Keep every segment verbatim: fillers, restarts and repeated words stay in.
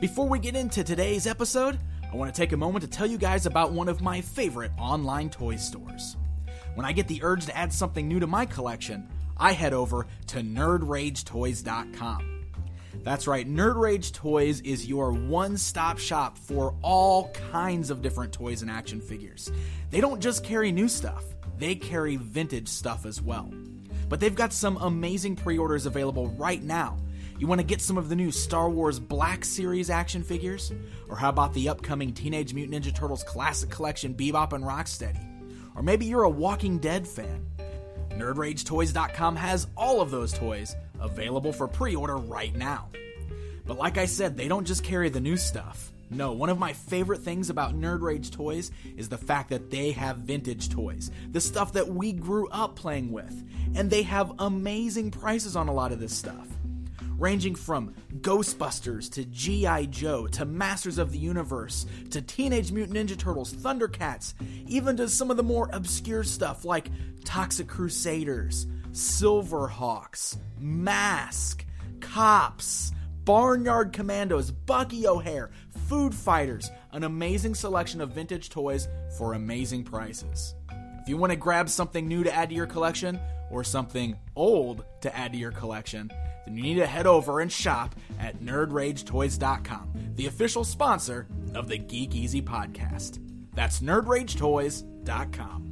Before we get into today's episode, I want to take a moment to tell you guys about one of my favorite online toy stores. When I get the urge to add something new to my collection, I head over to nerd rage toys dot com. That's right, Nerd Rage Toys is your one-stop shop for all kinds of different toys and action figures. They don't just carry new stuff, they carry vintage stuff as well. But they've got some amazing pre-orders available right now. You want to get some of the new Star Wars Black Series action figures? Or how about the upcoming Teenage Mutant Ninja Turtles Classic Collection Bebop and Rocksteady? Or maybe you're a Walking Dead fan. Nerd Rage Toys dot com has all of those toys available for pre-order right now. But like I said, they don't just carry the new stuff. No, one of my favorite things about Nerd Rage Toys is the fact that they have vintage toys. The stuff that we grew up playing with. And they have amazing prices on a lot of this stuff. Ranging from Ghostbusters to G I. Joe to Masters of the Universe to Teenage Mutant Ninja Turtles, Thundercats, even to some of the more obscure stuff like Toxic Crusaders, Silverhawks, Mask, Cops, Barnyard Commandos, Bucky O'Hare, Food Fighters, an amazing selection of vintage toys for amazing prices. If you want to grab something new to add to your collection, or something old to add to your collection, then you need to head over and shop at Nerd Rage Toys dot com, the official sponsor of the Geek Easy podcast. That's Nerd Rage Toys dot com.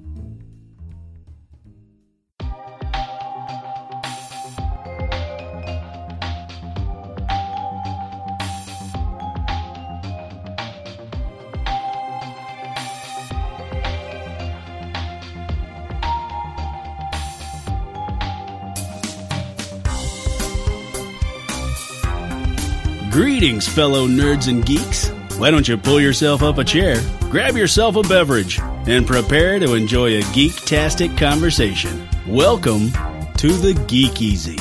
Greetings, fellow nerds and geeks. Why don't you pull yourself up a chair, grab yourself a beverage, and prepare to enjoy a geek-tastic conversation. Welcome to the Geek Easy.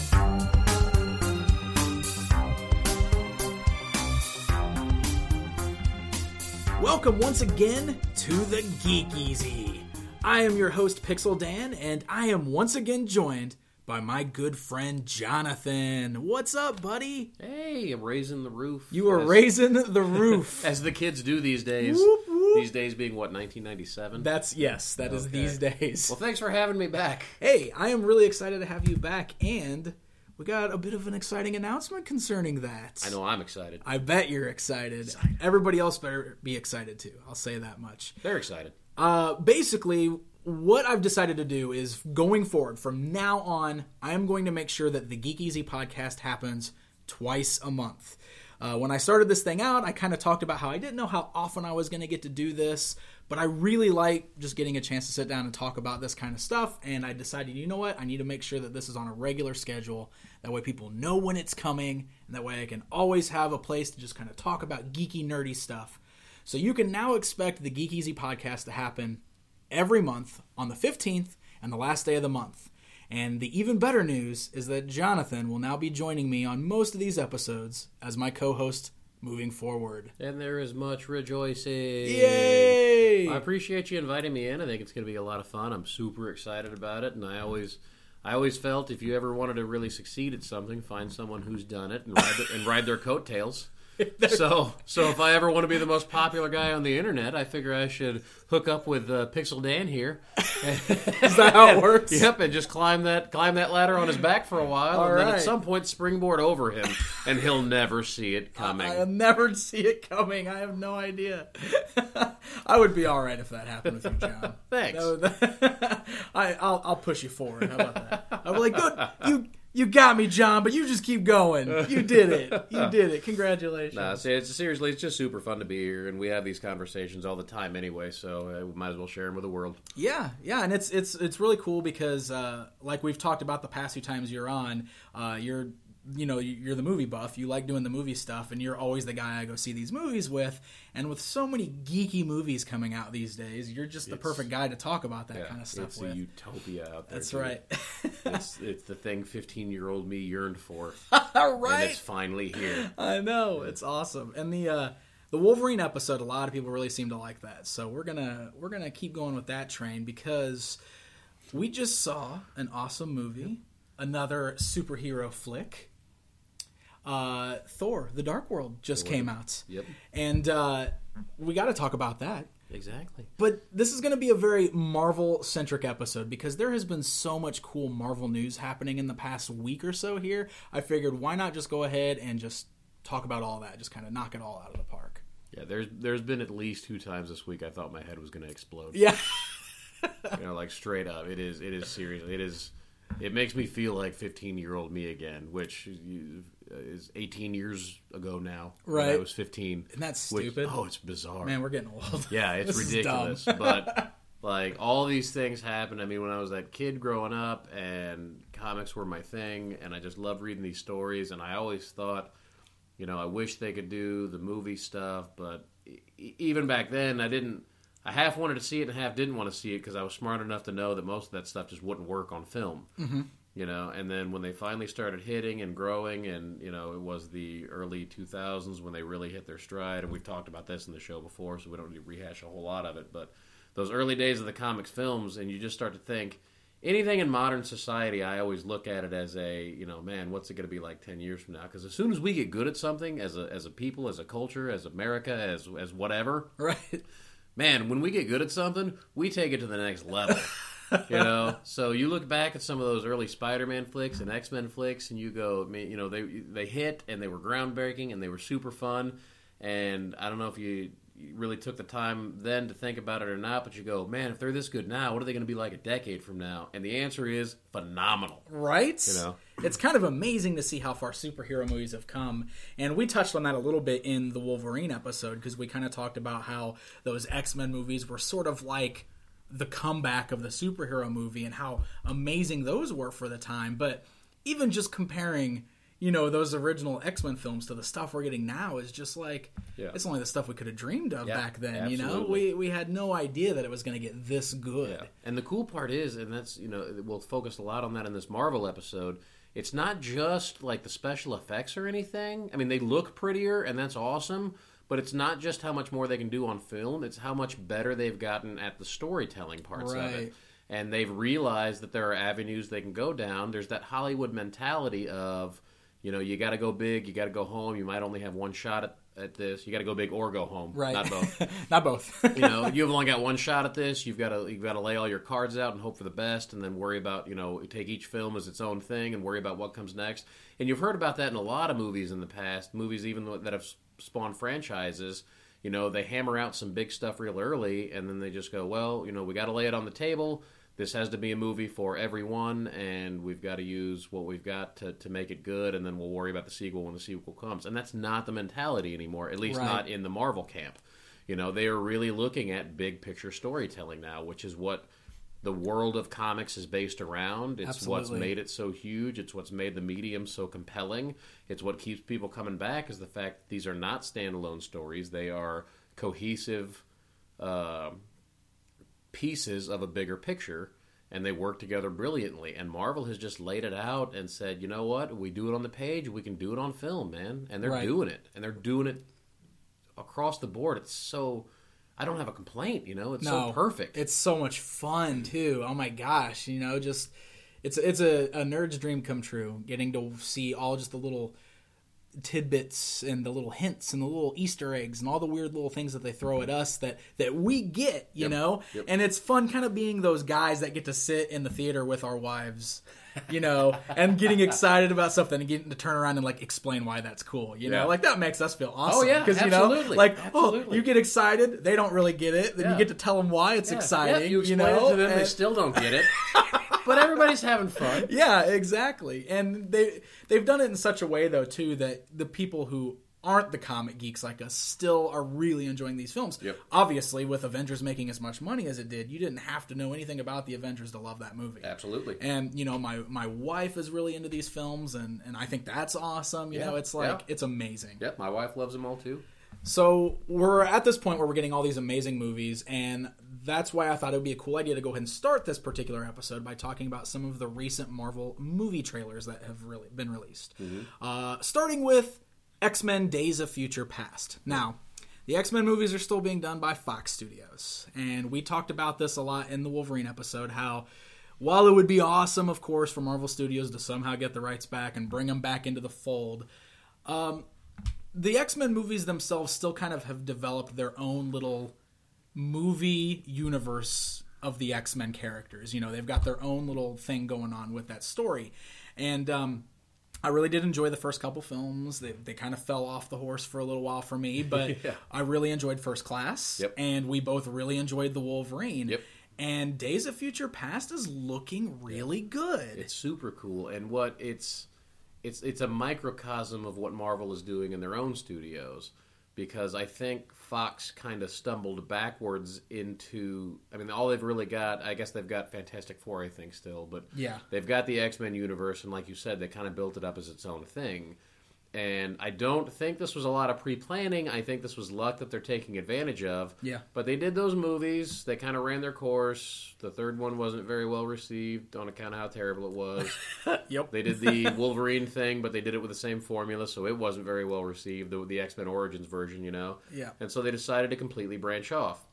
Welcome once again to the Geek Easy. I am your host, Pixel Dan, and I am once again joined by my good friend Jonathan. What's up, buddy? Hey, I'm raising the roof. You are as, raising the roof. As the kids do these days. Whoop, whoop. These days being, what, nineteen ninety-seven? That's, yes, that okay. is these days. Well, thanks for having me back. Hey, I am really excited to have you back, and we got a bit of an exciting announcement concerning that. I know I'm excited. I bet you're excited. excited. Everybody else better be excited, too. I'll say that much. They're excited. Uh, basically, what I've decided to do is, going forward, from now on, I am going to make sure that the Geek Easy podcast happens twice a month. Uh, when I started this thing out, I kind of talked about how I didn't know how often I was going to get to do this, but I really like just getting a chance to sit down and talk about this kind of stuff, and I decided, you know what, I need to make sure that this is on a regular schedule. That way people know when it's coming, and that way I can always have a place to just kind of talk about geeky, nerdy stuff. So you can now expect the Geek Easy podcast to happen every month on the fifteenth and the last day of the month. And the even better news is that Jonathan will now be joining me on most of these episodes as my co-host moving forward. And there is much rejoicing. Yay! I appreciate you inviting me in. I think it's going to be a lot of fun. I'm super excited about it, and I always I always felt if you ever wanted to really succeed at something, find someone who's done it and ride, the, and ride their coattails. So, so if I ever want to be the most popular guy on the internet, I figure I should hook up with uh, Pixel Dan here. Is that how it works? Yep, and just climb that climb that ladder on his back for a while, All and right. then at some point springboard over him, and he'll never see it coming. I'll never see it coming. I have no idea. I would be all right if that happened with you, John. Thanks. No, that, I, I'll, I'll push you forward. How about that? I'm like, good. You. You got me, John, but you just keep going. You did it. You did it. Congratulations. Nah, see, it's, seriously, it's just super fun to be here, and we have these conversations all the time anyway, so uh, we might as well share them with the world. Yeah, yeah, and it's it's it's really cool because, uh, like we've talked about the past few times you're on, uh, you're you know you're the movie buff. You like doing the movie stuff, and you're always the guy I go see these movies with. And with so many geeky movies coming out these days, you're just the it's, perfect guy to talk about that yeah, kind of stuff it's with. It's a utopia out there. That's dude. right. it's, it's the thing fifteen-year-old me yearned for. Right. And it's finally here. I know. It's awesome. And the uh, the Wolverine episode, a lot of people really seem to like that. So we're gonna we're gonna keep going with that train because we just saw an awesome movie, another superhero flick. uh, Thor: The Dark World just came out. Yep. And uh, we got to talk about that. Exactly. But this is going to be a very Marvel-centric episode because there has been so much cool Marvel news happening in the past week or so here. I figured why not just go ahead and just talk about all that, just kind of knock it all out of the park. Yeah, there's there's been at least two times this week I thought my head was going to explode. Yeah. You know, like straight up. It is it is serious. It is it makes me feel like fifteen-year-old me again, which is eighteen years ago now. Right. When I was fifteen. Isn't that which, stupid? oh, it's bizarre. Man, we're getting old. Yeah, it's This is ridiculous. dumb. But like all these things happened. I mean, when I was that kid growing up and comics were my thing and I just loved reading these stories and I always thought, you know, I wish they could do the movie stuff, but e- even back then I didn't I half wanted to see it and half didn't want to see it because I was smart enough to know that most of that stuff just wouldn't work on film. Mm-hmm. You know, and then when they finally started hitting and growing, and you know, it was the early two thousands when they really hit their stride. And we've talked about this in the show before, so we don't need to rehash a whole lot of it. But those early days of the comics films, and you just start to think anything in modern society. I always look at it as a, you know, man, what's it going to be like ten years from now? Because as soon as we get good at something, as a as a people, as a culture, as America, as as whatever, Right. man, when we get good at something, we take it to the next level. You know, so you look back at some of those early Spider-Man flicks and X-Men flicks, and you go, man, you know, they they hit and they were groundbreaking and they were super fun. And I don't know if you, you really took the time then to think about it or not, but you go, man, if they're this good now, what are they going to be like a decade from now? And the answer is phenomenal. Right? You know, it's kind of amazing to see how far superhero movies have come. And we touched on that a little bit in the Wolverine episode because we kind of talked about how those X-Men movies were sort of like the comeback of the superhero movie and how amazing those were for the time. But even just comparing, you know, those original X-Men films to the stuff we're getting now is just like, yeah. it's only the stuff we could have dreamed of Yeah, back then, absolutely. you know? We we had no idea that it was going to get this good. Yeah. And the cool part is, and that's, you know, we'll focus a lot on that in this Marvel episode, it's not just like the special effects or anything. I mean, they look prettier, and that's awesome, but it's not just how much more they can do on film, it's how much better they've gotten at the storytelling parts Right. of it. And they've realized that there are avenues they can go down. There's that Hollywood mentality of, you know, you got to go big, you got to go home, you might only have one shot at, at this. You got to go big or go home, Right. not both. Not both. You know, you've only got one shot at this. You've got to you've got to lay all your cards out and hope for the best, and then worry about, you know, take each film as its own thing and worry about what comes next. And you've heard about that in a lot of movies in the past, movies even that have spawned franchises. You know, they hammer out some big stuff real early, and then they just go, well, you know, we got to lay it on the table. This has to be a movie for everyone, and we've got to use what we've got to, to make it good, and then we'll worry about the sequel when the sequel comes. And that's not the mentality anymore, at least Right. not in the Marvel camp. You know, they are really looking at big picture storytelling now, which is what the world of comics is based around. It's Absolutely. what's made it so huge. It's what's made the medium so compelling. It's what keeps people coming back is the fact that these are not standalone stories. They are cohesive uh, pieces of a bigger picture, and they work together brilliantly. And Marvel has just laid it out and said, you know what? We do it on the page. We can do it on film, man. And they're Right. doing it. And they're doing it across the board. It's so... I don't have a complaint, you know? It's so perfect. It's so much fun too. Oh my gosh, you know, just it's it's a, a nerd's dream come true. Getting to see all just the little tidbits and the little hints and the little Easter eggs and all the weird little things that they throw at us that that we get, you Yep. know. Yep. And it's fun, kind of being those guys that get to sit in the theater with our wives, you know, and getting excited about something and getting to turn around and like explain why that's cool, you know, Yeah. like that makes us feel awesome. Oh, yeah, because you know, absolutely. like Absolutely. oh, you get excited, they don't really get it, then Yeah. you get to tell them why it's Yeah. exciting. Yeah, you explain know, it to them, they and- still don't get it. But everybody's having fun. yeah, exactly. And they they've done it in such a way though too that the people who aren't the comic geeks like us still are really enjoying these films. Yep. Obviously, with Avengers making as much money as it did, you didn't have to know anything about the Avengers to love that movie. Absolutely. And you know, my my wife is really into these films, and and I think that's awesome. You Yeah, know, it's like yeah. it's amazing. Yep, my wife loves them all too. So we're at this point where we're getting all these amazing movies, and that's why I thought it would be a cool idea to go ahead and start this particular episode by talking about some of the recent Marvel movie trailers that have really been released. Uh, starting with X-Men Days of Future Past. Now, the X-Men movies are still being done by Fox Studios, and we talked about this a lot in the Wolverine episode, how while it would be awesome, of course, for Marvel Studios to somehow get the rights back and bring them back into the fold, Um, the X-Men movies themselves still kind of have developed their own little movie universe of the X-Men characters. You know, they've got their own little thing going on with that story. And um, I really did enjoy the first couple films. They, they kind of fell off the horse for a little while for me, but yeah. I really enjoyed First Class. Yep. And we both really enjoyed The Wolverine. Yep. And Days of Future Past is looking really good. It's super cool, and what it's it's it's a microcosm of what Marvel is doing in their own studios, because I think Fox kind of stumbled backwards into. I mean, all they've really got, I guess they've got Fantastic Four, I think, still, but Yeah. they've got the X-Men universe, and like you said, they kind of built it up as its own thing. And I don't think this was a lot of pre-planning. I think this was luck that they're taking advantage of. Yeah. But they did those movies. They kind of ran their course. The third one wasn't very well received on account of how terrible it was. Yep. They did the Wolverine thing, but they did it with the same formula, so it wasn't very well received, the, the X-Men Origins version, you know? Yeah. And so they decided to completely branch off.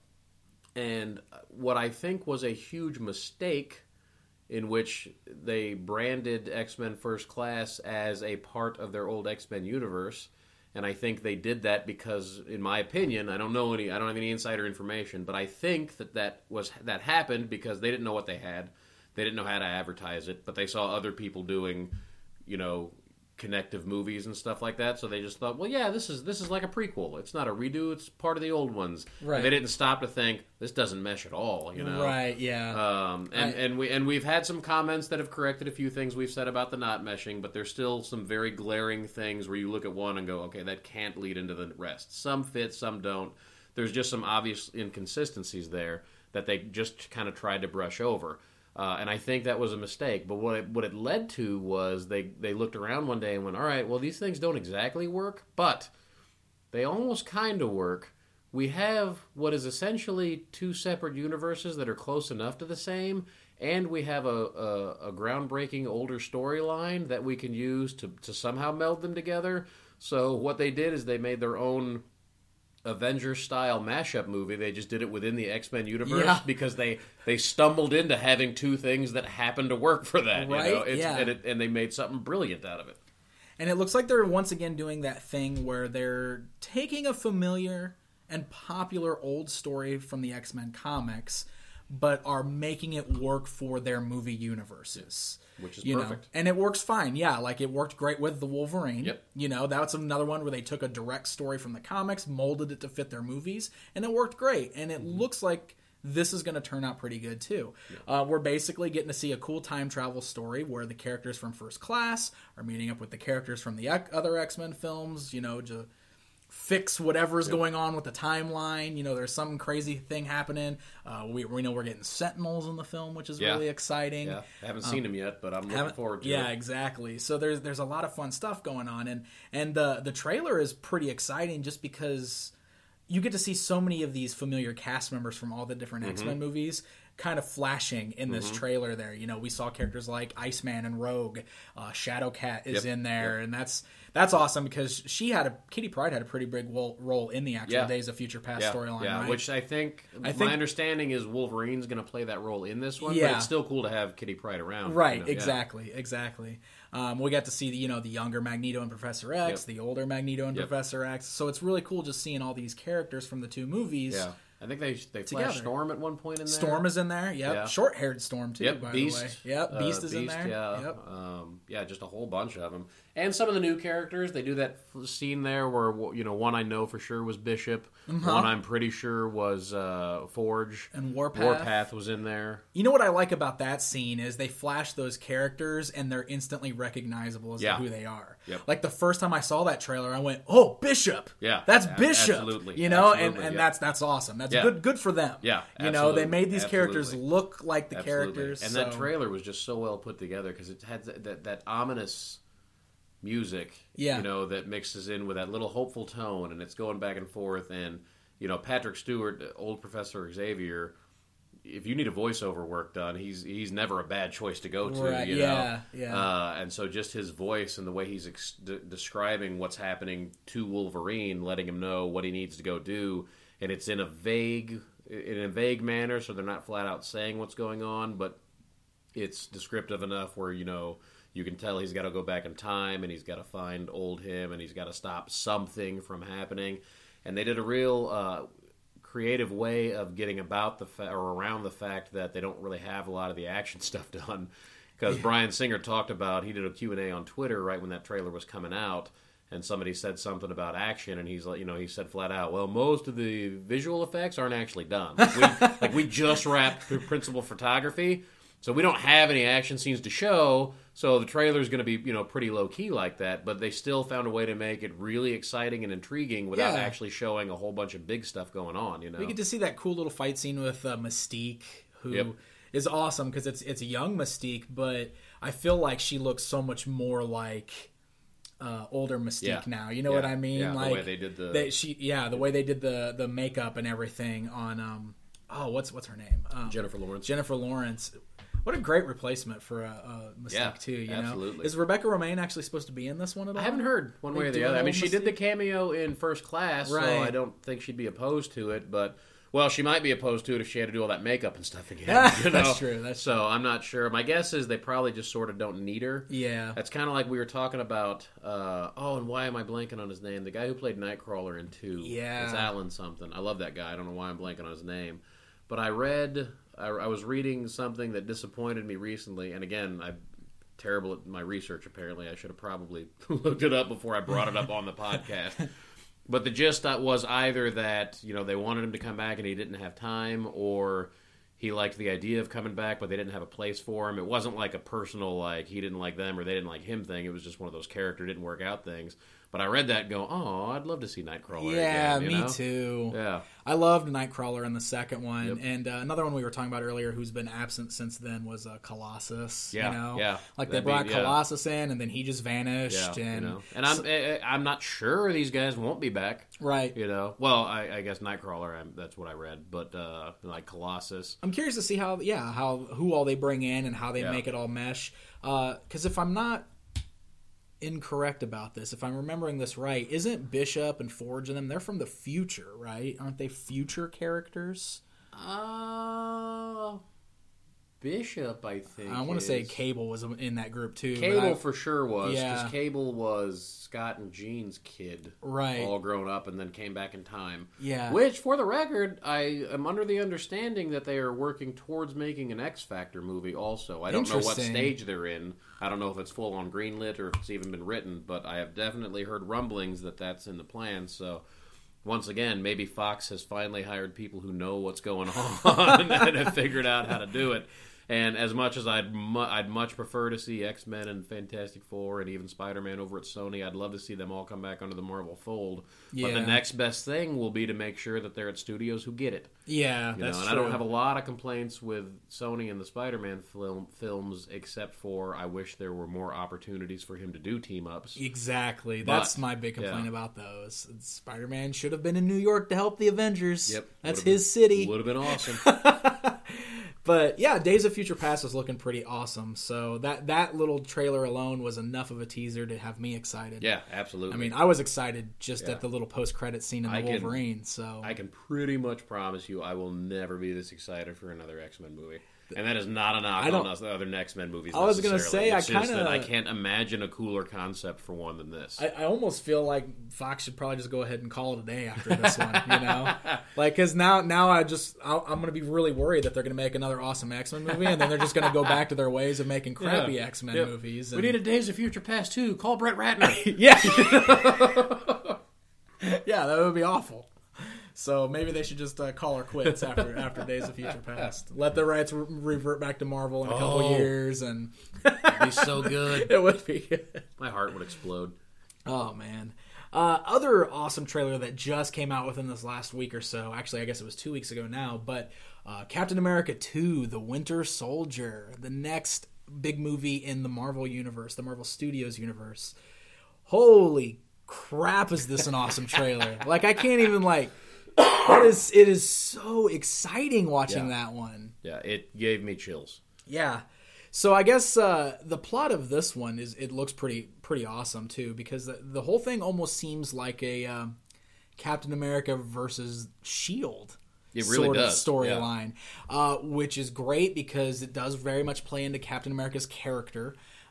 And what I think was a huge mistake, in which they branded X-Men First Class as a part of their old X-Men universe. And I think they did that because, in my opinion, I don't know any, I don't have any insider information, but I think that that was that happened because they didn't know what they had. They didn't know how to advertise it, but they saw other people doing, you know, connective movies and stuff like that. So they just thought, well, yeah, this is this is like a prequel. It's not a redo. It's part of the old ones. Right. And they didn't stop to think this doesn't mesh at all. You know. Right. Yeah. Um, and, I- and we and we've had some comments that have corrected a few things we've said about the not meshing, but there's still some very glaring things where you look at one and go, okay, that can't lead into the rest. Some fit, some don't. There's just some obvious inconsistencies there that they just kind of tried to brush over. Uh, and I think that was a mistake. But what it, what it led to was they, they looked around one day and went, all right, well, these things don't exactly work, but they almost kind of work. We have what is essentially two separate universes that are close enough to the same, and we have a, a, a groundbreaking older storyline that we can use to, to somehow meld them together. So what they did is they made their own Avengers-style mashup movie. They just did it within the X-Men universe Yeah. because they, they stumbled into having two things that happened to work for that. Right, You know? It's, yeah. and, it, and they made something brilliant out of it. And it looks like they're once again doing that thing where they're taking a familiar and popular old story from the X-Men comics, but are making it work for their movie universes. Which is you perfect. Know? And it works fine. Yeah, like it worked great with the Wolverine. Yep. You know, that's another one where they took a direct story from the comics, molded it to fit their movies, and it worked great. And it Mm-hmm. looks like this is going to turn out pretty good too. Uh, we're basically getting to see a cool time travel story where the characters from First Class are meeting up with the characters from the ec- other X-Men films, you know, to fix whatever's Yep. going on with the timeline. You know, there's some crazy thing happening. Uh, we, we know we're getting Sentinels in the film, which is Yeah. really exciting. Yeah, I haven't seen them yet, but I'm looking Haven't- forward to yeah, it. exactly. So there's there's a lot of fun stuff going on, and and the the trailer is pretty exciting just because you get to see so many of these familiar cast members from all the different Mm-hmm. X-Men movies kind of flashing in this trailer there. You know, we saw characters like Iceman and Rogue, uh, Shadowcat is Yep, in there, yep. and that's that's awesome because she had a Kitty Pryde had a pretty big role, role in the actual Yeah. Days of Future Past Yeah, storyline, yeah, right? which I think, I my think- understanding is Wolverine's going to play that role in this one, Yeah. but it's still cool to have Kitty Pryde around. Right, you know, yeah. exactly, exactly. Um, we got to see the you know the younger Magneto and Professor X, Yep. the older Magneto and Yep. Professor X. So it's really cool just seeing all these characters from the two movies. Yeah, I think they they Together. flash Storm at one point in there. Storm is in there. Yep, Yeah. short-haired Storm too. Yep, by Beast. the way. Yep, Uh, Beast is in there. Yeah, Yep. um, yeah, just a whole bunch of them, and some of the new characters. They do that f- scene there where you know one I know for sure was Bishop, one I'm pretty sure was uh, Forge, And Warpath. Warpath was in there. You know what I like about that scene is they flash those characters and they're instantly recognizable as to Yeah. who they are. Yep. Like the first time I saw that trailer, I went, "Oh, Bishop! Yeah, that's a- Bishop!" absolutely, You know, absolutely, and, and yeah. that's that's awesome. That's Yeah. good good for them. Yeah, you know, they absolutely, made these characters absolutely. look like the Absolutely. characters, and so- that trailer was just so well put together because it had that, that that ominous music, Yeah. you know, that mixes in with that little hopeful tone, and it's going back and forth. And you know, Patrick Stewart, old Professor Xavier, if you need a voiceover work done, he's he's never a bad choice to go to. Right, You yeah, know? yeah. Uh, and so just his voice and the way he's ex- de- describing what's happening to Wolverine, letting him know what he needs to go do, and it's in a vague in a vague manner, so they're not flat out saying what's going on, but it's descriptive enough where, you know, You can tell he's got to go back in time, and he's got to find old him, and he's got to stop something from happening. And they did a real uh, creative way of getting about the fa- or around the fact that they don't really have a lot of the action stuff done. Because yeah. Bryan Singer talked about, he did a Q and A on Twitter right when that trailer was coming out, and somebody said something about action, and he's like, you know, he said flat out, well, most of the visual effects aren't actually done. Like we, like we just wrapped through principal photography, so we don't have any action scenes to show, so the trailer's going to be, you know, pretty low-key like that, but they still found a way to make it really exciting and intriguing without yeah. actually showing a whole bunch of big stuff going on, you know? We get to see that cool little fight scene with uh, Mystique, who yep. is awesome, because it's, it's a young Mystique, but I feel like she looks so much more like... Uh, older Mystique yeah. now, you know yeah. what I mean? Yeah, like the way they did the they, she, yeah, the way they did the the makeup and everything on um oh what's what's her name um, Jennifer Lawrence. Jennifer Lawrence. What a great replacement for a, a Mystique yeah, too. You absolutely. know, is Rebecca Romijn actually supposed to be in this one at all? I haven't heard one way or the other. I mean, she did the cameo in First Class, right. so I don't think she'd be opposed to it, but. Well, she might be opposed to it if she had to do all that makeup and stuff again. You know? That's true. That's so true. I'm not sure. My guess is they probably just sort of don't need her. Yeah. That's kind of like we were talking about. Uh, oh, and why am I blanking on his name? The guy who played Nightcrawler in two. Yeah. It's Alan something. I love that guy. I don't know why I'm blanking on his name. But I read, I, I was reading something that disappointed me recently. And again, I'm terrible at my research, apparently. I should have probably looked it up before I brought it up on the podcast. But the gist was either that, you know, they wanted him to come back and he didn't have time, or he liked the idea of coming back, but they didn't have a place for him. It wasn't like a personal, like, he didn't like them or they didn't like him thing. It was just one of those character didn't work out things. But I read that and go, oh, I'd love to see Nightcrawler yeah, again. You me know? too. Yeah. I loved Nightcrawler in the second one. Yep. And uh, another one we were talking about earlier who's been absent since then was uh, Colossus. Yeah, you know? yeah. Like That'd they brought be, yeah. Colossus in and then he just vanished. Yeah, and you know. and I'm so, I'm not sure these guys won't be back. Right. You know. Well, I, I guess Nightcrawler, I'm, that's what I read. But uh, like Colossus. I'm curious to see how, yeah, how who all they bring in and how they Yeah. make it all mesh. Because uh, if I'm not incorrect about this, if I'm remembering this right, isn't Bishop and Forge and them, they're from the future, right? Aren't they future characters? Uh, Bishop, I think. I want to say is- Cable was in that group too. but Cable I- for sure was, because Yeah. Cable was Scott and Jean's kid, Right. all grown up, and then came back in time. Yeah. Which, for the record, I am under the understanding that they are working towards making an X Factor movie also. I don't know what Interesting. stage they're in. I don't know if it's full on greenlit or if it's even been written, but I have definitely heard rumblings that that's in the plans, so... Once again, maybe Fox has finally hired people who know what's going on and have figured out how to do it. And as much as I'd mu- I'd much prefer to see X-Men and Fantastic Four and even Spider-Man over at Sony, I'd love to see them all come back under the Marvel fold. But the Yeah. next best thing will be to make sure that they're at studios who get it. Yeah, You that's know, and true. I don't have a lot of complaints with Sony and the Spider-Man film, films, except for I wish there were more opportunities for him to do team-ups. Exactly. But, That's my big complaint yeah. about those. Spider-Man should have been in New York to help the Avengers. Yep. That's Would've his been- city. Would have been awesome. But yeah, Days of Future Past is looking pretty awesome. So that that little trailer alone was enough of a teaser to have me excited. Yeah, absolutely. I mean, I was excited just Yeah. at the little post-credit scene in the I can- Wolverine. So I can pretty much promise you I will never be this excited for another X-Men movie. And that is not a knock I don't- on us, the other X-Men movies. I was gonna necessarily. say, I It's just kinda- that I can't imagine a cooler concept for one than this. I, I almost feel like Fox should probably just go ahead and call it a day after this one, you know? Like, because now, now I just, I'll, I'm going to be really worried that they're going to make another awesome X-Men movie, and then they're just going to go back to their ways of making crappy Yeah. X-Men Yep. movies. We and- need a Days of Future Past too. Call Brett Ratner. Yeah. Yeah, that would be awful. So maybe they should just uh, call her quits after after Days of Future Past. Let the rights re- revert back to Marvel in a couple Oh. years, and It'd be so good. it would be good. My heart would explode. Oh, man. Uh, other awesome trailer that just came out within this last week or so. Actually, I guess it was two weeks ago now. But uh, Captain America two, The Winter Soldier. The next big movie in the Marvel universe, the Marvel Studios universe. Holy crap, is this an awesome trailer. Like, I can't even, like... It is, it is so exciting watching Yeah. that one. Yeah, it gave me chills. Yeah. So I guess uh, the plot of this one is it looks pretty pretty awesome too, because the, the whole thing almost seems like a um, Captain America versus Shield It really sort does, of storyline, uh, which is great because it does very much play into Captain America's character.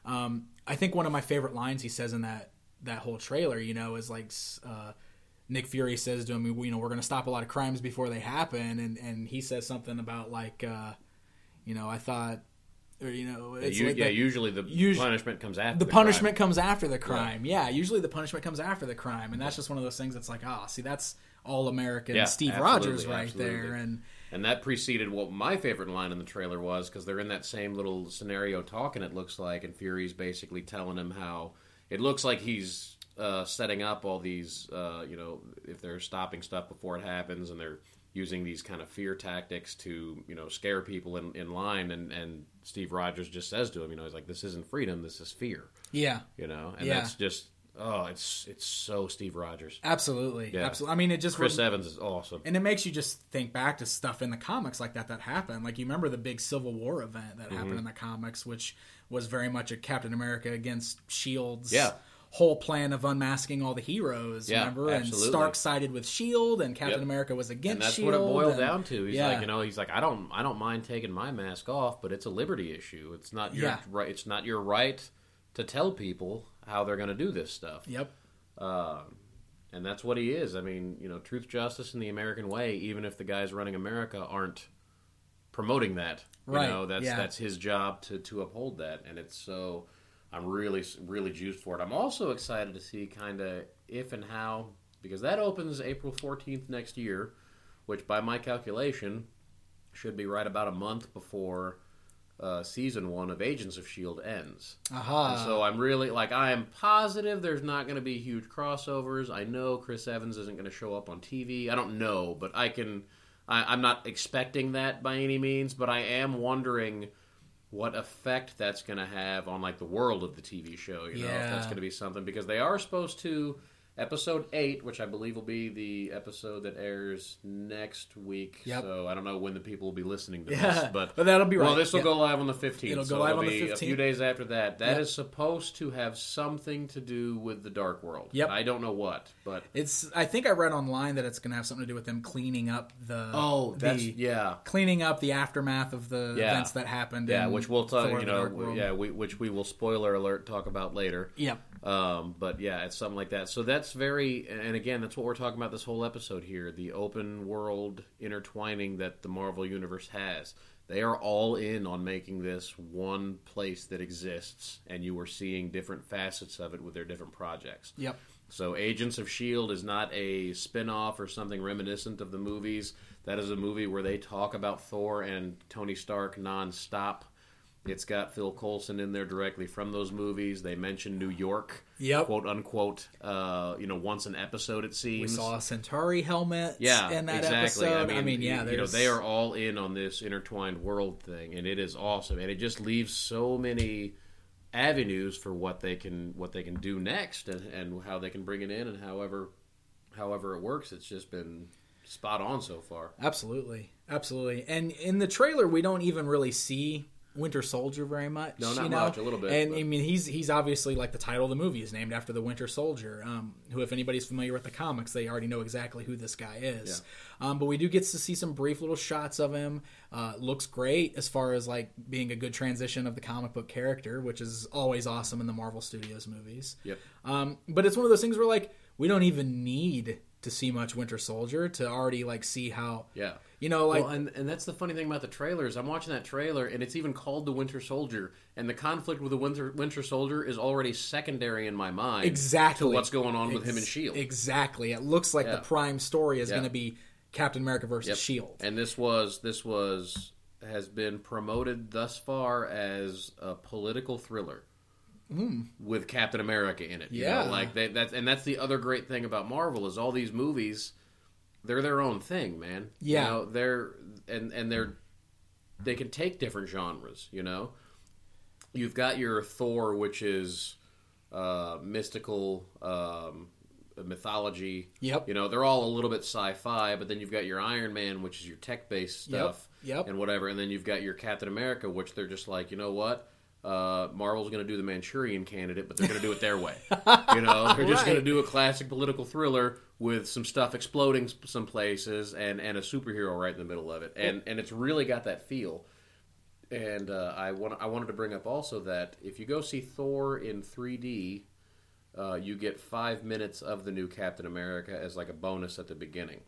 Um, I think one of my favorite lines he says in that that whole trailer, you know, is like uh, Nick Fury says to him, you know, we're going to stop a lot of crimes before they happen, and and he says something about like, uh, you know, I thought. Or, you know, it's yeah, you, like yeah the, usually the us- punishment comes after the, the punishment crime. comes after the crime. Yeah. yeah, usually the punishment comes after the crime, and that's just one of those things that's like, ah, oh, see, that's all American yeah, Steve absolutely, Rogers right absolutely. there, and and that preceded what my favorite line in the trailer was, because they're in that same little scenario talking. It looks like, and Fury's basically telling him how it looks like he's uh, setting up all these, uh, you know, if they're stopping stuff before it happens, and they're using these kind of fear tactics to, you know, scare people in, in line, and, and Steve Rogers just says to him, you know, he's like, this isn't freedom, this is fear. Yeah. You know, and yeah. that's just, oh, it's it's so Steve Rogers. Absolutely. Yeah. Absolutely. I mean, it just... Chris was, Evans is awesome. And it makes you just think back to stuff in the comics like that that happened. Like, you remember the big Civil War event that mm-hmm. happened in the comics, which was very much a Captain America against S H I E L D's... Yeah. whole plan of unmasking all the heroes, yeah, remember? Absolutely. And Stark sided with S H I E L D, and Captain yep. America was against and that's S H I E L D. what it boiled and, down to. He's yeah. like, you know, he's like, I don't, I don't mind taking my mask off, but it's a liberty issue. It's not your yeah. right. It's not your right to tell people how they're going to do this stuff. Yep. Uh, and that's what he is. I mean, you know, truth, justice, and the American way. Even if the guys running America aren't promoting that, you right? know, that's yeah. that's his job to to uphold that, and it's so. I'm really, really juiced for it. I'm also excited to see kind of if and how, because that opens April fourteenth next year, which by my calculation should be right about a month before uh, season one of Agents of S H I E L D ends. Aha. And so I'm really, like, I am positive there's not going to be huge crossovers. I know Chris Evans isn't going to show up on T V. I don't know, but I can, I, I'm not expecting that by any means, but I am wondering what effect that's going to have on, like, the world of the T V show, you know, yeah. if that's going to be something. Because they are supposed to, episode eight, which I believe will be the episode that airs next week. Yep. So I don't know when the people will be listening to yeah. this. But, but that'll be right. Well, this will yeah. go live on the fifteenth. It'll go so live it'll on the be fifteenth. a few days after that. That yep. is supposed to have something to do with the Dark World. Yep. I don't know what, but... It's. I think I read online that it's going to have something to do with them cleaning up the... Oh, that's... the, yeah. Cleaning up the aftermath of the yeah. events that happened. Yeah, in which we'll talk, Thor: you The know, Dark World. yeah, we, which we will, spoiler alert, talk about later. Yep. Um, but yeah, it's something like that. So that's very, and again, that's what we're talking about this whole episode here, the open world intertwining that the Marvel Universe has. They are all in on making this one place that exists, and you are seeing different facets of it with their different projects. Yep. So Agents of S H I E L D is not a spin-off or something reminiscent of the movies. That is a movie where they talk about Thor and Tony Stark nonstop. It's got Phil Coulson in there directly from those movies. They mention New York, yep. quote unquote, uh, you know, once an episode it seems. We saw a Centauri helmet yeah, in that exactly. episode. I mean, I mean yeah, you know, they are all in on this intertwined world thing, and it is awesome. And it just leaves so many avenues for what they can what they can do next, and, and how they can bring it in, and however however it works. It's just been spot on so far. Absolutely, absolutely. And in the trailer, we don't even really see Winter Soldier very much. No, not you know? much. A little bit. And but. I mean, he's he's obviously, like, the title of the movie is named after the Winter Soldier. Um, who, if anybody's familiar with the comics, they already know exactly who this guy is. Yeah. Um, but we do get to see some brief little shots of him. Uh, looks great as far as, like, being a good transition of the comic book character, which is always awesome in the Marvel Studios movies. Yep. Um, but it's one of those things where, like, we don't even need to see much Winter Soldier to already, like, see how. Yeah. You know, like, well, and and that's the funny thing about the trailers. I'm watching that trailer, and it's even called the Winter Soldier, and the conflict with the Winter Winter Soldier is already secondary in my mind. Exactly. To what's going on with Ex- him and S H I E L D. Exactly. It looks like Yeah. the prime story is Yeah. going to be Captain America versus Yep. S H I E L D. And this was this was has been promoted thus far as a political thriller. Mm. With Captain America in it. You Yeah. know, like they, that's and that's the other great thing about Marvel is all these movies. They're their own thing, man. Yeah. You know, they're and and they're they can take different genres, you know. You've got your Thor, which is uh, mystical um, mythology. Yep. You know, they're all a little bit sci-fi, but then you've got your Iron Man, which is your tech-based stuff. Yep. Yep. And whatever, and then you've got your Captain America, which they're just like, you know what? Uh, Marvel's going to do the Manchurian Candidate, but they're going to do it their way. You know, they're just Right. going to do a classic political thriller with some stuff exploding some places and, and a superhero right in the middle of it. And and it's really got that feel. And uh, I want I wanted to bring up also that if you go see Thor in three D, uh, you get five minutes of the new Captain America as like a bonus at the beginning.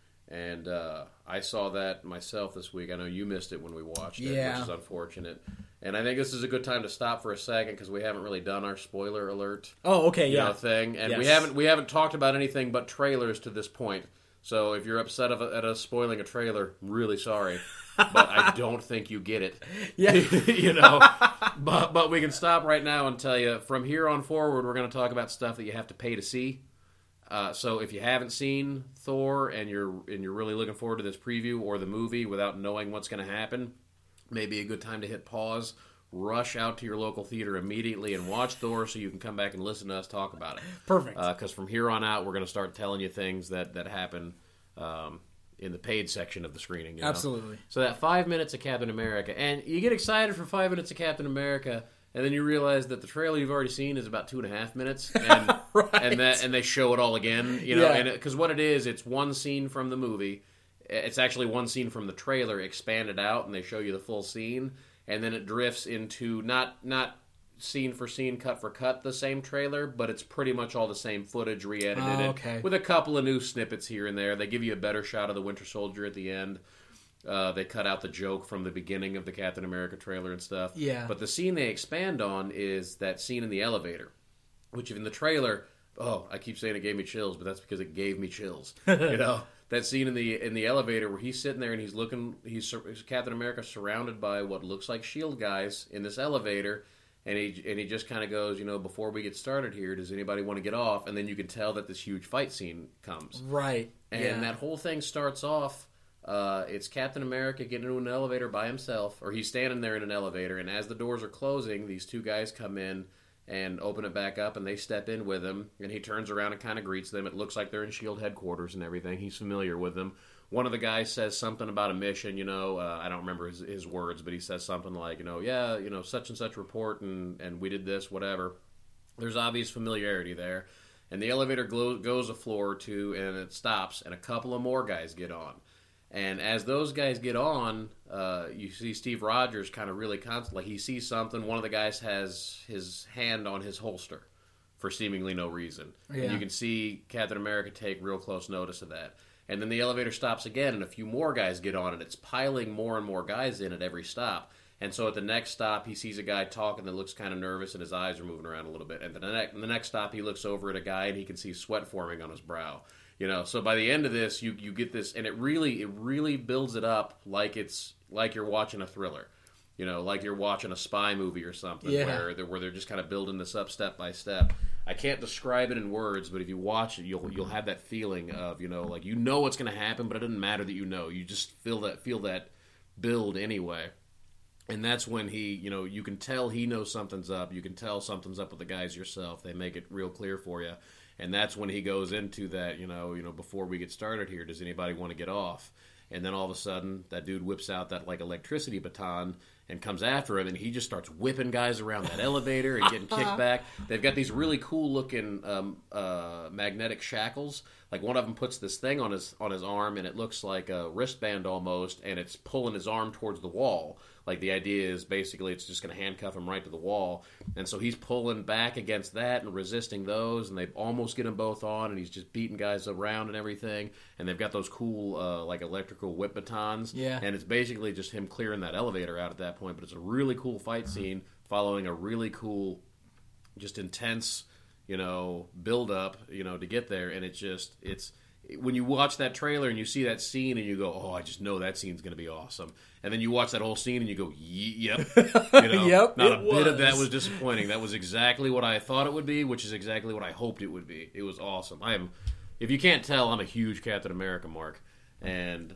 And uh, I saw that myself this week. I know you missed it when we watched it, Yeah. which is unfortunate. And I think this is a good time to stop for a second because we haven't really done our spoiler alert Oh, okay, you yeah. know, thing, and we Yes. haven't we haven't talked about anything but trailers to this point. So if you're upset of, at us spoiling a trailer, I'm really sorry, but I don't think you get it. Yeah. you know, but but we can stop right now and tell you from here on forward, we're going to talk about stuff that you have to pay to see. Uh, so if you haven't seen Thor and you're and you're really looking forward to this preview or the movie without knowing what's going to happen, maybe a good time to hit pause, rush out to your local theater immediately and watch Thor so you can come back and listen to us talk about it. Perfect. Because uh, from here on out, we're going to start telling you things that, that happen um, in the paid section of the screening. You know? Absolutely. So that five minutes of Captain America, and you get excited for five minutes of Captain America, and then you realize that the trailer you've already seen is about two and a half minutes, and Right. and that and they show it all again. You know, Yeah. and because what it is, it's one scene from the movie. It's actually one scene from the trailer expanded out, and they show you the full scene, and then it drifts into not not scene for scene, cut for cut, the same trailer, but it's pretty much all the same footage re-edited Oh, it, okay. with a couple of new snippets here and there. They give you a better shot of the Winter Soldier at the end. Uh, they cut out the joke from the beginning of the Captain America trailer and stuff. Yeah. But the scene they expand on is that scene in the elevator, which in the trailer, oh, I keep saying it gave me chills, but that's because it gave me chills. You know, that scene in the in the elevator where he's sitting there and he's looking, he's Captain America surrounded by what looks like SHIELD guys in this elevator, and he and he just kind of goes, you know, before we get started here, does anybody want to get off? And then you can tell that this huge fight scene comes, Right. and yeah. that whole thing starts off. Uh, it's Captain America getting into an elevator by himself, or he's standing there in an elevator, and as the doors are closing, these two guys come in and open it back up, and they step in with him, and he turns around and kind of greets them. It looks like they're in SHIELD headquarters and everything. He's familiar with them. One of the guys says something about a mission, you know, uh, I don't remember his, his words, but he says something like, you know, yeah, you know, such and such report, and, and we did this, whatever. There's obvious familiarity there. And the elevator glo- goes a floor or two, and it stops, and a couple of more guys get on. And as those guys get on, uh, you see Steve Rogers kind of really constant. Like he sees something. One of the guys has his hand on his holster for seemingly no reason. Yeah. And you can see Captain America take real close notice of that. And then the elevator stops again, and a few more guys get on, and it's piling more and more guys in at every stop. And so at the next stop, he sees a guy talking that looks kind of nervous, and his eyes are moving around a little bit. And the, ne- the next stop, he looks over at a guy, and he can see sweat forming on his brow. You know, so by the end of this, you you get this, and it really it really builds it up like it's like you're watching a thriller, you know, like you're watching a spy movie or something, Yeah. where they're, where they're just kind of building this up step by step. I can't describe it in words, but if you watch it, you'll you'll have that feeling of, you know, like you know what's going to happen, but it doesn't matter that you know, you just feel that feel that build anyway. And that's when he, you know, you can tell he knows something's up. You can tell something's up with the guys yourself. They make it real clear for you. And that's when he goes into that, you know, you know, before we get started here, does anybody want to get off? And then all of a sudden, that dude whips out that, like, electricity baton and comes after him, and he just starts whipping guys around that elevator and getting kicked back. They've got these really cool-looking um, uh, magnetic shackles. Like, one of them puts this thing on his on his arm, and it looks like a wristband almost, and it's pulling his arm towards the wall. Like, the idea is basically it's just going to handcuff him right to the wall. And so he's pulling back against that and resisting those, and they almost get them both on, and he's just beating guys around and everything. And they've got those cool, uh, like, electrical whip batons. Yeah. And it's basically just him clearing that elevator out at that point. But it's a really cool fight scene following a really cool, just intense, you know, build-up, you know, to get there. And it's just, it's... when you watch that trailer and you see that scene and you go, oh, I just know that scene's going to be awesome. And then you watch that whole scene and you go, yep. You know, Yep, not it a bit of that was. was disappointing. That was exactly what I thought it would be, which is exactly what I hoped it would be. It was awesome. I am, if you can't tell, I'm a huge Captain America mark. And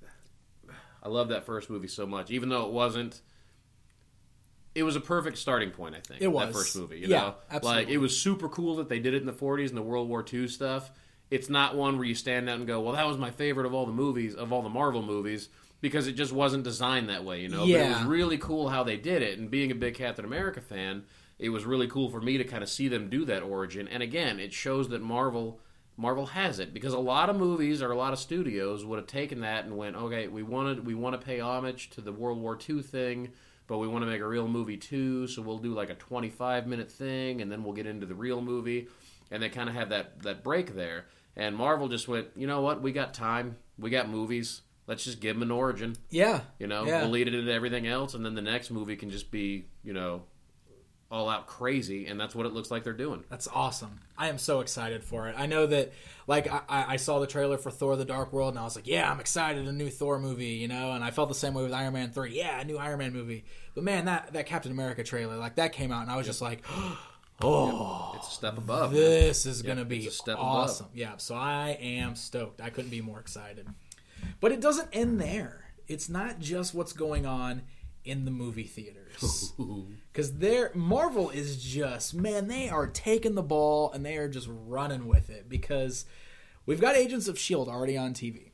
I love that first movie so much. Even though it wasn't, it was a perfect starting point, I think. It was. That first movie. You Yeah, know? absolutely. Like, it was super cool that they did it in the forties and the World War Two stuff. It's not one where you stand out and go, well, that was my favorite of all the movies, of all the Marvel movies, because it just wasn't designed that way, you know? But it Yeah. was really cool how they did it, and being a big Captain America fan, it was really cool for me to kind of see them do that origin. And again, it shows that Marvel Marvel has it, because a lot of movies or a lot of studios would have taken that and went, okay, we wanted we want to pay homage to the World War Two thing, but we want to make a real movie too, so we'll do like a twenty-five minute thing, and then we'll get into the real movie. And they kind of have that, that break there. And Marvel just went, you know what? We got time. We got movies. Let's just give them an origin. Yeah. You know, yeah. we'll lead it into everything else, and then the next movie can just be, you know, all out crazy, and that's what it looks like they're doing. That's awesome. I am so excited for it. I know that, like, I, I saw the trailer for Thor: The Dark World, and I was like, yeah, I'm excited, a new Thor movie, you know, and I felt the same way with Iron Man three. Yeah, a new Iron Man movie. But, man, that, that Captain America trailer, like, that came out, and I was yep. just like, oh. Yep. It's a step above. This man. is yep. going to be a step awesome. Above. Yeah, so I am stoked. I couldn't be more excited. But it doesn't end there. It's not just what's going on in the movie theaters. Because they're Marvel is just, man, they are taking the ball and they are just running with it. Because we've got Agents of S H I E L D already on T V.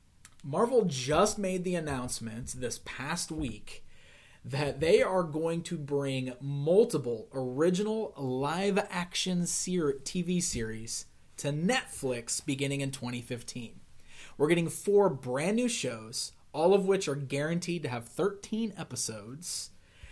Marvel just made the announcement this past week that they are going to bring multiple original live-action ser- T V series to Netflix beginning in twenty fifteen. We're getting four brand new shows, all of which are guaranteed to have thirteen episodes.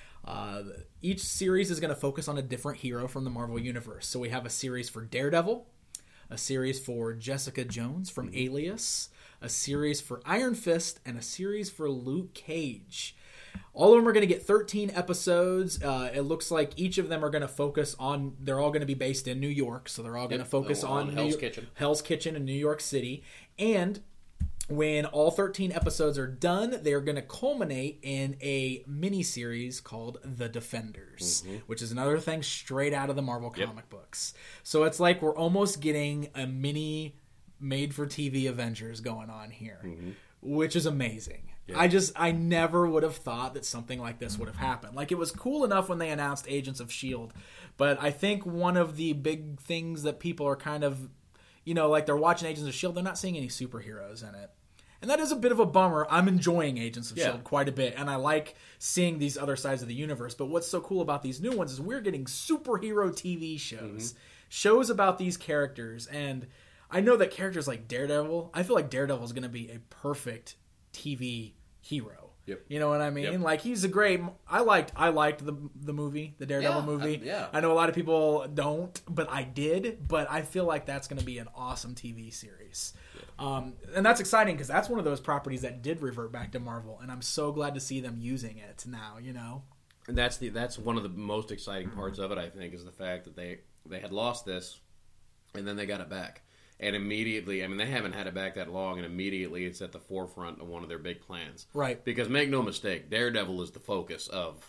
Uh, each series is going to focus on a different hero from the Marvel Universe. So we have a series for Daredevil, a series for Jessica Jones from Alias, a series for Iron Fist, and a series for Luke Cage. All of them are going to get thirteen episodes. Uh, it looks like each of them are going to focus on, they're all going to be based in New York, so they're all going to yep, focus on, on Hell's New, Kitchen. Hell's Kitchen in New York City. And when all thirteen episodes are done, they're going to culminate in a mini-series called The Defenders, mm-hmm. which is another thing straight out of the Marvel comic yep. books. So it's like we're almost getting a mini made-for-T V Avengers going on here, mm-hmm. which is amazing. Yep. I just, I never would have thought that something like this would have happened. Like, it was cool enough when they announced Agents of S H I E L D, but I think one of the big things that people are kind of, you know, like they're watching Agents of S H I E L D, they're not seeing any superheroes in it. And that is a bit of a bummer. I'm enjoying Agents of yeah. S H I E L D quite a bit, and I like seeing these other sides of the universe. But what's so cool about these new ones is we're getting superhero T V shows. Mm-hmm. Shows about these characters. And I know that characters like Daredevil, I feel like Daredevil is going to be a perfect T V hero. Yep. You know what I mean? Yep. Like, he's a great... I liked I liked the the movie, the Daredevil yeah, movie. I, yeah. I know a lot of people don't, but I did. But I feel like that's going to be an awesome T V series. Um, and that's exciting because that's one of those properties that did revert back to Marvel, and I'm so glad to see them using it now, you know? And that's the that's one of the most exciting parts of it, I think, is the fact that they, they had lost this, and then they got it back. And immediately, I mean, they haven't had it back that long, and immediately it's at the forefront of one of their big plans. Right. Because make no mistake, Daredevil is the focus of,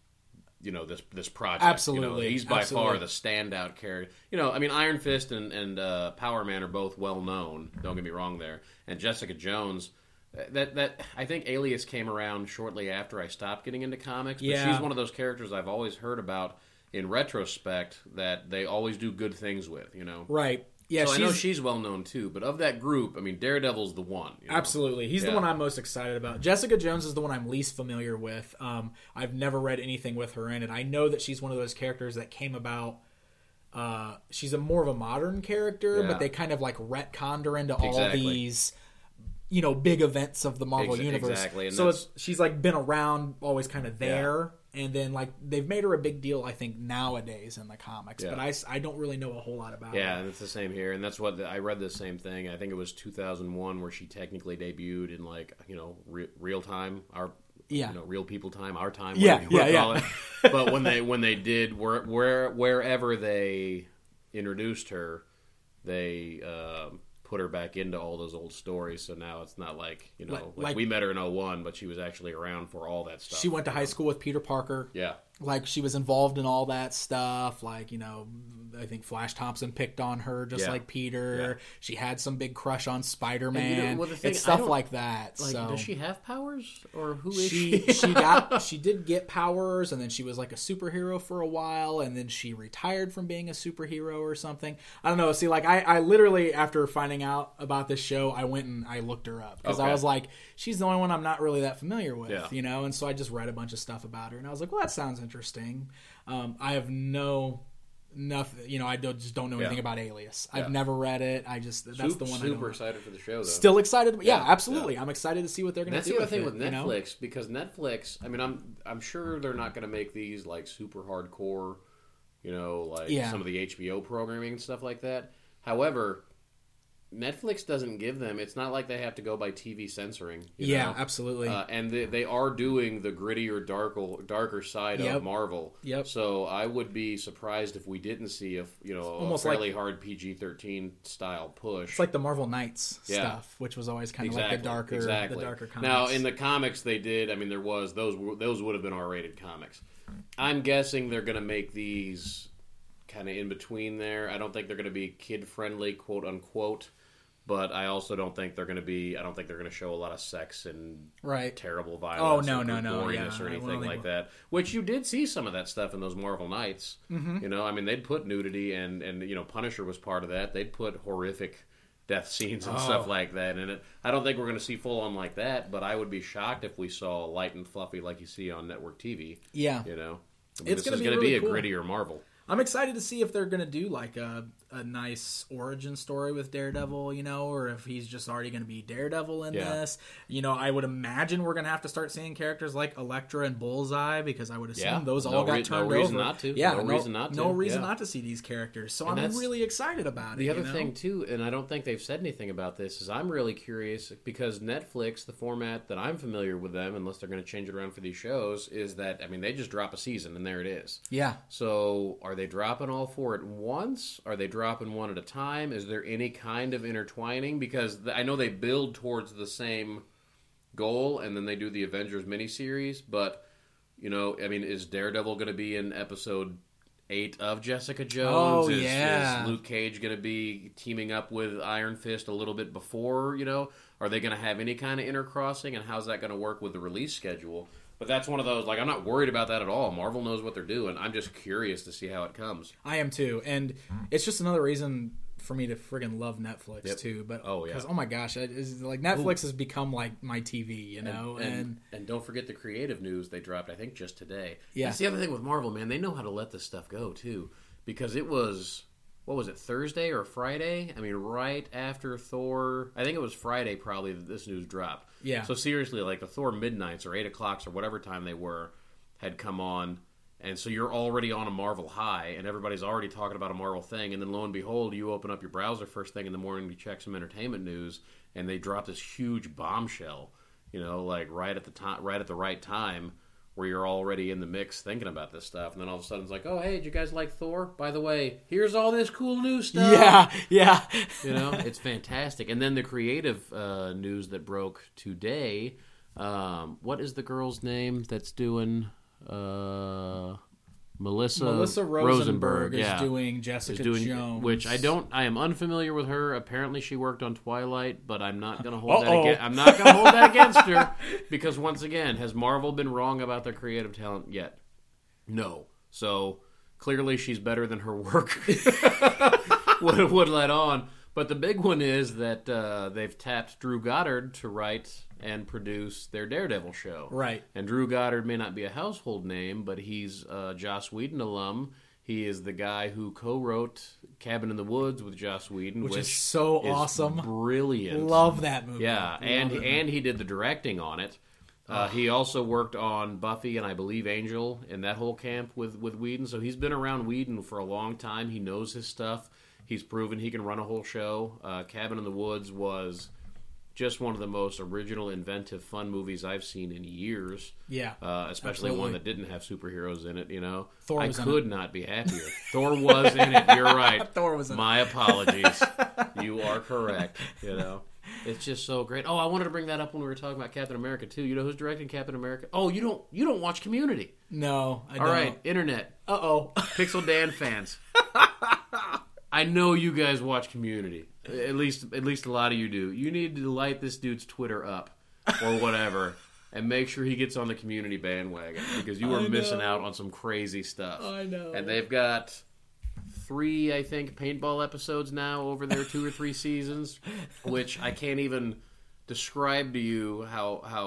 you know, this this project. Absolutely. You know, he's by Absolutely. far the standout character. You know, I mean, Iron Fist and, and uh, Power Man are both well known. Don't get me wrong there. And Jessica Jones, that that I think Alias came around shortly after I stopped getting into comics. But yeah. she's one of those characters I've always heard about in retrospect that they always do good things with, you know? Right. Yeah, so I know she's well known too, but of that group, I mean, Daredevil's the one. You know? Absolutely. He's yeah. the one I'm most excited about. Jessica Jones is the one I'm least familiar with. Um, I've never read anything with her in it. I know that she's one of those characters that came about. Uh, she's a more of a modern character, yeah. but they kind of like retconned her into all exactly. these, you know, big events of the Marvel Ex- universe. Exactly. And so it's, she's like been around, always kind of there. Yeah. And then, like, they've made her a big deal, I think, nowadays in the comics. Yeah. But I, I don't really know a whole lot about yeah, her. Yeah, and it's the same here. And that's what the, I read the same thing. I think it was two thousand one where she technically debuted in, like, you know, re- real time, our, yeah. you know, real people time, our time, yeah, whatever you yeah, want to yeah. call it. But when they when they did, where, where wherever they introduced her, they uh, put her back into all those old stories. So now it's not like, you know, like, like we met her in oh one, but she was actually around for all that stuff. She went to high school with Peter Parker. Yeah. Like, she was involved in all that stuff. Like, you know, I think Flash Thompson picked on her just yeah. like Peter. Yeah. She had some big crush on Spider-Man. You know, well, thing, it's stuff like that. Like, so. Does she have powers? Or who is she? She, she got. She did get powers, and then she was like a superhero for a while, and then she retired from being a superhero or something. I don't know. See, like, I, I literally, after finding out about this show, I went and I looked her up. Because okay. I was like, she's the only one I'm not really that familiar with, yeah. you know? And so I just read a bunch of stuff about her, and I was like, well, that sounds interesting. Um, I have no nothing. You know, I don't, just don't know Yeah. anything about Alias. Yeah. I've never read it. I just that's super, the one. I Super don't excited for the show, though. Still excited. Yeah, Yeah, absolutely. yeah. I'm excited to see what they're going to That's do. the other thing it, with you know? Netflix, because Netflix, I mean, I'm I'm sure they're not going to make these like super hardcore, you know, like Yeah. some of the H B O programming and stuff like that. However, Netflix doesn't give them. It's not like they have to go by T V censoring. You Yeah, know? absolutely. Uh, and they, they are doing the grittier, darker, darker side Yep. of Marvel. Yep. So I would be surprised if we didn't see a you know almost a fairly like- hard P G thirteen style push. It's like the Marvel Knights Yeah. stuff, which was always kind of exactly, like the darker, exactly. the darker comics. Now, in the comics, they did. I mean, there was those. were- Those would have been R-rated comics. I'm guessing they're going to make these kind of in between there. I don't think they're going to be kid friendly, quote unquote. But I also don't think they're going to be. I don't think they're going to show a lot of sex and right. terrible violence. Oh, no, or no, no, goriness yeah, or I anything don't think like we'll- that. Which you did see some of that stuff in those Marvel Knights. Mm-hmm. You know, I mean, they'd put nudity and and you know Punisher was part of that. They'd put horrific death scenes and Oh. stuff like that in it. I don't think we're going to see full on like that, but I would be shocked if we saw light and fluffy like you see on network T V. Yeah. You know, I mean, It's this gonna is be going to really be a cool. grittier Marvel. I'm excited to see if they're going to do like a, a nice origin story with Daredevil, you know, or if he's just already going to be Daredevil in Yeah. this. You know, I would imagine we're going to have to start seeing characters like Elektra and Bullseye because I would assume Yeah. those No all got re- no turned reason over. not to. Yeah, No no reason not to. No reason Yeah. not to see these characters. So And I'm that's- really excited about it. The other you know? thing too, and I don't think they've said anything about this, is I'm really curious because Netflix, the format that I'm familiar with them, unless they're going to change it around for these shows, is that I mean they just drop a season and there it is. Yeah. So are they dropping all four at once? Are they dropping one at a time? Is there any kind of intertwining? Because th- I know they build towards the same goal, and then they do the Avengers miniseries. But you know, I mean, is Daredevil going to be in episode eight of Jessica Jones? Oh, is, yeah. is Luke Cage going to be teaming up with Iron Fist a little bit before? You know, are they going to have any kind of intercrossing, and how's that going to work with the release schedule? But that's one of those, like, I'm not worried about that at all. Marvel knows what they're doing. I'm just curious to see how it comes. I am too, and it's just another reason for me to friggin' love Netflix Yep. too. But Oh, yeah. because oh my gosh, it is like Netflix has become like my T V, you know, and, and, and don't forget the creative news they dropped, I think, just today. Yeah. That's the other thing with Marvel, man. They know how to let this stuff go, too. Because it was, what was it, Thursday or Friday? I mean, right after Thor. I think it was Friday, probably, that this news dropped. Yeah. So seriously, like the Thor midnights or eight o'clocks or whatever time they were had come on. And so you're already on a Marvel high, and everybody's already talking about a Marvel thing. And then lo and behold, you open up your browser first thing in the morning to check some entertainment news, and they drop this huge bombshell, you know, like right at the time, right at the right time, where you're already in the mix thinking about this stuff. And then all of a sudden it's like, oh, hey, did you guys like Thor? By the way, here's all this cool new stuff. yeah, yeah. You know, it's fantastic. And then the creative uh, news that broke today. Um, what is the girl's name that's doing uh, Melissa Melissa Rosenberg, is yeah, doing Jessica is doing Jones, which I don't. I am unfamiliar with her. Apparently, she worked on Twilight, but I'm not going to hold Uh-oh. that. Against, I'm not going to hold that against her because once again, has Marvel been wrong about their creative talent yet? No. So clearly, she's better than her work would would let on. But the big one is that uh, they've tapped Drew Goddard to write and produce their Daredevil show. Right. And Drew Goddard may not be a household name, but he's a Joss Whedon alum. He is the guy who co-wrote Cabin in the Woods with Joss Whedon, Which which, is so is awesome. brilliant. Love that movie. Yeah, Love and it. and he did the directing on it. Uh, he also worked on Buffy and I believe Angel in that whole camp with, with Whedon. So he's been around Whedon for a long time. He knows his stuff. He's proven he can run a whole show. Uh, Cabin in the Woods was just one of the most original, inventive, fun movies I've seen in years. Yeah, Uh, especially absolutely. one that didn't have superheroes in it, you know. Thor I was in could not be happier. Thor was in it. You're right. Thor was in it. My apologies. You are correct, you know. It's just so great. Oh, I wanted to bring that up when we were talking about Captain America too. You know who's directing Captain America? Oh, you don't you don't watch Community. No, I All don't. right, internet. Uh oh. Pixel Dan fans. I know you guys watch Community. At least at least a lot of you do. You need to light this dude's Twitter up or whatever and make sure he gets on the Community bandwagon because you are I missing know. out on some crazy stuff. I know. And they've got three, I think, paintball episodes now over their two or three seasons, which I can't even describe to you how how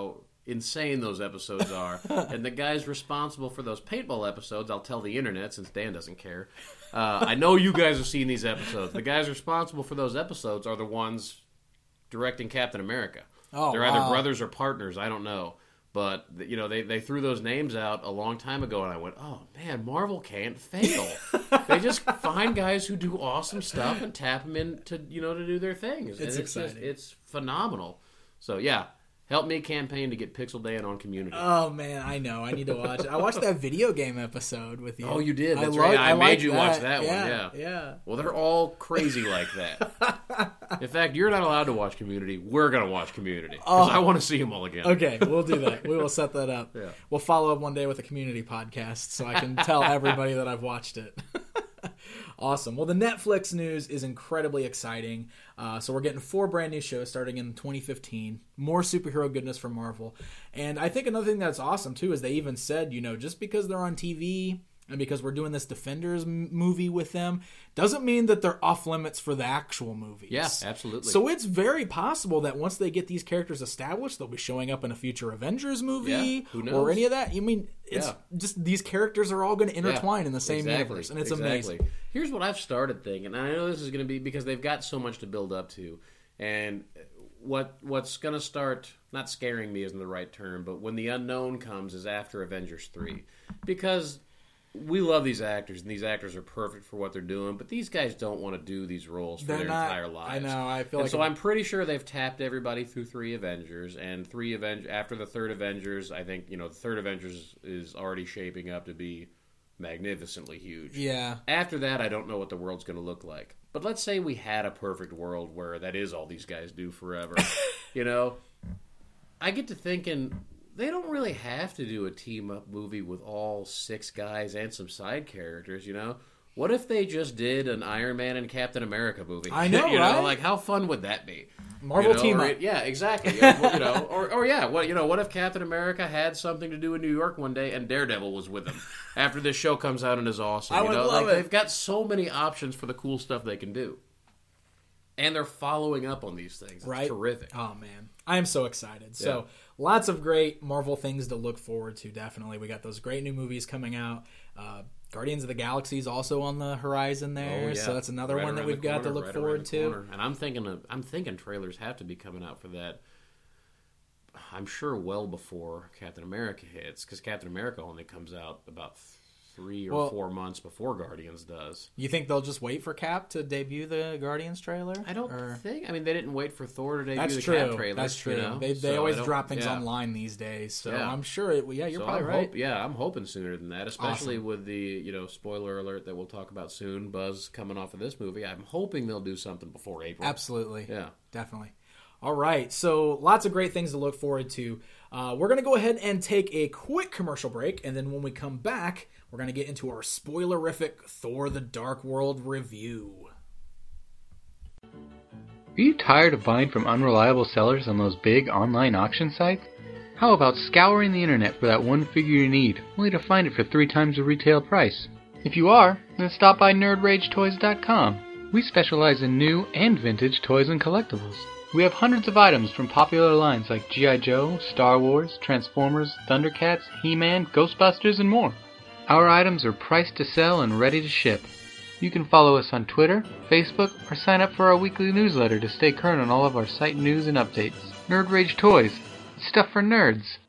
insane those episodes are. And the guys responsible for those paintball episodes, I'll tell the internet since Dan doesn't care. Uh, I know you guys have seen these episodes. The guys responsible for those episodes are the ones directing Captain America. Oh, They're either wow. brothers or partners. I don't know. But, you know, they, they threw those names out a long time ago, and I went, oh, man, Marvel can't fail. They just find guys who do awesome stuff and tap them in to, you know, to do their things. It's and it's exciting. Just, it's phenomenal. So, yeah, help me campaign to get Pixel Dan on Community. Oh, man, I know. I need to watch it. I watched that video game episode with you. Oh, you did? That's I right. like- I, I made like you that. watch that Yeah, one, yeah. yeah. Well, they're all crazy like that. In fact, you're not allowed to watch Community. We're going to watch Community. Because Oh. I want to see them all again. Okay, we'll do that. We will set that up. Yeah. We'll follow up one day with a community podcast so I can tell everybody that I've watched it. Awesome. Well, the Netflix news is incredibly exciting. Uh, so we're getting four brand new shows starting in twenty fifteen. More superhero goodness from Marvel. And I think another thing that's awesome, too, is they even said, you know, just because they're on T V and because we're doing this Defenders m- movie with them, doesn't mean that they're off limits for the actual movies. Yeah, absolutely. So it's very possible that once they get these characters established, they'll be showing up in a future Avengers movie Yeah, who knows? or any of that. You mean, it's Yeah. just these characters are all going to intertwine Yeah, in the same exactly, universe, and it's exactly. amazing. Here's what I've started thinking, and I know this is going to be because they've got so much to build up to, and what what's going to start not scaring me isn't the right term, but when the unknown comes is after Avengers three, because we love these actors, and these actors are perfect for what they're doing, but these guys don't want to do these roles for They're their not- entire lives. I know, I feel and like so it- I'm pretty sure they've tapped everybody through three Avengers, and three Aven- after the third Avengers, I think, you know, the third Avengers is already shaping up to be magnificently huge. Yeah. After that, I don't know what the world's going to look like. But let's say we had a perfect world where that is all these guys do forever. You know, I get to thinking they don't really have to do a team-up movie with all six guys and some side characters, you know? What if they just did an Iron Man and Captain America movie? I know, you right? know, like, how fun would that be? Marvel You know, team or up. it- Yeah, exactly. you know, or, or yeah, what you know, what if Captain America had something to do in New York one day and Daredevil was with him after this show comes out and is awesome? I you would know, love like, it. They've got so many options for the cool stuff they can do, and they're following up on these things. It's Right? terrific. Oh, man. I am so excited. So, Yeah. lots of great Marvel things to look forward to, definitely. We got those great new movies coming out. Uh, Guardians of the Galaxy is also on the horizon there. Oh, yeah. So, that's another Right one that around we've the got to corner, look right forward around the to. corner. And I'm thinking, of, I'm thinking trailers have to be coming out for that. I'm sure well before Captain America hits, because Captain America only comes out about three or Well- four months before Guardians does. You think they'll just wait for Cap to debut the Guardians trailer? I don't Or- think. I mean, they didn't wait for Thor to debut That's the true. Cap trailer. That's true. You know? They they So I always don't- drop things yeah. online these days, so Yeah. I'm sure. It, yeah, you're So probably I'm right. hope- yeah, I'm hoping sooner than that, especially Awesome. with the, you know, spoiler alert that we'll talk about soon, buzz coming off of this movie. I'm hoping they'll do something before April. Absolutely. Yeah. Definitely. All right. So lots of great things to look forward to. Uh, we're going to go ahead and take a quick commercial break. And then when we come back, we're going to get into our spoilerific Thor the Dark World review. Are you tired of buying from unreliable sellers on those big online auction sites? How about scouring the internet for that one figure you need, only to find it for three times the retail price? If you are, then stop by nerd rage toys dot com. We specialize in new and vintage toys and collectibles. We have hundreds of items from popular lines like G I. Joe, Star Wars, Transformers, Thundercats, He-Man, Ghostbusters, and more. Our items are priced to sell and ready to ship. You can follow us on Twitter, Facebook, or sign up for our weekly newsletter to stay current on all of our site news and updates. Nerd Rage Toys. It's stuff for nerds.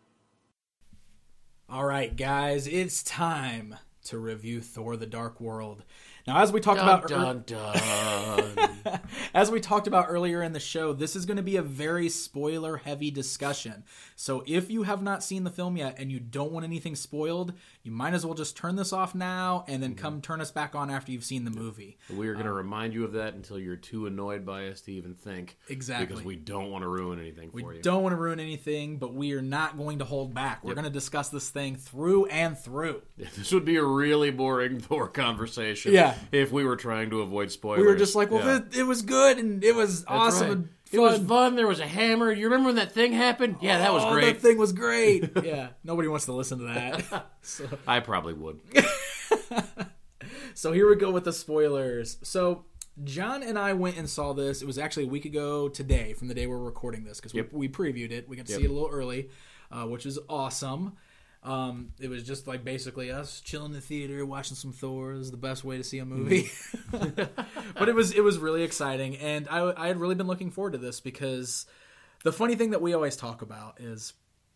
All right, guys, it's time to review Thor the Dark World. Now, as we talked Dun, about dun, dun. as we talked about earlier in the show, this is going to be a very spoiler-heavy discussion. So if you have not seen the film yet and you don't want anything spoiled, you might as well just turn this off now and then come turn us back on after you've seen the movie. We are going to remind you of that until you're too annoyed by us to even think. Exactly. Because we don't want to ruin anything We for you. don't want to ruin anything, but we are not going to hold back. We're going to discuss this thing through and through. This would be a really boring Thor conversation. Yeah. If we were trying to avoid spoilers. We were just like, well, Yeah. it, it was good and it was That's awesome right. and It was fun. fun. There was a hammer. You remember when that thing happened? Yeah, that was Oh, great. That thing was great. Yeah, nobody wants to listen to that. so, I probably would. so here we go with the spoilers. So John and I went and saw this. It was actually a week ago today from the day we're recording this because Yep. we, we previewed it. We got to Yep. see it a little early, uh, which is awesome. Um, it was just like basically us chilling in the theater, watching some Thor. It was the best way to see a movie. But it was it was really exciting, and I, I had really been looking forward to this because the funny thing that we always talk about is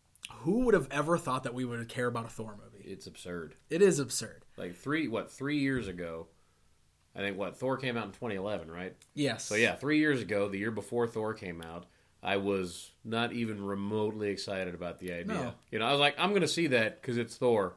who would have ever thought that we would care about a Thor movie? It's absurd. It is absurd. Like three, what, three years ago, I think, what, Thor came out in twenty eleven, right? Yes. So yeah, three years ago, the year before Thor came out, I was not even remotely excited about the idea. No. You know, I was like, I'm going to see that because it's Thor.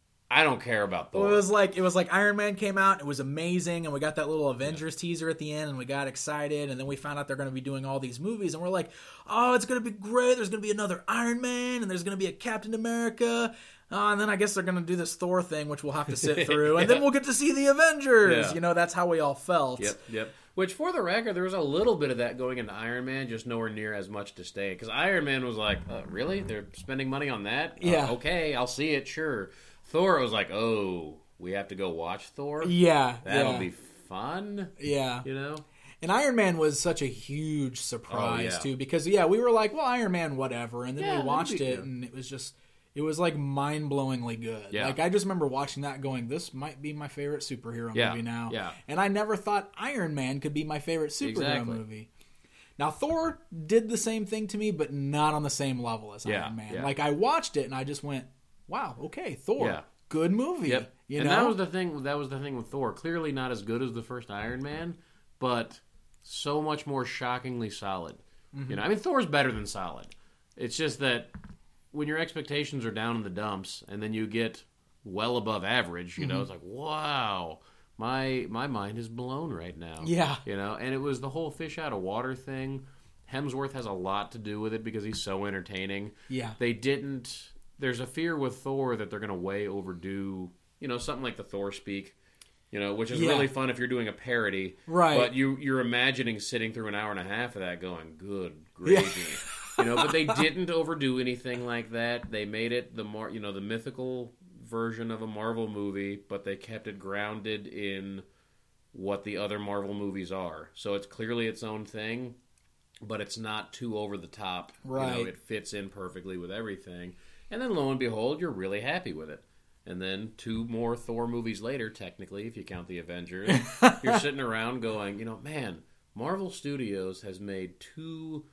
I don't care about Thor. Well, it was like it was like Iron Man came out. It was amazing, and we got that little Avengers yeah. teaser at the end, and we got excited. And then we found out they're going to be doing all these movies, and we're like, "Oh, it's going to be great! There's going to be another Iron Man, and there's going to be a Captain America, uh, and then I guess they're going to do this Thor thing, which we'll have to sit through, and yeah. then we'll get to see the Avengers." Yeah. You know, that's how we all felt. Yep, yep. Which, for the record, there was a little bit of that going into Iron Man, just nowhere near as much to stay. Because Iron Man was like, uh, "Really? They're spending money on that? Yeah. Uh, okay, I'll see it. Sure." Thor was like, oh, we have to go watch Thor? Yeah. That'll yeah. be fun. Yeah. You know? And Iron Man was such a huge surprise, Oh, yeah. too, because, yeah, we were like, well, Iron Man, whatever. And then Yeah, we watched that'd be it, good. and it was just, it was like mind-blowingly good. Yeah. Like, I just remember watching that going, this might be my favorite superhero Yeah, movie now. yeah. And I never thought Iron Man could be my favorite superhero Exactly. movie. Now, Thor did the same thing to me, but not on the same level as Yeah, Iron Man. yeah. Like, I watched it, and I just went, wow, okay, Thor. Yeah. Good movie. Yep. You and know? that was the thing. That was the thing with Thor. Clearly not as good as the first Iron Man, but so much more shockingly solid. Mm-hmm. You know, I mean, Thor's better than solid. It's just that when your expectations are down in the dumps, and then you get well above average, you Mm-hmm. know, it's like, wow, my my mind is blown right now. Yeah. You know, and it was the whole fish out of water thing. Hemsworth has a lot to do with it because he's so entertaining. Yeah. They didn't. There's a fear with Thor that they're going to way overdo, you know, something like the Thor speak, you know, which is Yeah. really fun if you're doing a parody. Right. But you, you're imagining sitting through an hour and a half of that going, good gravy. You know, but they didn't overdo anything like that. They made it the more, you know, the mythical version of a Marvel movie, but they kept it grounded in what the other Marvel movies are. So it's clearly its own thing, but it's not too over the top. Right. You know, it fits in perfectly with everything. And then lo and behold, you're really happy with it. And then two more Thor movies later, technically, if you count the Avengers, you're sitting around going, you know, man, Marvel Studios has made two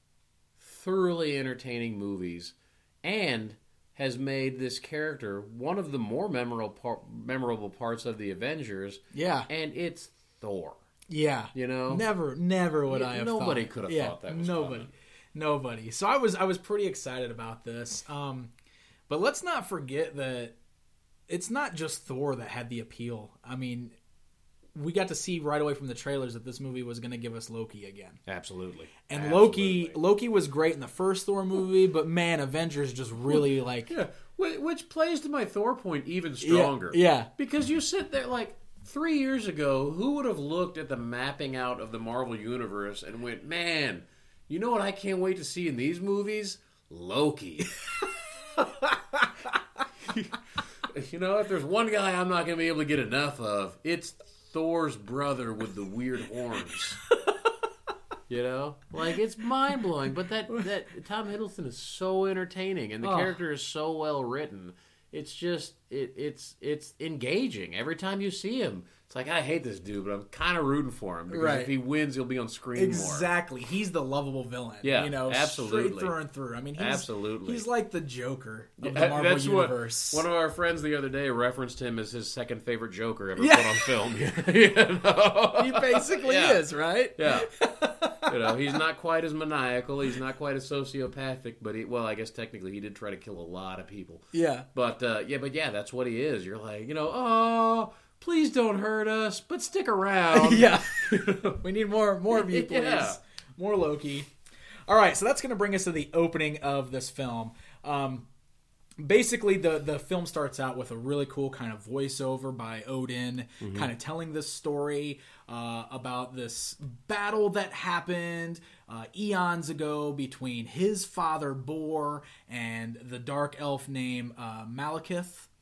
thoroughly entertaining movies and has made this character one of the more memorable par- memorable parts of the Avengers. Yeah. And it's Thor. Yeah. You know? Never, never would Yeah, I have nobody thought. could have yeah, thought that was nobody. coming. Nobody. So I was I was pretty excited about this. Um, but let's not forget that it's not just Thor that had the appeal. I mean, we got to see right away from the trailers that this movie was going to give us Loki again. Absolutely. And Absolutely. Loki Loki was great in the first Thor movie, but man, Avengers just really like Yeah, whi- which plays to my Thor point even stronger. yeah. Because you sit there like three years ago, who would have looked at the mapping out of the Marvel Universe and went, man, you know what I can't wait to see in these movies? Loki. You know, if there's one guy I'm not going to be able to get enough of, it's Thor's brother with the weird horns. You know, like it's mind blowing. But that that Tom Hiddleston is so entertaining, and the Oh. character is so well written. It's just it it's it's engaging every time you see him. It's like I hate this dude, but I'm kind of rooting for him because Right. if he wins, he'll be on screen more. Exactly. He's the lovable villain. Yeah, you know, absolutely. straight through and through. I mean, he's, Absolutely. he's like the Joker of the Yeah, Marvel that's universe. What one of our friends the other day referenced him as his second favorite Joker ever Yeah. put on film. You know? he basically Yeah. is, right? Yeah. You know, he's not quite as maniacal. He's not quite as sociopathic, but he, well, I guess technically he did try to kill a lot of people. Yeah. But, uh, yeah, but yeah, that's what he is. You're like, you know, oh, please don't hurt us, but stick around. yeah. We need more more of you, please. Yeah. More Loki. All right, so that's going to bring us to the opening of this film. Um, basically, the, the film starts out with a really cool kind of voiceover by Odin, Mm-hmm. kind of telling this story uh, about this battle that happened uh, eons ago between his father, Bor, and the dark elf named uh, Malekith.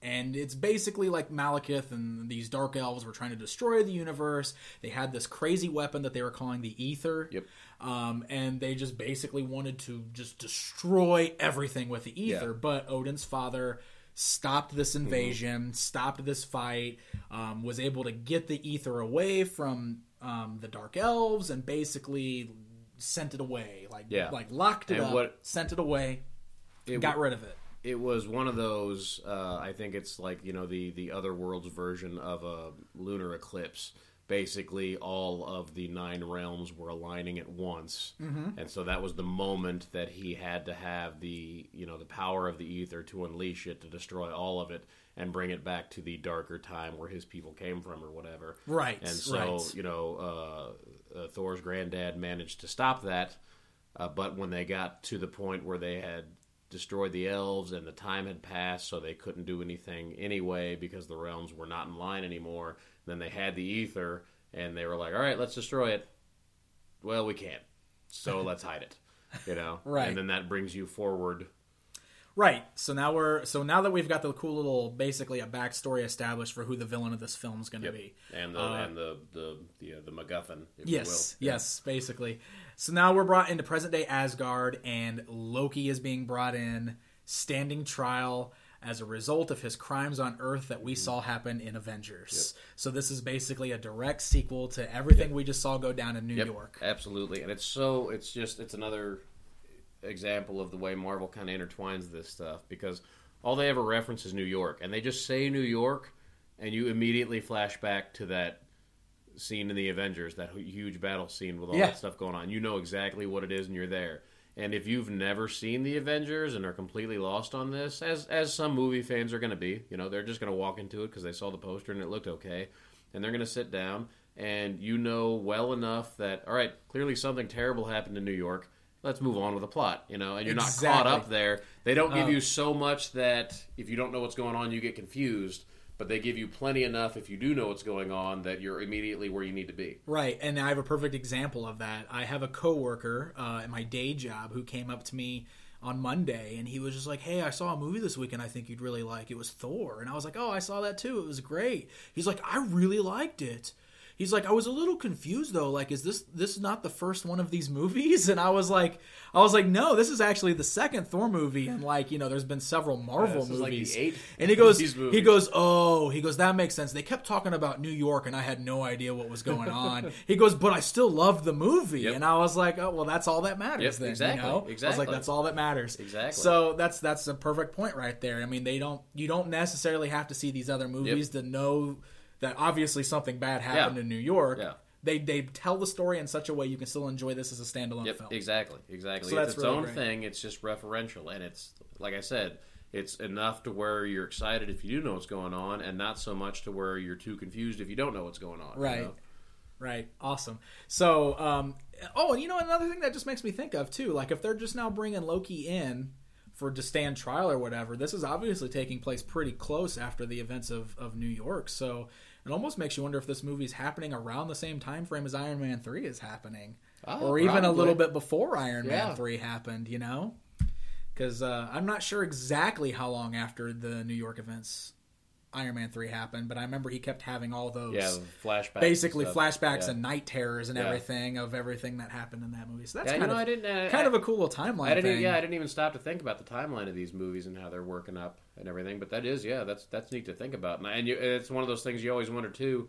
And it's basically like Malekith and these dark elves were trying to destroy the universe. They had this crazy weapon that they were calling the Ether. Yep. Um, and they just basically wanted to just destroy everything with the Ether. Yeah. But Odin's father stopped this invasion, mm-hmm. stopped this fight, um, was able to get the Ether away from um, the dark elves, and basically sent it away. Like, yeah. like locked it and up, what, sent it away, it got w- rid of it. It was one of those, uh, I think it's like, you know, the, the other world's version of a lunar eclipse. Basically, all of the nine realms were aligning at once. Mm-hmm. And so that was the moment that he had to have the, you know, the power of the Ether to unleash it, to destroy all of it, and bring it back to the darker time where his people came from or whatever. Right, And so, right. you know, uh, uh, Thor's granddad managed to stop that. Uh, but when they got to the point where they had destroyed the elves and the time had passed, so they couldn't do anything anyway because the realms were not in line anymore. Then they had the Ether, and they were like, all right, let's destroy it. Well, we can't, so let's hide it, you know? Right. And then that brings you forward. Right. So now we're so now that we've got the cool little, basically a backstory established for who the villain of this film is going to Yep. be. And the, Uh, and the, the, the, uh, the MacGuffin, if Yes, you will. yes, basically. So now we're brought into present-day Asgard, and Loki is being brought in, standing trial as a result of his crimes on Earth that we saw happen in Avengers. Yep. So this is basically a direct sequel to everything Yep. we just saw go down in New Yep, York. absolutely. And it's so, it's just, it's another example of the way Marvel kind of intertwines this stuff, because all they ever reference is New York, and they just say New York, and you immediately flash back to that scene in the Avengers, that huge battle scene with all Yeah. that stuff going on. You know exactly what it is, and you're there. And if you've never seen the Avengers and are completely lost on this, as as some movie fans are going to be, you know, they're just going to walk into it because they saw the poster and it looked okay, and they're going to sit down, and you know well enough that, all right, clearly something terrible happened in New York. Let's move on with the plot, you know, and you're Exactly. not caught up there. They don't give Uh, you so much that if you don't know what's going on, you get confused, but they give you plenty enough if you do know what's going on that you're immediately where you need to be. Right, and I have a perfect example of that. I have a coworker uh, at my day job who came up to me on Monday, and he was just like, hey, I saw a movie this weekend I think you'd really like. It was Thor. And I was like, oh, I saw that too. It was great. He's like, I really liked it. He's like, I was a little confused though. Like, is this this not the first one of these movies? And I was like, I was like, no, this is actually the second Thor movie. And like, you know, there's been several Marvel this is like the movies. eighth and he goes, of these he movies. goes, oh, he goes, that makes sense. They kept talking about New York, and I had no idea what was going on. He goes, but I still loved the movie. Yep. And I was like, oh, well, that's all that matters Yep, then. exactly, You know? I was exactly. like, that's all that matters. Exactly. So that's that's a perfect point right there. I mean, they don't you don't necessarily have to see these other movies to know that obviously something bad happened Yeah. in New York. Yeah. They they tell the story in such a way you can still enjoy this as a standalone Yep, film. exactly, exactly. So it's that's its really own great. thing. It's just referential, and it's like I said, it's enough to where you're excited if you do know what's going on, and not so much to where you're too confused if you don't know what's going on. you Right. know? Right. Awesome. So, um, oh, and you know, another thing that just makes me think of too, like if they're just now bringing Loki in for to stand trial or whatever, this is obviously taking place pretty close after the events of, of New York. So it almost makes you wonder if this movie's happening around the same time frame as Iron Man three is happening. Oh, or even a probably. little bit before Iron Yeah. Man three happened, you know? Because uh, I'm not sure exactly how long after the New York events Iron Man three happened, but I remember he kept having all those Yeah, flashbacks. basically and stuff. flashbacks Yeah. and night terrors and Yeah. everything of everything that happened in that movie. So that's Yeah, you kind know, of I didn't, uh, kind I- of a cool little timeline I didn't. thing. Even, yeah, I didn't even stop to think about the timeline of these movies and how they're working up and everything. But that is, yeah, that's that's neat to think about. And, and you, it's one of those things you always wonder too.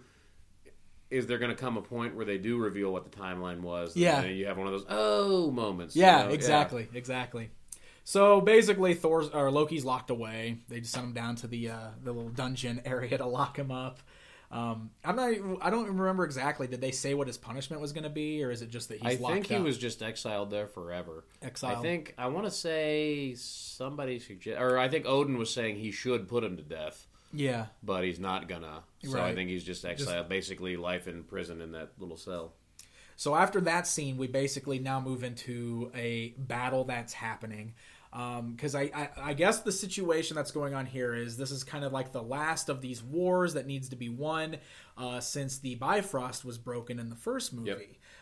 Is there going to come a point where they do reveal what the timeline was? Yeah. and you have one of those oh moments. you Yeah, know? exactly, exactly. So basically, Thor's or Loki's locked away. They just sent him down to the uh, the little dungeon area to lock him up. Um, I'm not. I don't remember exactly. Did they say what his punishment was going to be, or is it just that he's I locked think he up? was just exiled there forever. Exiled. I think I want to say somebody suggest, or I think Odin was saying he should put him to death, Yeah. but he's not gonna. So I Right. think he's just exiled, basically life in prison in that little cell. So after that scene, we basically now move into a battle that's happening. Because I, I, I guess the situation that's going on here is this is kind of like the last of these wars that needs to be won uh, since the Bifrost was broken in the first movie. Yep.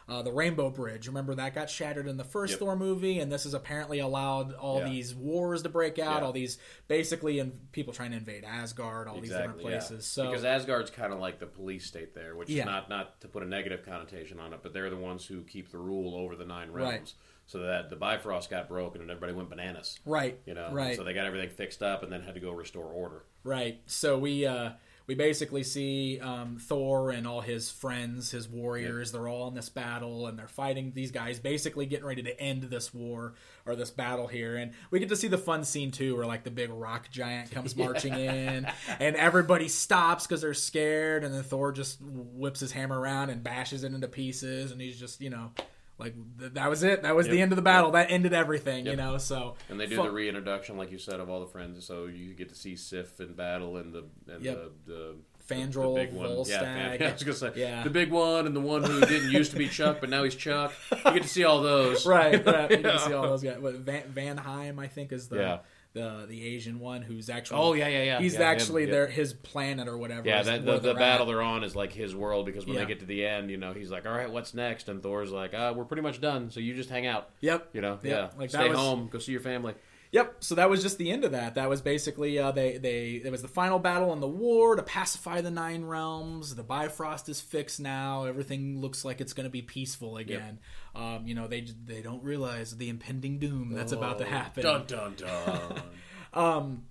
uh, the Rainbow Bridge. Remember that got shattered in the first Yep. Thor movie, and this has apparently allowed all Yeah. these wars to break out, Yeah. all these basically and people trying to invade Asgard, all these different Exactly, places. yeah. So because Asgard's kind of like the police state there, which Yeah. is not not to put a negative connotation on it, but they're the ones who keep the rule over the nine realms. Right. So that the Bifrost got broken and everybody went bananas. right, You know, right. so they got everything fixed up and then had to go restore order. Right. So we uh, we basically see um, Thor and all his friends, his warriors. They're all in this battle, and they're fighting these guys, basically getting ready to end this war or this battle here. And we get to see the fun scene too, where like the big rock giant comes marching in, and everybody stops because they're scared, and then Thor just whips his hammer around and bashes it into pieces, and he's just you know. Like, th- that was it. That was the Yep. end of the battle. That ended everything, you Yep. know, so... And they do Fu- the reintroduction, like you said, of all the friends. So you get to see Sif in battle and the and Yep. the, the Fandral, the big one. Volstagg. Yeah, Fan- I was gonna say Yeah. the big one and the one who didn't used to be Chuck, but now he's Chuck. You get to see all those, Right, right. You can Yeah. see all those guys. What, Van, Van Heim, I think, is the Yeah. the the Asian one who's actually. Oh, yeah, yeah, yeah. He's Yeah, him, actually yeah. their his planet or whatever. Yeah, is that, where the, the they're battle at. they're on is like his world because when Yeah. they get to the end, you know, he's like, "All right, what's next?" And Thor's like, uh, "We're pretty much done, so you just hang out." Yep. You know, Yep. yeah, Like, that stay was- home, go see your family. Yep. So that was just the end of that. That was basically uh, they they it was the final battle in the war to pacify the Nine Realms. The Bifrost is fixed now. Everything looks like it's going to be peaceful again. Um, you know, they they don't realize the impending doom that's about to happen. Dun dun dun. Um,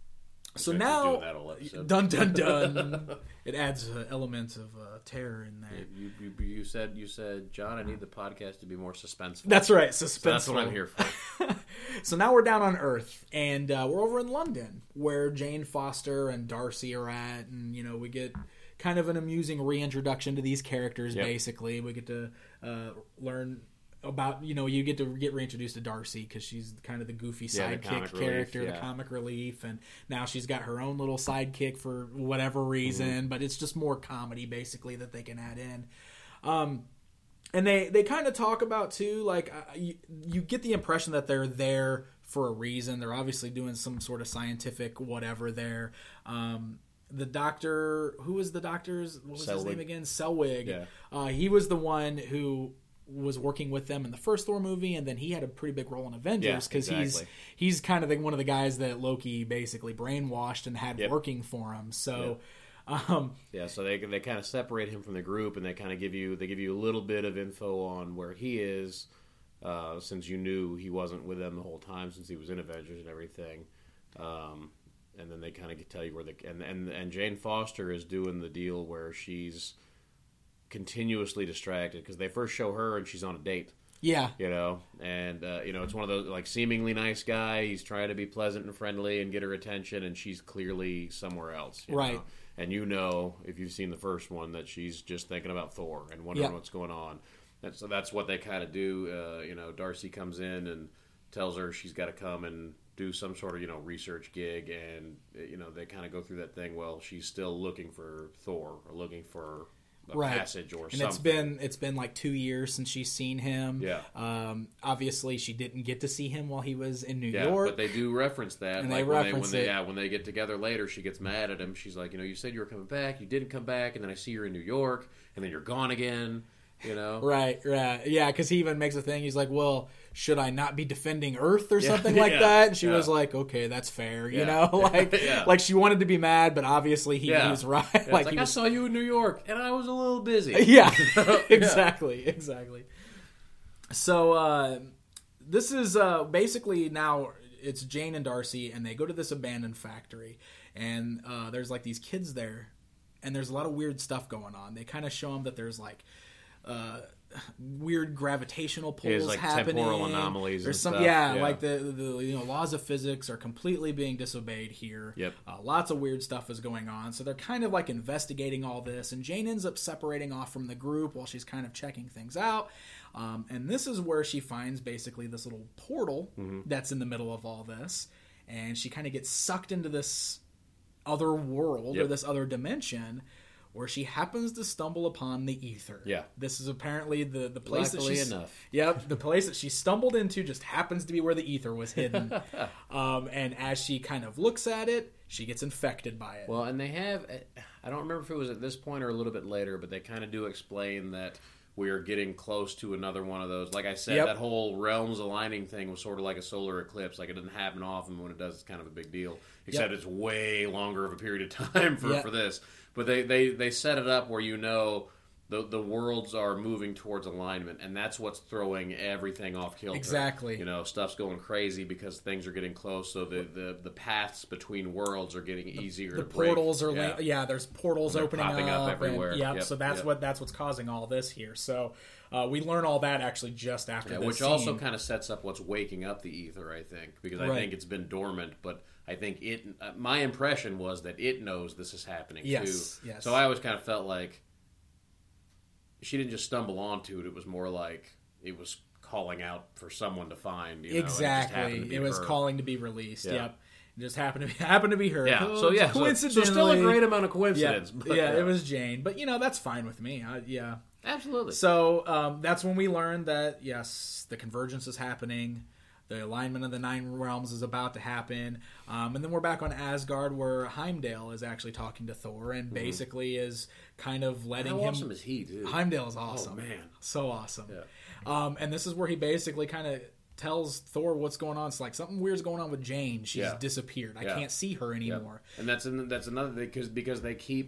so We're now, doing that whole episode. dun dun dun. It adds an element of uh, terror in there. You, you, you said you said John, I need the podcast to be more suspenseful. That's right, So suspenseful. that's what I'm here for. So now we're down on Earth, and uh, we're over in London, where Jane Foster and Darcy are at, and you know we get kind of an amusing reintroduction to these characters. Yep. Basically, we get to uh, learn about you know you get to get reintroduced to Darcy because she's kind of the goofy Yeah, the sidekick comic relief, character, the yeah. comic relief, and now she's got her own little sidekick for whatever reason, Mm-hmm. but it's just more comedy basically that they can add in. Um, and they, they kind of talk about too, like uh, you, you get the impression that they're there for a reason. They're obviously doing some sort of scientific whatever there. Um, the doctor, who was the doctor's? What was his Selwig. name again? Selwig. Yeah. Uh, he was the one who was working with them in the first Thor movie, and then he had a pretty big role in Avengers Yeah, because exactly. he's he's kind of the, one of the guys that Loki basically brainwashed and had Yep. working for him. So. Um, Yeah, so they they kind of separate him from the group, and they kind of give you they give you a little bit of info on where he is, uh, since you knew he wasn't with them the whole time since he was in Avengers and everything, um, and then they kind of tell you where the and, and and Jane Foster is doing the deal where she's continuously distracted because they first show her and she's on a date. yeah, You know, and uh, you know it's one of those like seemingly nice guy. He's trying to be pleasant and friendly and get her attention, and she's clearly somewhere else. you Right. know? And you know, if you've seen the first one, that she's just thinking about Thor and wondering Yeah. what's going on. And so that's what they kind of do. Uh, you know, Darcy comes in and tells her she's got to come and do some sort of you know research gig, and you know they kind of go through that thing. Well, she's still looking for Thor or looking for a right. passage or and something. it's been it's been like two years since she's seen him. Yeah. Um, obviously, she didn't get to see him while he was in New Yeah, York. but they do reference that. And like they when reference they, when it. they, yeah, when they get together later, she gets mad at him. She's like, you know, you said you were coming back, you didn't come back, and then I see you're in New York, and then you're gone again. You know, Right, right, yeah. Because he even makes a thing. He's like, "Well, should I not be defending Earth or Yeah, something like yeah, that?" And she yeah. was like, "Okay, that's fair." You Yeah. know, like, Yeah. like she wanted to be mad, but obviously he, Yeah. he was right. Yeah, it's like like, he I was, saw you in New York, and I was a little busy. yeah, exactly, exactly. So uh, this is uh, basically now it's Jane and Darcy, and they go to this abandoned factory, and uh, there's like these kids there, and there's a lot of weird stuff going on. They kind of show them that there's like. Uh, weird gravitational pulls There's, like, happening. temporal anomalies There's and some, stuff, yeah, yeah. like the, the you know laws of physics are completely being disobeyed here. Yep. Uh, lots of weird stuff is going on. So they're kind of like investigating all this, and Jane ends up separating off from the group while she's kind of checking things out. Um, and this is where she finds basically this little portal Mm-hmm. that's in the middle of all this, and she kind of gets sucked into this other world or Yep. this other dimension. Where she happens to stumble upon the ether. Yeah. This is apparently the, the place Luckily that she's... enough. Yep, the place that she stumbled into just happens to be where the ether was hidden. um, and as she kind of looks at it, she gets infected by it. Well, and they have, I don't remember if it was at this point or a little bit later, but they kind of do explain that we are getting close to another one of those. Like I said, Yep. that whole realms aligning thing was sort of like a solar eclipse. Like it doesn't happen often. When it does, it's kind of a big deal. Except Yep. it's way longer of a period of time for, Yep. for this. But they, they, they set it up where you know the the worlds are moving towards alignment, and that's what's throwing everything off kilter. Exactly. You know, stuff's going crazy because things are getting close, so the, the, the paths between worlds are getting easier The to break. portals are yeah. yeah. yeah, there's portals They're opening popping up and- everywhere. yep, Yep, so that's yep. what that's what's causing all this here. So uh, we learn all that actually just after Yeah, this which scene. also kind of sets up what's waking up the ether, I think, because I Right. think it's been dormant, but I think it. Uh, my impression was that it knows this is happening Yes, too. yes. So I always kind of felt like she didn't just stumble onto it; it was more like it was calling out for someone to find. You know, and it just happened Exactly. to be It was her. calling to be released. Yeah. Yep. It just happened to be happened to be her. Yeah. Oh, So yeah. So, so coincidentally, still a great amount of yeah, coincidence. but, yeah, it was Jane, but you know that's fine with me. I, yeah. absolutely. So um, that's when we learned that yes, the convergence is happening. The alignment of the nine realms is about to happen, um, and then we're back on Asgard, where Heimdall is actually talking to Thor, and basically is kind of letting How him. awesome is he, dude? Heimdall is awesome. Oh, man. So awesome. Yeah. Um, and this is where he basically kind of tells Thor what's going on. It's like something weird's going on with Jane. She's Yeah. disappeared. I Yeah. can't see her Yep. anymore. And that's an, that's another thing because because they keep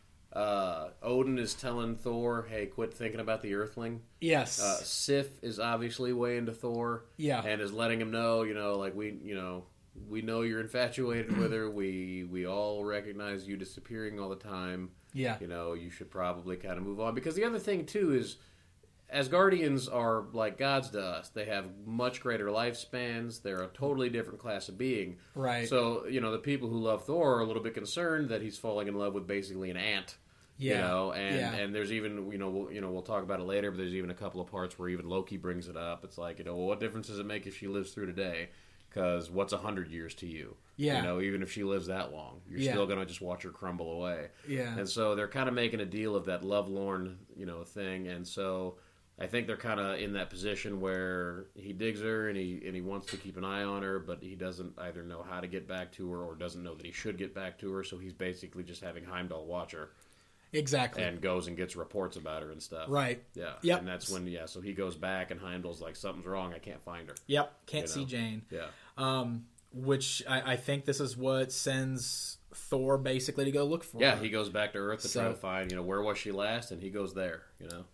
uh, Odin is telling Thor, "Hey, quit thinking about the Earthling." Yes. Uh, Sif is obviously way into Thor, Yeah. and is letting him know, you know, like we, you know, we know you're infatuated with her. We we all recognize you disappearing all the time. yeah. You know, you should probably kind of move on because the other thing too is. Asgardians are like gods to us. They have much greater lifespans. They're a totally different class of being. Right. So, you know, the people who love Thor are a little bit concerned that he's falling in love with basically an ant. Yeah. You know, and, Yeah. and there's even, you know, we'll, you know, we'll talk about it later, but there's even a couple of parts where even Loki brings it up. It's like, you know, well, what difference does it make if she lives through today? Because what's a hundred years to you? Yeah. You know, even if she lives that long, you're Yeah. still going to just watch her crumble away. Yeah. And so they're kind of making a deal of that lovelorn, you know, thing. And so I think they're kind of in that position where he digs her and he and he wants to keep an eye on her, but he doesn't either know how to get back to her or doesn't know that he should get back to her. So he's basically just having Heimdall watch her Exactly. and goes and gets reports about her and stuff. Right. Yeah. Yep. And that's when, yeah, so he goes back and Heimdall's like, something's wrong. I can't find her. Yep. Can't You see know? Jane. Yeah. Um, which I, I think this is what sends Thor basically to go look for Yeah, her. he goes back to Earth to So- try to find, you know, where was she last? And he goes there, you know.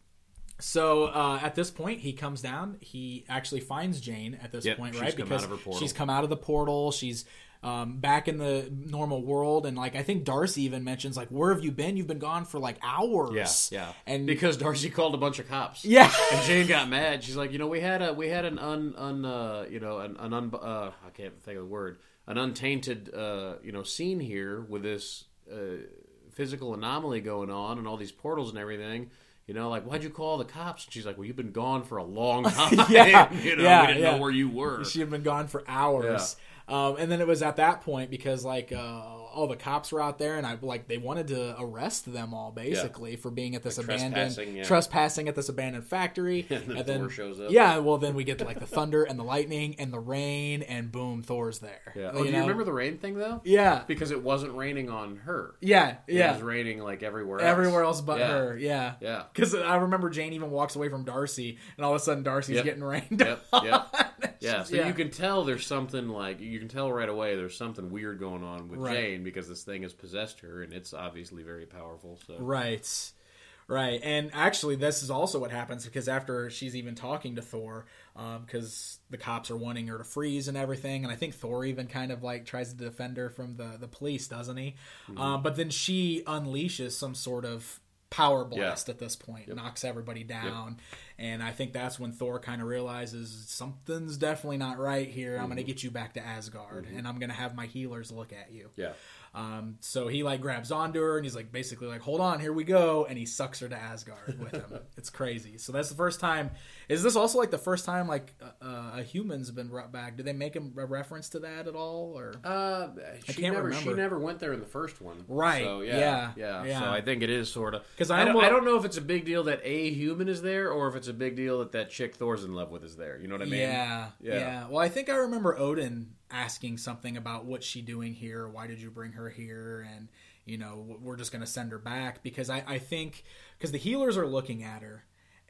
So uh, at this point, he comes down. He actually finds Jane at this Yep, point, she's right? come Because out of her portal. she's come out of the portal. She's um, back in the normal world, and like I think Darcy even mentions, like, "Where have you been? You've been gone for like hours." Yeah, yeah. And because Darcy called a bunch of cops. yeah, And Jane got mad. She's like, you know, we had a we had an un un uh, you know an, an un uh, I can't think of the word an untainted uh, you know scene here with this uh, physical anomaly going on and all these portals and everything. You know, like, why'd you call the cops? And she's like, well, you've been gone for a long time. Yeah, you know, yeah, we didn't yeah. know where you were. she had been gone for hours. Um, and then it was at that point because like uh, all the cops were out there, and I like they wanted to arrest them all basically for being at this Like abandoned trespassing, yeah. trespassing at this abandoned factory. And then and then Thor shows up. Yeah, well then we get like the thunder and the lightning and the rain, and boom, Thor's there. Yeah. Oh, do you know? remember the rain thing though? Yeah, Because it wasn't raining on her. yeah, It yeah. was raining like everywhere else. Everywhere else but Yeah. her. Yeah. Yeah. Because I remember Jane even walks away from Darcy, and all of a sudden Darcy's Yep. getting rained Yep. on. Yep. Yeah, so Yeah. you can tell there's something like you can tell right away there's something weird going on with Right. Jane because this thing has possessed her and it's obviously very powerful. So Right. Right. And actually, this is also what happens because after she's even talking to Thor, because the cops are wanting her to freeze and everything, and I think Thor even kind of like tries to defend her from the, the police, doesn't he? Mm-hmm. Um, but then she unleashes some sort of power blast Yeah. at this point, knocks everybody down, and I think that's when Thor kind of realizes something's definitely not right here. I'm going to get you back to Asgard, and I'm going to have my healers look at you. yeah, Um, so he like grabs onto her and he's like basically like, hold on, here we go, and he sucks her to Asgard with him. It's crazy. So that's the first time. Is this also like the first time like uh, a human's been brought back? Did they make a reference to that at all? Or uh, she can't never she remember. never went there in the first one, Right, So, yeah, yeah, yeah, yeah. So I think it is sort of 'Cause I I don't, almo- I don't know if it's a big deal that a human is there or if it's a big deal that that chick Thor's in love with is there. You know what I mean? yeah, Yeah. yeah, Well, I think I remember Odin asking something about what's she doing here? Why did you bring her here? And you know, we're just going to send her back because I, I think because the healers are looking at her.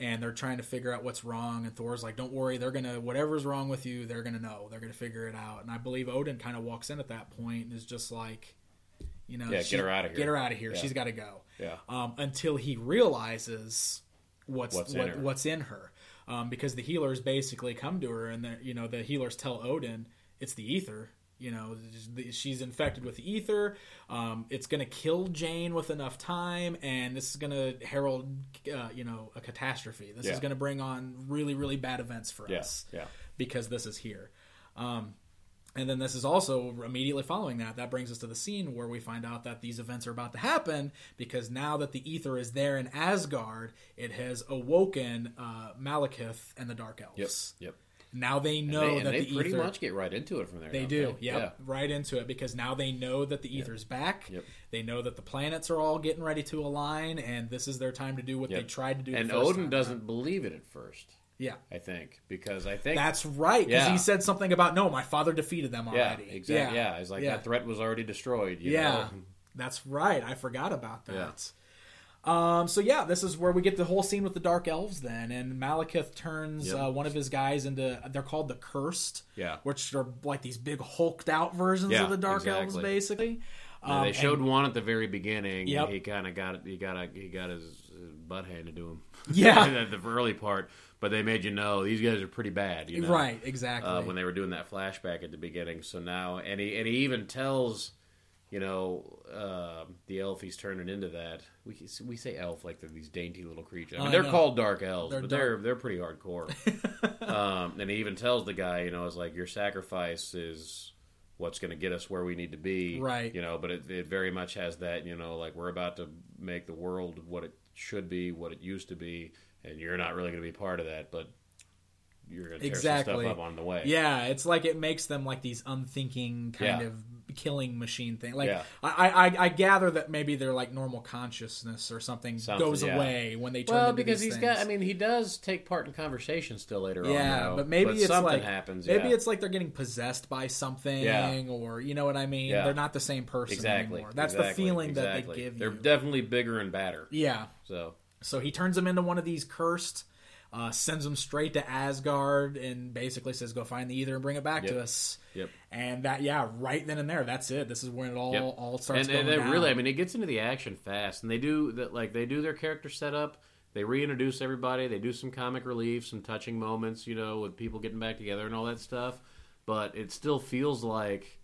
and they're trying to figure out what's wrong. And Thor's like, "Don't worry, they're gonna whatever's wrong with you, they're gonna know. They're gonna figure it out." And I believe Odin kind of walks in at that point and is just like, you know, Yeah, she- get her out of here. Get her out of here. Yeah. She's got to go. Yeah. Um, until he realizes what's What's in what, her. what's in her, um, because the healers basically come to her, and you know the healers tell Odin it's the ether. You know, she's infected with the ether. Um, it's going to kill Jane with enough time, and this is going to herald, uh, you know, a catastrophe. This Yeah. is going to bring on really, really bad events for Yeah, us. yeah. Because this is here. Um, and then this is also immediately following that. That brings us to the scene where we find out that these events are about to happen, because now that the ether is there in Asgard, it has awoken uh, Malekith and the Dark Elves. Yep. Yep. Now they know And they, and that they the pretty ether... much get right into it from there. They don't do, they? yep, right into it, because now they know that the ether's back. Yep. They know that the planets are all getting ready to align, and this is their time to do what Yep. they tried to do. And the first Odin time doesn't around. believe it at first. Yeah, I think because I think that's right. Because Yeah. he said something about no, my father defeated them yeah, already. exactly. Yeah, it's like yeah. that threat was already destroyed. You Yeah, know? that's right. I forgot about that. Yeah. Um, so yeah, this is where we get the whole scene with the Dark Elves then, and Malekith turns Yep. uh, one of his guys into, they're called the Cursed, Yeah. which are like these big hulked out versions Yeah, of the Dark Elves, exactly. basically. Yeah, Um, they showed and- one at the very beginning. Yep. And he kind of got it. He got a, he got his, his butt handed to him. Yeah. at the early part, but they made you know these guys are pretty bad. You know? Right, exactly. Uh, when they were doing that flashback at the beginning. So now, and he and he even tells, you know, uh, the elf he's turning into that. We we say elf like they're these dainty little creatures. I mean, I they're know. called dark elves, They're but dark. they're they're pretty hardcore. um, and he even tells the guy, you know, it's like your sacrifice is what's going to get us where we need to be, Right. You know, but it, it very much has that, you know, like we're about to make the world what it should be, what it used to be, and you're not really going to be part of that, but you're going to tear exactly. some stuff up on the way. Yeah, it's like it makes them like these unthinking kind Yeah. of killing machine thing. Like Yeah. I, I, I gather that maybe their like normal consciousness or something, Something, goes yeah. away when they turn Well, into because these he's things. got. I mean, he does take part in conversation still later on. yeah, now, but maybe it's something like happens. maybe yeah. it's like they're getting possessed by something, Yeah. or you know what I mean. Yeah. They're not the same person exactly. anymore. That's exactly, the feeling exactly. that they give They're you. definitely bigger and badder. Yeah. So So he turns him into one of these cursed, uh, sends him straight to Asgard, and basically says, "Go find the ether and bring it back Yep. to us." Yep. And that, yeah, right then and there, that's it. This is when it all Yep. all starts and, going and they down. really, I mean, it gets into the action fast, and they do that. Like they do their character setup. They reintroduce everybody. They do some comic relief, some touching moments, you know, with people getting back together and all that stuff. But it still feels like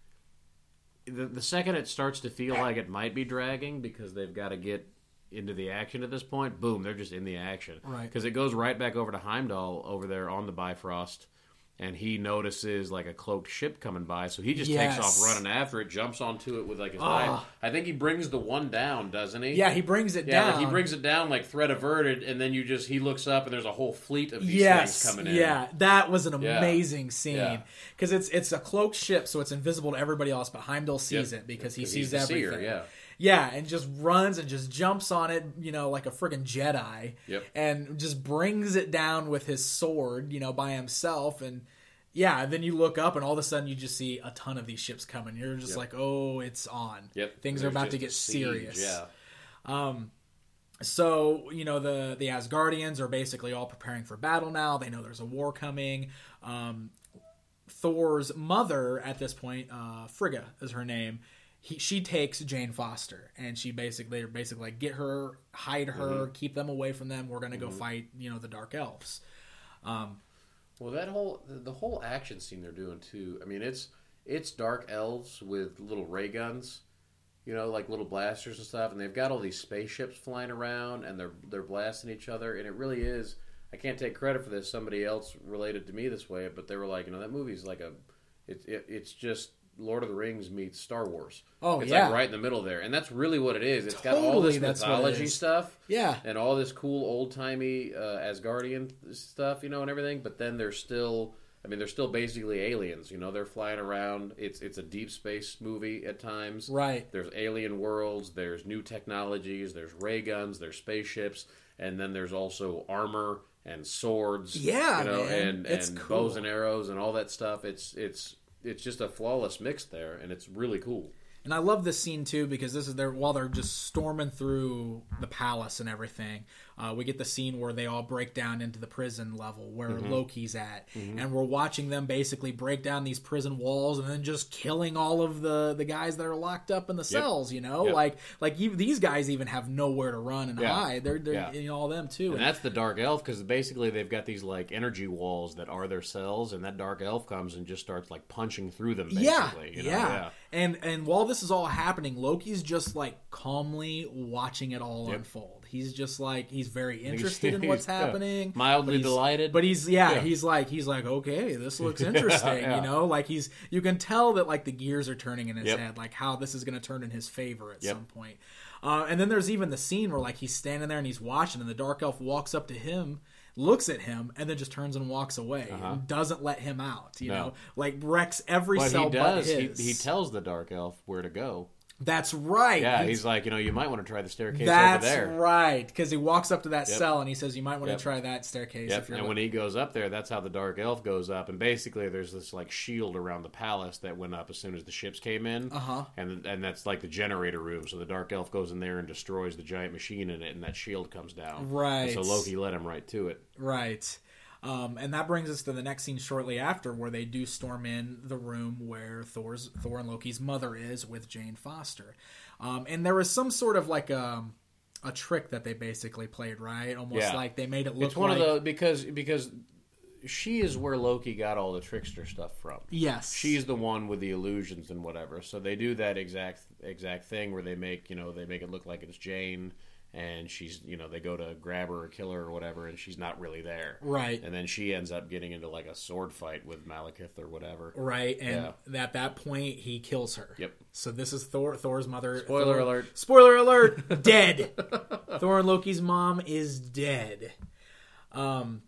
the, the second it starts to feel like it might be dragging because they've got to get into the action at this point. Boom, they're just in the action, Right. Because it goes right back over to Heimdall over there on the Bifrost. And he notices like a cloaked ship coming by, so he just Yes. takes off running after it, jumps onto it with like his Ah. knife. I think he brings the one down, doesn't he? Yeah, he brings it Yeah, down. like he brings it down like threat averted, and then you just he looks up and there's a whole fleet of these Yes, things coming in. yeah, that was an Yeah. amazing scene Yeah. because it's it's a cloaked ship, so it's invisible to everybody else. But Heimdall sees Yep. it because he 'Cause sees he's the seer, everything. yeah. Yeah, and just runs and just jumps on it, you know, like a friggin' Jedi. Yep. And just brings it down with his sword, you know, by himself. And yeah, then you look up and all of a sudden you just see a ton of these ships coming. You're just Yep. like, oh, it's on. Yep. Things are There's about to just get a siege, serious. Yeah. So, you know, the, the Asgardians are basically all preparing for battle now. They know there's a war coming. Um, Thor's mother, at this point, uh, Frigga is her name. He, she takes Jane Foster, and she basically, they're basically like, get her, hide her, Mm-hmm. keep them away from them. We're going to go fight, you know, the Dark Elves. Well, that whole the whole action scene they're doing too. I mean, it's it's dark elves with little ray guns, you know, like little blasters and stuff, and they've got all these spaceships flying around, and they're they're blasting each other, and it really is. I can't take credit for this. Somebody else related to me this way, but they were like, you know, that movie's like a, it, it it's just Lord of the Rings meets Star Wars. Oh, it's yeah. like right in the middle there, and that's really what it is. It's got all Totally, this that's what it mythology is. stuff, Yeah. and all this cool old timey uh, Asgardian stuff, you know, and everything. But then they're still, I mean, they're still basically aliens. You know, they're flying around. It's it's a deep space movie at times. Right. There's alien worlds. There's new technologies. There's ray guns. There's spaceships, and then there's also armor and swords. Yeah, you know, man. and It's and cool. bows and arrows and all that stuff. It's it's it's just a flawless mix there, and it's really cool. And I love this scene too because this is their while they're just storming through the palace and everything. Uh, we get the scene where they all break down into the prison level where mm-hmm. Loki's at, mm-hmm. and we're watching them basically break down these prison walls and then just killing all of the, the guys that are locked up in the cells. Yep. You know, yep. like like even, these guys even have nowhere to run and yeah. hide. They're, they're yeah. you know, all them too. And, and that's the Dark Elf because basically they've got these like energy walls that are their cells, and that Dark Elf comes and just starts like punching through them. Basically, yeah, you know? yeah. yeah. And and while this is all happening, Loki's just like calmly watching it all yep. unfold. He's just like he's very interested in what's happening, yeah. mildly but delighted. But he's yeah, yeah, he's like he's like okay, this looks interesting. yeah. You know, like he's you can tell that like the gears are turning in his yep. head, like how this is going to turn in his favor at yep. some point. Uh, and then there's even the scene where like he's standing there and he's watching, and the Dark Elf walks up to him, looks at him, and then just turns and walks away. Uh-huh. And doesn't let him out. You no. know, like wrecks every but cell he does. but his. He, he tells the Dark Elf where to go. That's right. Yeah, he's, he's like, you know, you might want to try the staircase that's over there. That's right, because he walks up to that yep. cell and he says, you might want yep. to try that staircase. Yep. If you're and looking. When he goes up there, that's how the Dark Elf goes up. And basically, there's this like shield around the palace that went up as soon as the ships came in. Uh-huh. And and that's like the generator room. So the Dark Elf goes in there and destroys the giant machine in it, and that shield comes down. Right. And so Loki led him right to it. Right. Um, and that brings us to the next scene shortly after, where they do storm in the room where Thor's Thor and Loki's mother is with Jane Foster. Um, and there was some sort of like a, a trick that they basically played, right? Almost yeah. like they made it look it's one like... of the because because she is where Loki got all the trickster stuff from. Yes, she's the one with the illusions and whatever. So they do that exact exact thing where they make you know they make it look like it's Jane. And she's, you know, they go to grab her or kill her or whatever, and she's not really there. Right. And then she ends up getting into, like, a sword fight with Malekith or whatever. Right, and yeah. at that point, he kills her. Yep. So this is Thor. Thor's mother. Spoiler Thor, alert. Spoiler alert! Dead! Thor and Loki's mom is dead. Um,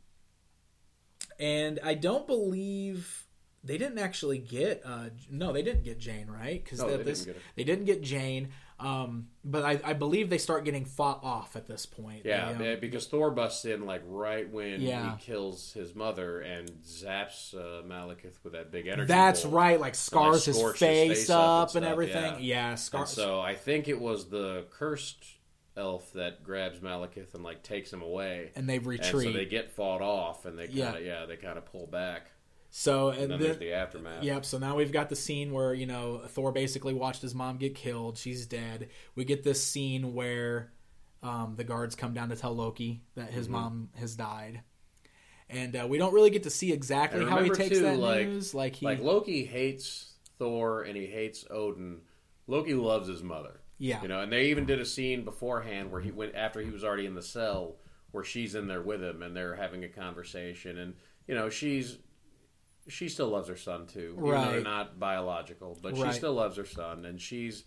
and I don't believe... They didn't actually get... Uh, no, they didn't get Jane, right? Because no, they, they, this, didn't get they didn't get Jane... Um, but I, I believe they start getting fought off at this point. Yeah, they, um, yeah because Thor busts in like right when yeah. he kills his mother and zaps uh, Malekith with that big energy. That's bolt right, like scars and, like, his, face his face up, up and, and, and everything. Yeah, yeah scars. So I think it was the cursed elf that grabs Malekith and like takes him away, and they retreat. And so they get fought off, and they kind of yeah. yeah, they kind of pull back. So and, and then the, there's the aftermath. Yep. So now we've got the scene where you know Thor basically watched his mom get killed. She's dead. We get this scene where um, the guards come down to tell Loki that his mm-hmm. mom has died, and uh, we don't really get to see exactly how he takes too, that like, news. Like he, like Loki hates Thor and he hates Odin. Loki loves his mother. Yeah. You know, and they even did a scene beforehand where he went after he was already in the cell, where she's in there with him and they're having a conversation, and you know she's. She still loves her son too, even right. though they're not biological. But right. she still loves her son, and she's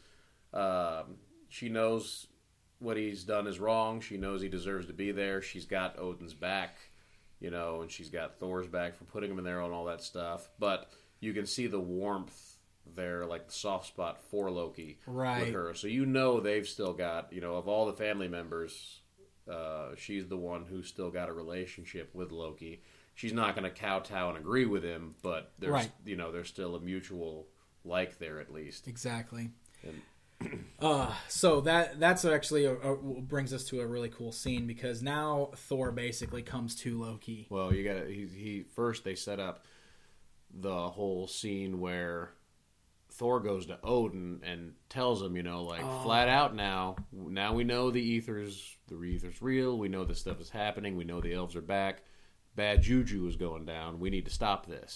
um, she knows what he's done is wrong. She knows he deserves to be there. She's got Odin's back, you know, and she's got Thor's back for putting him in there and all that stuff. But you can see the warmth there, like the soft spot for Loki right. with her. So you know they've still got, you know, of all the family members, uh, she's the one who's still got a relationship with Loki. She's not going to kowtow and agree with him, but there's right. you know there's still a mutual like there at least. Exactly. And, uh, so that that's actually a, a, brings us to a really cool scene because now Thor basically comes to Loki. Well, you got he, he first they set up the whole scene where Thor goes to Odin and tells him, you know, like oh. flat out now. Now we know the ether's the ether's real. We know this stuff is happening. We know the elves are back. Bad juju is going down. We need to stop this.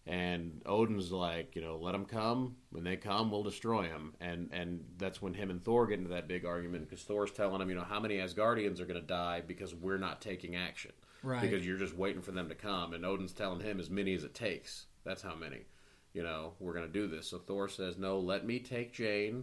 And Odin's like, you know, let them come. When they come, we'll destroy them. And and that's when him and Thor get into that big argument because Thor's telling him, you know, how many Asgardians are going to die because we're not taking action. Right. Because you're just waiting for them to come. And Odin's telling him as many as it takes. That's how many. You know, we're going to do this. So Thor says, no, let me take Jane.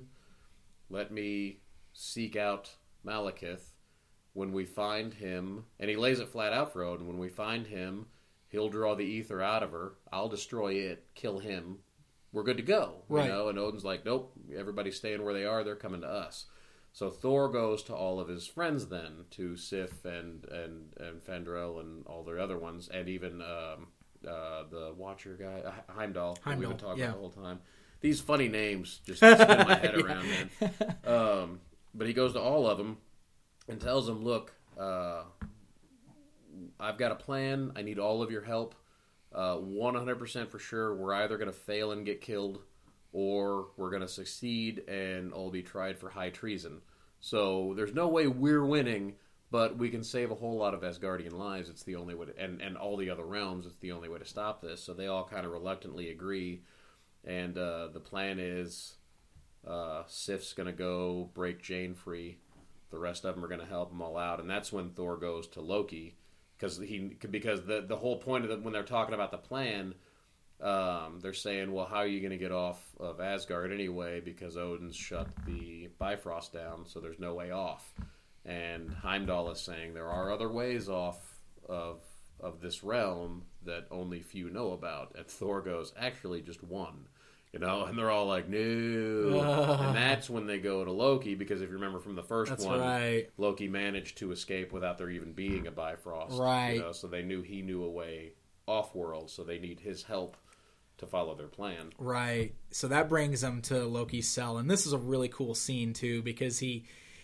Let me seek out Malekith. When we find him, and he lays it flat out for Odin, when we find him, he'll draw the ether out of her. I'll destroy it, kill him. We're good to go. Right. You know? And Odin's like, nope, everybody's staying where they are. They're coming to us. So Thor goes to all of his friends then, to Sif and and, and Fandral and all their other ones, and even um, uh, the Watcher guy, uh, Heimdall, Heimdall, we've been talking yeah. about the whole time. these funny names just spin my head around, man. Um, but he goes to all of them and tells them, look, uh, I've got a plan. I need all of your help. Uh, one hundred percent for sure, we're either going to fail and get killed, or we're going to succeed and all be tried for high treason. So there's no way we're winning, but we can save a whole lot of Asgardian lives. It's the only way to, and, and all the other realms, it's the only way to stop this. So they all kind of reluctantly agree. And uh, the plan is uh, Sif's going to go break Jane free. The rest of them are going to help them all out. And that's when Thor goes to Loki. Because he, because the the whole point of the, when they're talking about the plan, um, they're saying, well, how are you going to get off of Asgard anyway? Because Odin's shut the Bifrost down, so there's no way off. And Heimdall is saying there are other ways off of of this realm that only few know about. And Thor goes, actually, just one. You know, and they're all like, no. Uh, and that's when they go to Loki, because if you remember from the first that's one, right. Loki managed to escape without there even being a Bifrost. Right. You know, so they knew he knew a way off-world, so they need his help to follow their plan. Right. So that brings them to Loki's cell, and this is a really cool scene, too, because he...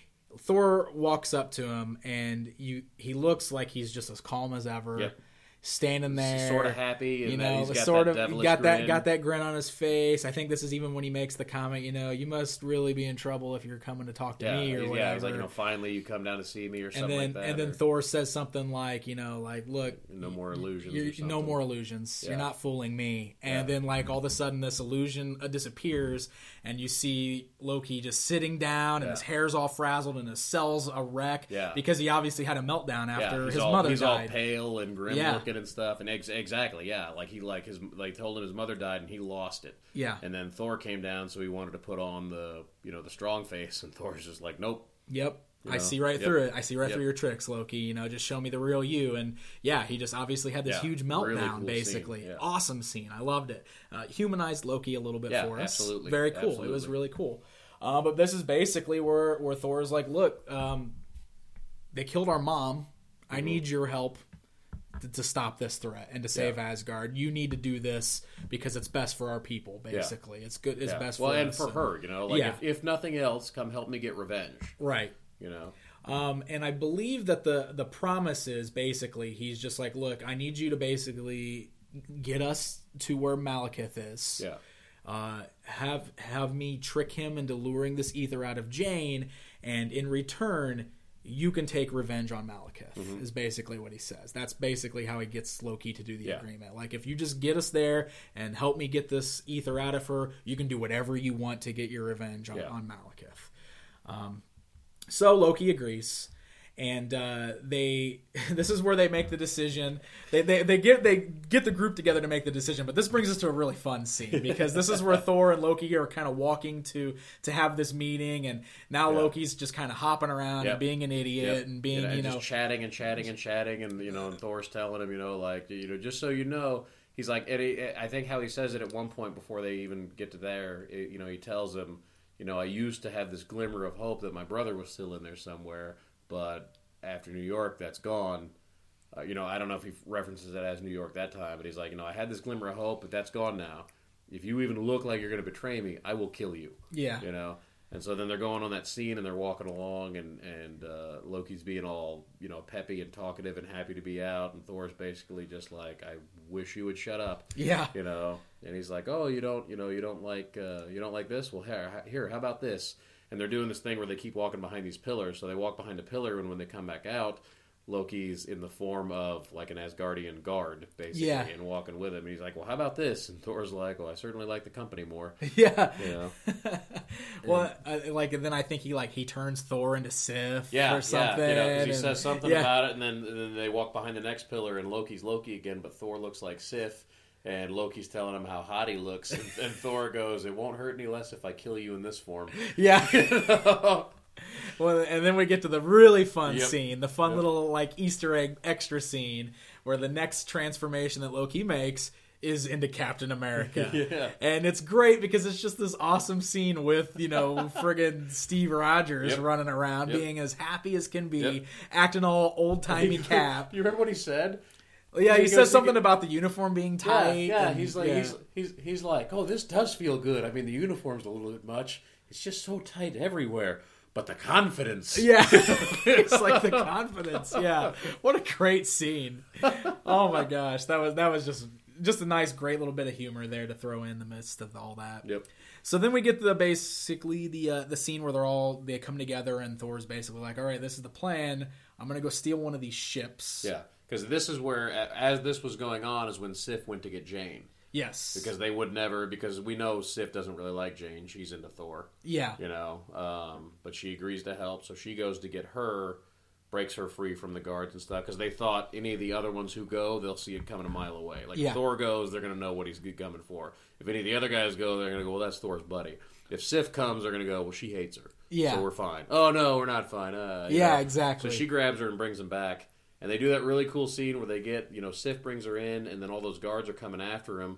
Thor walks up to him, and you he looks like he's just as calm as ever. Yep. Standing there, sort of happy, and you that know, he's got sort that of devilish got that grin. got that grin on his face. I think this is even when he makes the comment, you know, you must really be in trouble if you're coming to talk to yeah, me or he's, whatever. yeah, he's like, you know, finally you come down to see me or and something then like that. and then or, Thor says something like, you know, like, look, no more illusions. you're, or something. no more illusions. Yeah. You're not fooling me. And Yeah. then, like, all of a sudden, this illusion uh, disappears, and you see Loki just sitting down, and Yeah. his hair's all frazzled, and his cell's a wreck Yeah. because he obviously had a meltdown after yeah, he's his all, mother he's died. all pale and grim Yeah. looking and stuff, and ex- exactly, yeah, like he like his like told him his mother died and he lost it. Yeah. And then Thor came down, so he wanted to put on the you know the strong face, and Thor's just like, nope. Yep. You I know? see right Yep. through it. I see right Yep. through your tricks, Loki. You know, just show me the real you. And yeah, he just obviously had this Yeah, huge really meltdown, cool basically. scene, yeah. Awesome scene. I loved it. Uh, humanized Loki a little bit Yeah, for us. absolutely. Very cool. It was Absolutely. really cool. Uh, but this is basically where, where Thor's like, look, um, they killed our mom. I Mm-hmm. need your help to, to stop this threat and to save Yeah. Asgard. You need to do this because it's best for our people, basically. It's good. It's Yeah. best well, for and us. for her, you know, like Yeah. if, if nothing else, come help me get revenge. Right. You know. Um, and I believe that the the promise is basically he's just like, look, I need you to basically get us to where Malekith is. Yeah. Uh, have have me trick him into luring this ether out of Jane, and in return, you can take revenge on Malekith. Mm-hmm. Is basically what he says. That's basically how he gets Loki to do the Yeah. agreement. Like, if you just get us there and help me get this ether out of her, you can do whatever you want to get your revenge on, Yeah. on Malekith. Um, So Loki agrees, and uh, they. This is where they make the decision. They, they they get they get the group together to make the decision. But this brings us to a really fun scene because this is where Thor and Loki are kind of walking to to have this meeting, and now Yeah. Loki's just kind of hopping around Yep. and being an idiot Yep. and being you know, you and know just chatting and chatting and chatting, and you know, and Thor's telling him, you know, like, you know, just so you know, he's like, and he, I think how he says it at one point before they even get to there, it, you know, he tells him, you know, I used to have this glimmer of hope that my brother was still in there somewhere, but after New York, that's gone. Uh, you know, I don't know if he references it as New York that time, but he's like, you know, I had this glimmer of hope, but that's gone now. If you even look like you're going to betray me, I will kill you. yeah You know, and so then they're going on that scene and they're walking along, and and uh, Loki's being all, you know, peppy and talkative and happy to be out, and Thor's basically just like, I wish you would shut up. yeah You know, and he's like, oh, you don't, you know, you don't like, uh, you don't like this? Well, here, here, how about this? And they're doing this thing where they keep walking behind these pillars. So they walk behind a pillar, and when they come back out, Loki's in the form of like an Asgardian guard, basically, Yeah. and walking with him. And he's like, well, how about this? And Thor's like, well, I certainly like the company more. yeah. You know, Well, uh, like, and then I think he like he turns Thor into Sif yeah, or something. yeah, you know, 'cause he and- says something yeah. about it, and then, and then they walk behind the next pillar, and Loki's Loki again, but Thor looks like Sif. And Loki's telling him how hot he looks, and, and Thor goes, "It won't hurt any less if I kill you in this form." Yeah. Well, and then we get to the really fun Yep. scene, the fun Yep. little like Easter egg extra scene where the next transformation that Loki makes is into Captain America. Yeah. And it's great because it's just this awesome scene with, you know, friggin' Steve Rogers Yep. running around Yep. being as happy as can be, Yep. acting all old-timey Cap. You remember what he said? Yeah, he, He says goes to something get- about the uniform being Yeah, tight. yeah. and- He's like, yeah. he's he's he's like, oh, this does feel good. I mean, the uniform's a little bit much. It's just so tight everywhere. But the confidence. Yeah, it's like the confidence. Yeah, what a great scene. Oh my gosh, that was that was just just a nice, great little bit of humor there to throw in the midst of all that. Yep. So then we get to the basically the uh, the scene where they're all they come together and Thor's basically like, all right, this is the plan. I'm gonna go steal one of these ships. Yeah, because this is where, as this was going on, is when Sif went to get Jane. Yes. Because they would never, because we know Sif doesn't really like Jane. She's into Thor. Yeah. You know, um, but she agrees to help, so she goes to get her, breaks her free from the guards and stuff, because they thought any of the other ones who go, they'll see it coming a mile away. Like, Yeah. if Thor goes, they're going to know what he's coming for. If any of the other guys go, they're going to go, well, that's Thor's buddy. If Sif comes, they're going to go, well, she hates her. Yeah. So we're fine. Oh, no, we're not fine. Uh, you Yeah, know. exactly. So she grabs her and brings him back. And they do that really cool scene where they get, you know, Sif brings her in, and then all those guards are coming after him.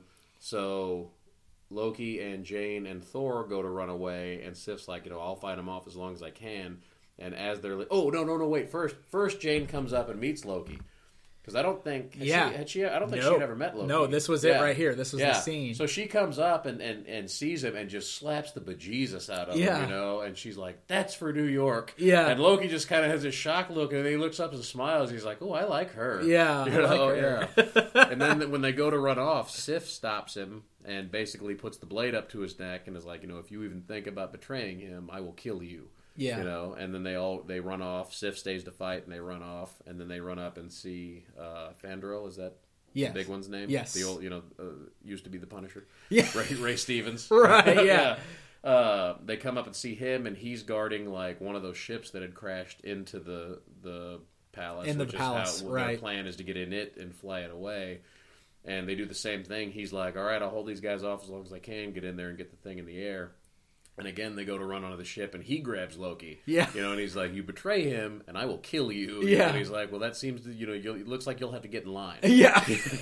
So Loki and Jane and Thor go to run away, and Sif's like, you know, I'll fight him off as long as I can. And as they're like, oh, no, no, no, wait, first, first Jane comes up and meets Loki. Because I don't think, had Yeah. she, had she, I don't think No. she had ever met Loki. No, this was it right here. This was the Yeah. scene. So she comes up and, and, and sees him and just slaps the bejesus out of Yeah. him, you know, and she's like, that's for New York. Yeah. And Loki just kind of has this shocked look, and then he looks up and smiles. He's like, oh, I like her. Yeah, You I like know, her. yeah. And then when they go to run off, Sif stops him and basically puts the blade up to his neck and is like, you know, if you even think about betraying him, I will kill you. Yeah. You know, and then they all they run off. Sif stays to fight, and they run off, and then they run up and see uh, Fandral. Is that Yes. the big one's name? Yes. The old, you know, uh, used to be the Punisher. Yeah. Ray, Ray Stevens. Right, yeah. Uh, they come up and see him, and he's guarding like one of those ships that had crashed into the the palace. In the which palace, is how, right. Their plan is to get in it and fly it away. And they do the same thing. He's like, all right, I'll hold these guys off as long as I can, get in there and get the thing in the air. And again, they go to run onto the ship, and he grabs Loki. Yeah. You know, and he's like, you betray him, and I will kill you. Yeah. And he's like, well, that seems to, you know, you'll, it looks like you'll have to get in line. Yeah.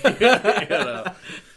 You know?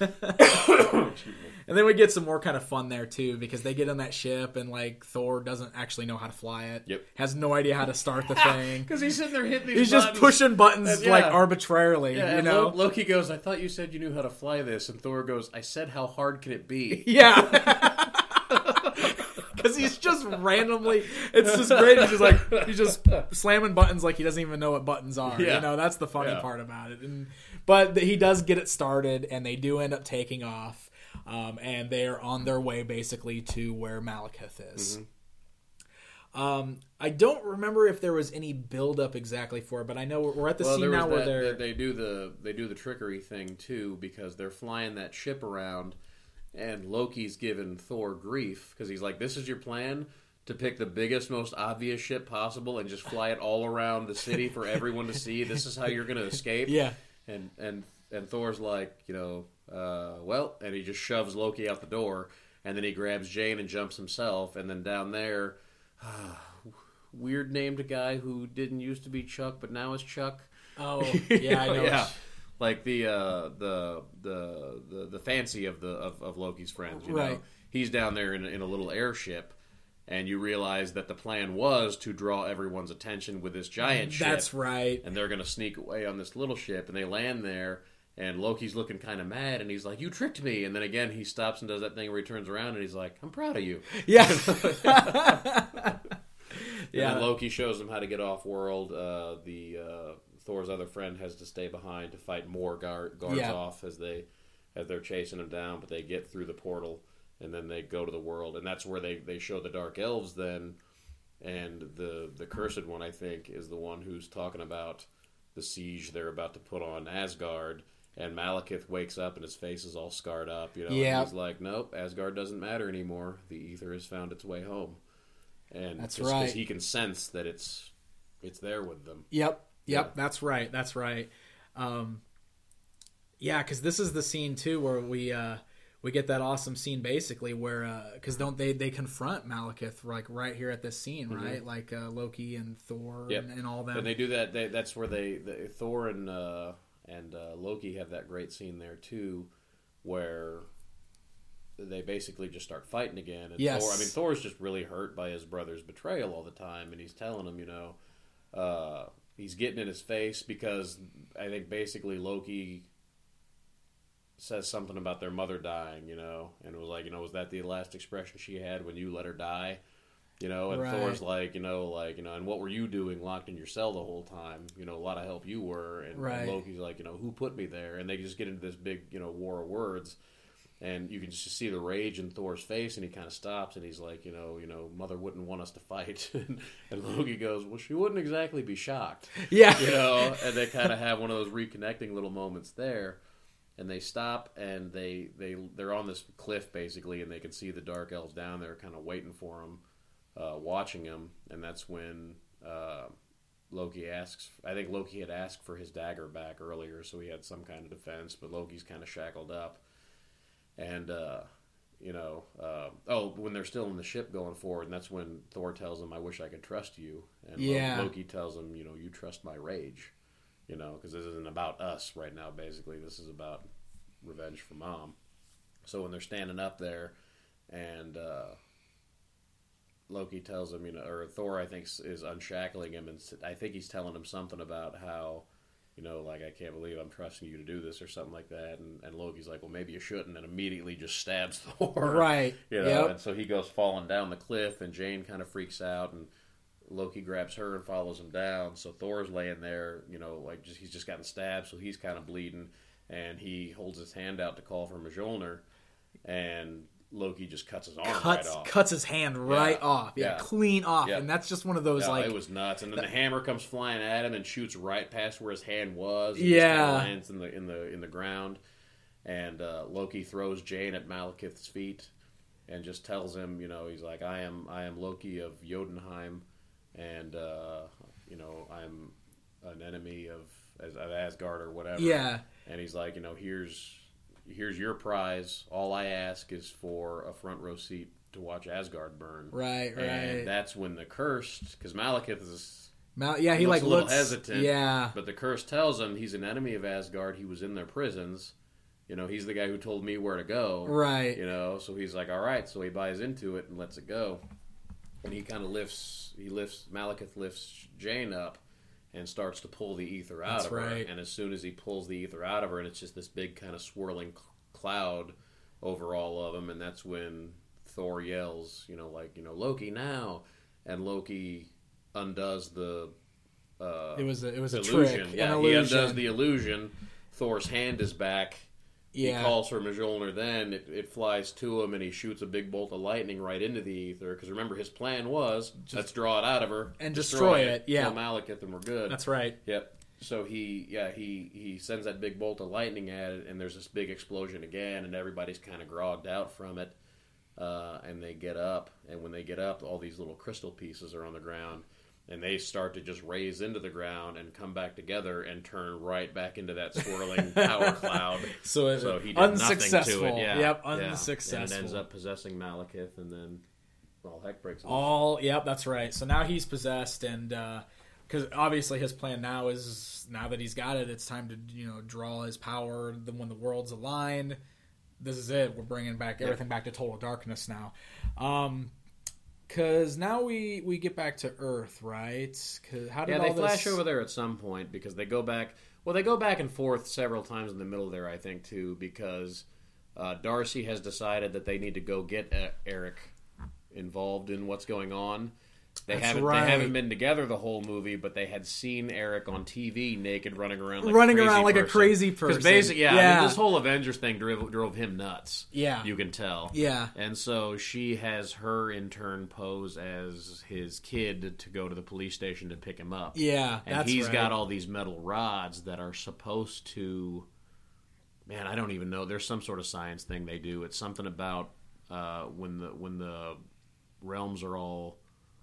And then we get some more kind of fun there too, because they get on that ship and like Thor doesn't actually know how to fly it. Yep. Has no idea how to start the thing. Because he's sitting there hitting these He's just buttons. pushing buttons And, yeah. like arbitrarily, Yeah, you and know? Lo- Loki goes, I thought you said you knew how to fly this. And Thor goes, I said, how hard can it be? Yeah. Because he's just randomly, it's just great. He's just like, he's just slamming buttons like he doesn't even know what buttons are. Yeah. You know, that's the funny Yeah. part about it. And But th- he does get it started, and they do end up taking off. Um, and they're on their way basically to where Malekith is. Mm-hmm. Um, I don't remember if there was any build up exactly for it, but I know we're, we're at the Well, scene there was now where that, they're. they do the they do the trickery thing too, because they're flying that ship around, and Loki's giving Thor grief because he's like, "This is your plan to pick the biggest, most obvious ship possible and just fly it all around the city for everyone to see. This is how you're going to escape." Yeah. And and and Thor's like, you know, uh, well, and he just shoves Loki out the door, and then he grabs Jane and jumps himself, and then down there. Weird named guy who didn't used to be Chuck, but now is Chuck. Oh, yeah, I know. yeah, like the uh, the the the the fancy of the of, of Loki's friends. You know? Right. He's down there in, in a little airship, and you realize that the plan was to draw everyone's attention with this giant ship. That's right. And they're going to sneak away on this little ship, and they land there. And Loki's looking kind of mad, and he's like, "You tricked me!" And then again, he stops and does that thing where he turns around, and he's like, "I'm proud of you." Yeah. And Yeah. then Loki shows them how to get off world. Uh, the uh, Thor's other friend has to stay behind to fight more guard, guards Yeah. off as they as they're chasing him down. But they get through the portal, and then they go to the world, and that's where they, they show the Dark Elves then. And the the Cursed One, I think, is the one who's talking about the siege they're about to put on Asgard. And Malekith wakes up and his face is all scarred up, you know. Yeah. And he's like, "Nope, Asgard doesn't matter anymore. The ether has found its way home." And That's just, right. 'cause he can sense that it's it's there with them. Yep. Yep. Yeah. That's right. That's right. Um, yeah, because this is the scene too where we uh, we get that awesome scene basically where because don't they they confront Malekith like right here at this scene, right? Like uh, Loki and Thor Yep. and, and all that. And they do that. They, that's where they, they Thor and uh, and uh, Loki have that great scene there too, where they basically just start fighting again. And Yes. Thor, I mean, Thor's just really hurt by his brother's betrayal all the time, and he's telling him, you know, uh, he's getting in his face because I think basically Loki says something about their mother dying, you know, and it was like, you know, was that the last expression she had when you let her die? You know, and Right. Thor's like, you know, like, you know, and what were you doing locked in your cell the whole time? You know, a lot of help you were. And, Right. and Loki's like, you know, who put me there? And they just get into this big, you know, war of words. And you can just see the rage in Thor's face, and he kind of stops, and he's like, you know, you know, Mother wouldn't want us to fight. and, and Loki goes, well, she wouldn't exactly be shocked. Yeah. You know, and they kind of have one of those reconnecting little moments there. And they stop, and they, they, they're on this cliff, basically, and they can see the Dark Elves down there kind of waiting for them. Uh, watching him, and that's when uh, Loki asks. I think Loki had asked for his dagger back earlier, so he had some kind of defense. But Loki's kind of shackled up, and uh, you know, uh, oh, when they're still in the ship going forward, and that's when Thor tells him, "I wish I could trust you," and Yeah. Loki tells him, "You know, you trust my rage," you know, because this isn't about us right now. Basically, this is about revenge for Mom. So when they're standing up there, and uh, Loki tells him, you know, or Thor, I think, is unshackling him, and I think he's telling him something about how, you know, like, I can't believe I'm trusting you to do this, or something like that, and, and Loki's like, well, maybe you shouldn't, and immediately just stabs Thor. Right. You know, Yep. and so he goes falling down the cliff, and Jane kind of freaks out, and Loki grabs her and follows him down, so Thor's laying there, you know, like, just, he's just gotten stabbed, so he's kind of bleeding, and he holds his hand out to call for Mjolnir, and Loki just cuts his arm Cuts right off. cuts his hand right Yeah. off. Yeah, Yeah. clean off. Yeah. And that's just one of those Yeah, like it was nuts, and then the hammer comes flying at him and shoots right past where his hand was. And Yeah. just kinda lands in the in the in the ground, and uh, Loki throws Jane at Malekith's feet, and just tells him, you know, he's like, I am I am Loki of Jotunheim, and uh, you know, I'm an enemy of, of Asgard or whatever. Yeah. And he's like, you know, here's here's your prize. All I ask is for a front row seat to watch Asgard burn. Right, right. And that's when the cursed, because Malekith is Mal- yeah, he looks like a little looks hesitant. Yeah. But the curse tells him he's an enemy of Asgard. He was in their prisons. You know, he's the guy who told me where to go. Right. You know, so he's like, all right. So he buys into it and lets it go. And he kind of lifts, he lifts, Malekith lifts Jane up and starts to pull the ether out That's of her. right. And as soon as he pulls the ether out of her, and it's just this big kind of swirling cl- cloud over all of them, and that's when Thor yells, you know, like, you know, Loki now, and Loki undoes the uh, It was a, it was a illusion. trick. Yeah, an he illusion. undoes the illusion. Thor's hand is back. Yeah. He calls for Mjolnir then. It, it flies to him, and he shoots a big bolt of lightning right into the ether. Because remember, his plan was, let's draw it out of her. And destroy it, yeah. Kill Malekith, and we're good. That's right. Yep. So he, yeah, he, he sends that big bolt of lightning at it, and there's this big explosion again, and everybody's kind of grogged out from it. Uh, and they get up, and when they get up, all these little crystal pieces are on the ground, and they start to just raise into the ground and come back together and turn right back into that swirling power cloud. So, it, So he did unsuccessful. nothing to it. Yeah. Yep, Yeah. unsuccessful. And it ends up possessing Malekith, and then all heck breaks loose. All, yep, that's right. So now he's possessed, and because obviously his plan now is, now that he's got it, it's time to, you know, draw his power. Then when the worlds align, this is it. We're bringing back everything back to total darkness now. Um, because now we we get back to Earth, right? 'Cause how did Yeah, all they flash this... over there at some point because they go back. Well, they go back and forth several times in the middle there, I think, too, because uh, Darcy has decided that they need to go get uh, Eric involved in what's going on. They That's haven't right. they haven't been together the whole movie, but they had seen Eric on T V naked, running around like Running a crazy around like a person. crazy person. Because basically, yeah, I Yeah. mean, this whole Avengers thing drove, drove him nuts. Yeah. You can tell. Yeah. And so she has her in turn pose as his kid to go to the police station to pick him up. Yeah, And that's he's right. got all these metal rods that are supposed to... Man, I don't even know. There's some sort of science thing they do. It's something about uh, when the when the realms are all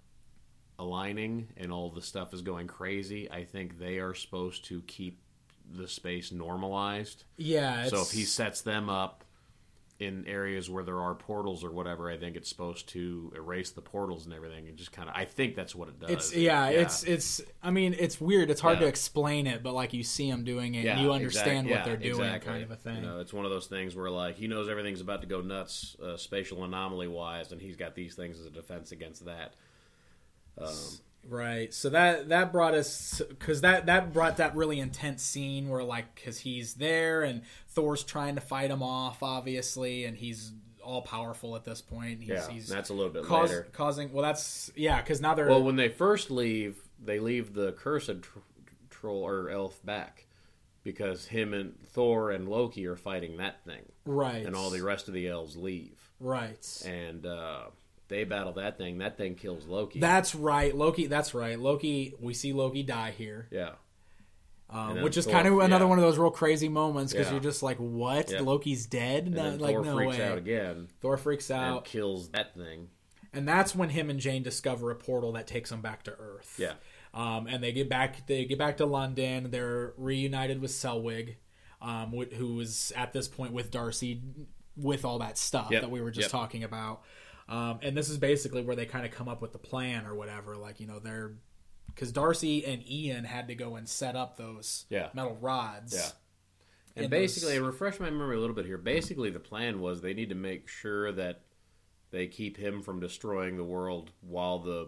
aligning and all the stuff is going crazy. I think they are supposed to keep the space normalized. Yeah, it's... So if he sets them up in areas where there are portals or whatever, I think it's supposed to erase the portals and everything, and just kind of. I think that's what it does. It's yeah, it's it's. I mean, it's weird. It's hard Yeah. to explain it, but like you see them doing it, yeah, and you understand exact- what yeah, they're doing, exactly. kind of a thing. You know, it's one of those things where like he knows everything's about to go nuts, uh, spatial anomaly wise, and he's got these things as a defense against that. Um, Right. So that that brought us because that that brought that really intense scene where like because he's there and Thor's trying to fight him off, obviously, and he's all powerful at this point. He's, Yeah, he's that's a little bit cause, later. causing. Well, that's yeah, because now they're Well, when they first leave, they leave the cursed tr- troll or elf back because him and Thor and Loki are fighting that thing, right, and all the rest of the elves leave, right. and uh, they battle that thing. That thing kills Loki. That's right, Loki. That's right, Loki. We see Loki die here. yeah. Um, then which is Thor- kind of another yeah. one of those real crazy moments because Yeah. you're just like, "What? Yeah. Loki's dead? And No, then like Thor no freaks way." out again Thor freaks and out, kills that thing. and that's when him and Jane discover a portal that takes them back to Earth. Yeah. Um, and they get back. They get back to London. They're reunited with Selwig, um, wh- who is at this point with Darcy, with all that stuff Yep. that we were just Yep. talking about. Um, and this is basically where they kind of come up with the plan or whatever. Like you know, they're because Darcy and Ian had to go and set up those Yeah. metal rods. Yeah. And in basically, those- refresh my memory a little bit here. Basically, the plan was they need to make sure that they keep him from destroying the world while the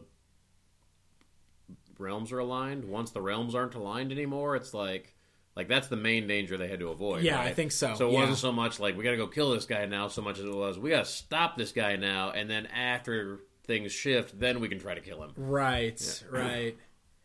realms are aligned. Once the realms aren't aligned anymore, it's like, like that's the main danger they had to avoid. Yeah, I right? think so, So it yeah. wasn't so much like we got to go kill this guy now, so much as it was we got to stop this guy now, and then after things shift, then we can try to kill him. Right, right.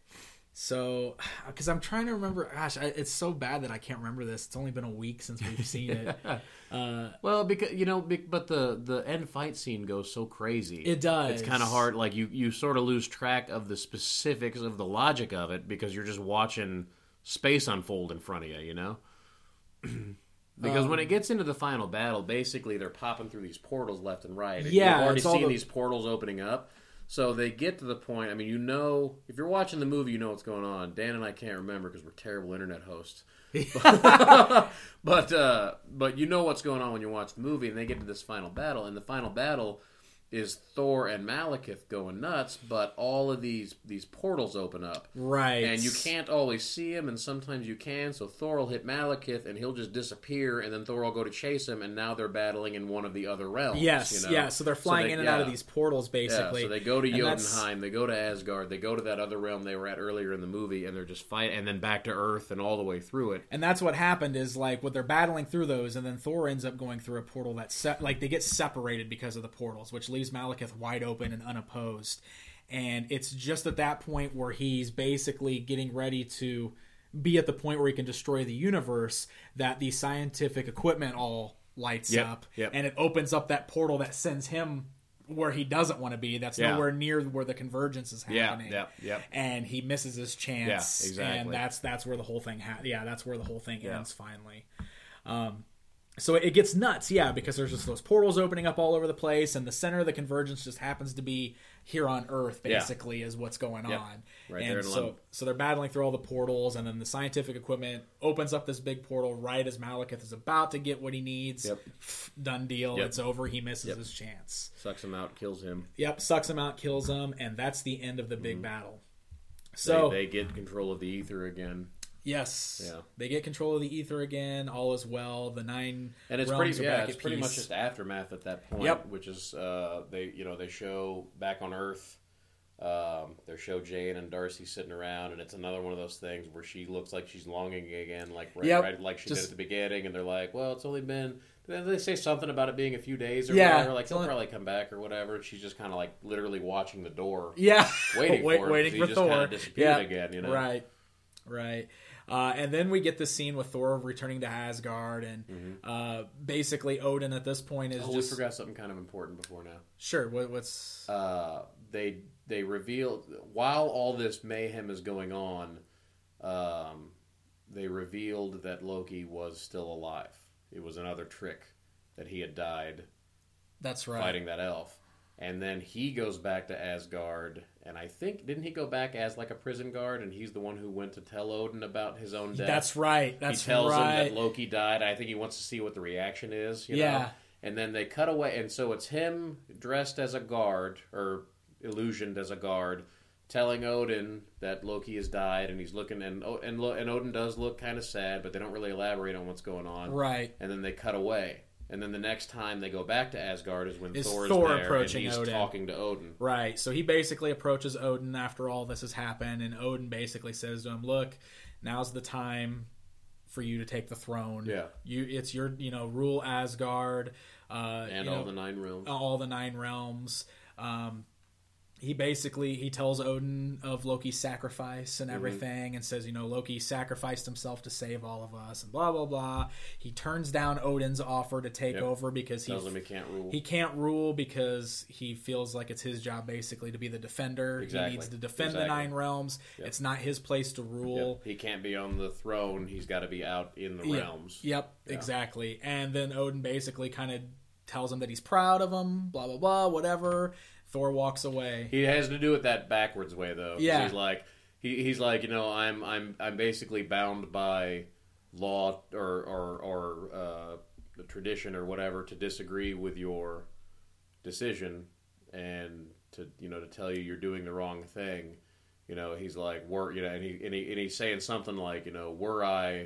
So, because I'm trying to remember, gosh, I, it's so bad that I can't remember this. It's only been a week since we've seen it. Uh, Well, because you know, be- but the the end fight scene goes so crazy. It does. It's kind of hard. Like you, you sort of lose track of the specifics of the logic of it because you're just watching space unfold in front of you. You know. Because Um, when it gets into the final battle, basically they're popping through these portals left and right. Yeah, You've already it's all seen the- these portals opening up. So they get to the point. I mean, you know, if you're watching the movie, you know what's going on. Dan and I can't remember because we're terrible internet hosts. but uh, but you know what's going on when you watch the movie, and they get to this final battle, and the final battle is Thor and Malekith going nuts, but all of these these portals open up. right. And you can't always see him, and sometimes you can. So Thor will hit Malekith, and he'll just disappear, and then Thor will go to chase him, and now they're battling in one of the other realms. Yes, you know? yeah. So they're flying they- in and out of yeah. these portals, Yeah, basically. so they go to And that's- Jotunheim, they go to Asgard, they go to that other realm they were at earlier in the movie, and they're just fighting, and then back to Earth, and all the way through it. And that's what happened is like what they're battling through those, and then Thor ends up going through a portal that se- like they get separated because of the portals, which leaves Malekith wide open and unopposed. And it's just at that point where he's basically getting ready to be at the point where he can destroy the universe that the scientific equipment all lights Yep, up, yep. and it opens up that portal that sends him where he doesn't want to be. That's Yeah. nowhere near where the convergence is Yeah, happening. yeah, yeah. And he misses his chance. Yeah, exactly. And that's that's where the whole thing. Ha- yeah, that's where the whole thing Yeah. ends finally. Um, so it gets nuts, yeah, because there's just those portals opening up all over the place, and the center of the convergence just happens to be here on Earth. Yeah. Basically, is what's going Yep. on. Right and there in so, London. so they're battling through all the portals, and then the scientific equipment opens up this big portal right as Malekith is about to get what he needs. Yep. Done deal. Yep. It's over. He misses Yep. his chance. Sucks him out, kills him. Yep, sucks him out, kills him, and that's the end of the big battle. So they, they get control of the ether again. yes, Yeah. they get control of the ether again. All is well. The nine And it's realms pretty, are yeah, back it's at pretty peace. much just aftermath at that point, Yep. which is uh, they, you know, they show back on Earth. Um, they show Jane and Darcy sitting around, and it's another one of those things where she looks like she's longing again, like right, Yep. right like she Just- did at the beginning. And they're like, "Well, it's only been." Did they say something about it being a few days or Yeah, whatever? Like it's he'll only- probably come back or whatever. And she's just kind of like literally watching the door, Yeah, waiting Wait, for him. waiting 'cause for he Thor. just kind of disappeared Yeah. again, you know? Right, right. Uh, and then we get the scene with Thor returning to Asgard, and uh, basically Odin at this point is Oh, just we forgot something kind of important before now. sure. What, what's uh, they they reveal while all this mayhem is going on, um, they revealed that Loki was still alive. It was another trick that he had died that's right. fighting that elf, and then he goes back to Asgard. And I think didn't he go back as like a prison guard? And he's the one who went to tell Odin about his own death. That's right. That's he tells right. him that Loki died. I think he wants to see what the reaction is. You Yeah. know? And then they cut away, and so it's him dressed as a guard or illusioned as a guard, telling Odin that Loki has died, and he's looking, and and, and Odin does look kind of sad, but they don't really elaborate on what's going on. Right. And then they cut away, And then the next time they go back to Asgard is when Is Thor's Thor there approaching and he's Odin. talking to Odin. Right. So he basically approaches Odin after all this has happened, and Odin basically says to him, "Look, now's the time for you to take the throne. Yeah. You, it's your, you know, rule Asgard, uh, And you all know, the Nine Realms. all the nine realms." Um, he basically he tells Odin of Loki's sacrifice and everything, mm-hmm. and says, you know, Loki sacrificed himself to save all of us, and blah blah blah. He turns down Odin's offer to take Yep. over because he Tells him he can't rule. He can't rule because he feels like it's his job basically to be the defender. Exactly. He needs to defend Exactly. the nine realms. Yep. It's not his place to rule. Yep. He can't be on the throne. He's got to be out in the Yep. realms. Yep, Yeah. exactly. And then Odin basically kind of tells him that he's proud of him, blah blah blah, whatever. Thor walks away. He has to do it that backwards way, though. 'Cause Yeah. He's like, he, he's like, you know, I'm, I'm, I'm basically bound by law or, or, or uh, the tradition or whatever to disagree with your decision and to, you know, to tell you you're doing the wrong thing. You know, he's like, were, you know, and he, and he, and he's saying something like, you know, were I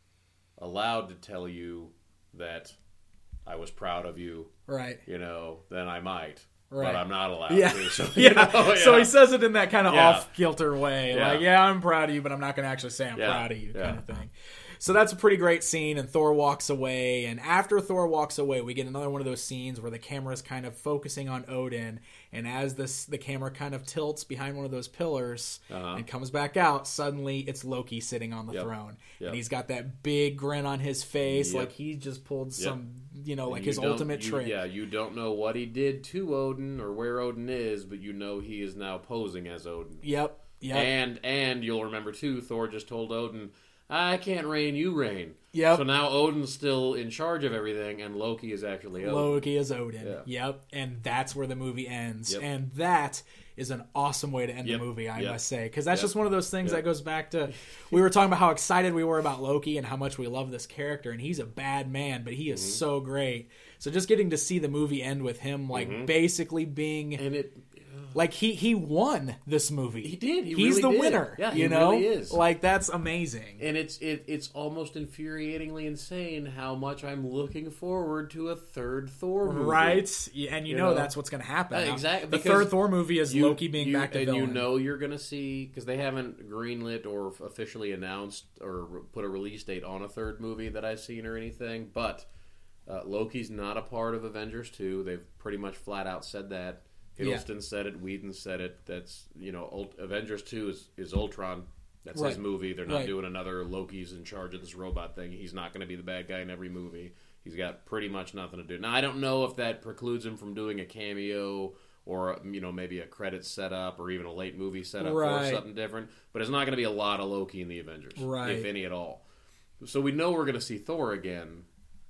allowed to tell you that I was proud of you, Right. you know, then I might. Right. But I'm not allowed Yeah. to. So, you Yeah. know, So yeah. he says it in that kind of Yeah. off kilter way. Yeah. Like, yeah, I'm proud of you, but I'm not going to actually say I'm Yeah. proud of you, Yeah. kind of thing. So that's a pretty great scene, and Thor walks away. And after Thor walks away, we get another one of those scenes where the camera is kind of focusing on Odin, and as this the camera kind of tilts behind one of those pillars Uh-huh. and comes back out, suddenly it's Loki sitting on the Yep. throne, Yep. and he's got that big grin on his face, Yep. like he just pulled some, you know, like And his you don't- ultimate you- trick. Yeah, you don't know what he did to Odin or where Odin is, but you know he is now posing as Odin. Yep. Yep. And and you'll remember too, Thor just told Odin, "I can't reign, you reign." Yep. So now Odin's still in charge of everything, and Loki is actually Odin. Loki is Odin. Yeah. Yep. And that's where the movie ends. Yep. And that is an awesome way to end Yep. the movie, I Yep. must say. Because that's Yep. just one of those things Yep. that goes back to, we were talking about how excited we were about Loki and how much we love this character. And he's a bad man, but he is Mm-hmm. so great. So just getting to see the movie end with him, like, Mm-hmm. basically being, And it, like, he, he won this movie. He did. He He's really the did. winner. Yeah, he you know? really is. Like, that's amazing. and it's it, it's almost infuriatingly insane how much I'm looking forward to a third Thor movie. Right? Yeah, and you, You know, know? that's what's going to happen. Uh, exactly, The because third Thor movie is You- Loki being you- back to and villain. you know you're going to see, because they haven't greenlit or officially announced or re- put a release date on a third movie that I've seen or anything, but uh, Loki's not a part of Avengers two. They've pretty much flat out said that. Yeah. Hiddleston said it, Whedon said it. That's, you know, Ult- Avengers two is, is Ultron. That's Right. his movie. They're not Right. doing another Loki's in charge of this robot thing. He's not going to be the bad guy in every movie. He's got pretty much nothing to do. Now, I don't know if that precludes him from doing a cameo or, you know, maybe a credit setup or even a late movie setup Right. or something different. But it's not going to be a lot of Loki in the Avengers, Right. if any at all. So we know we're going to see Thor again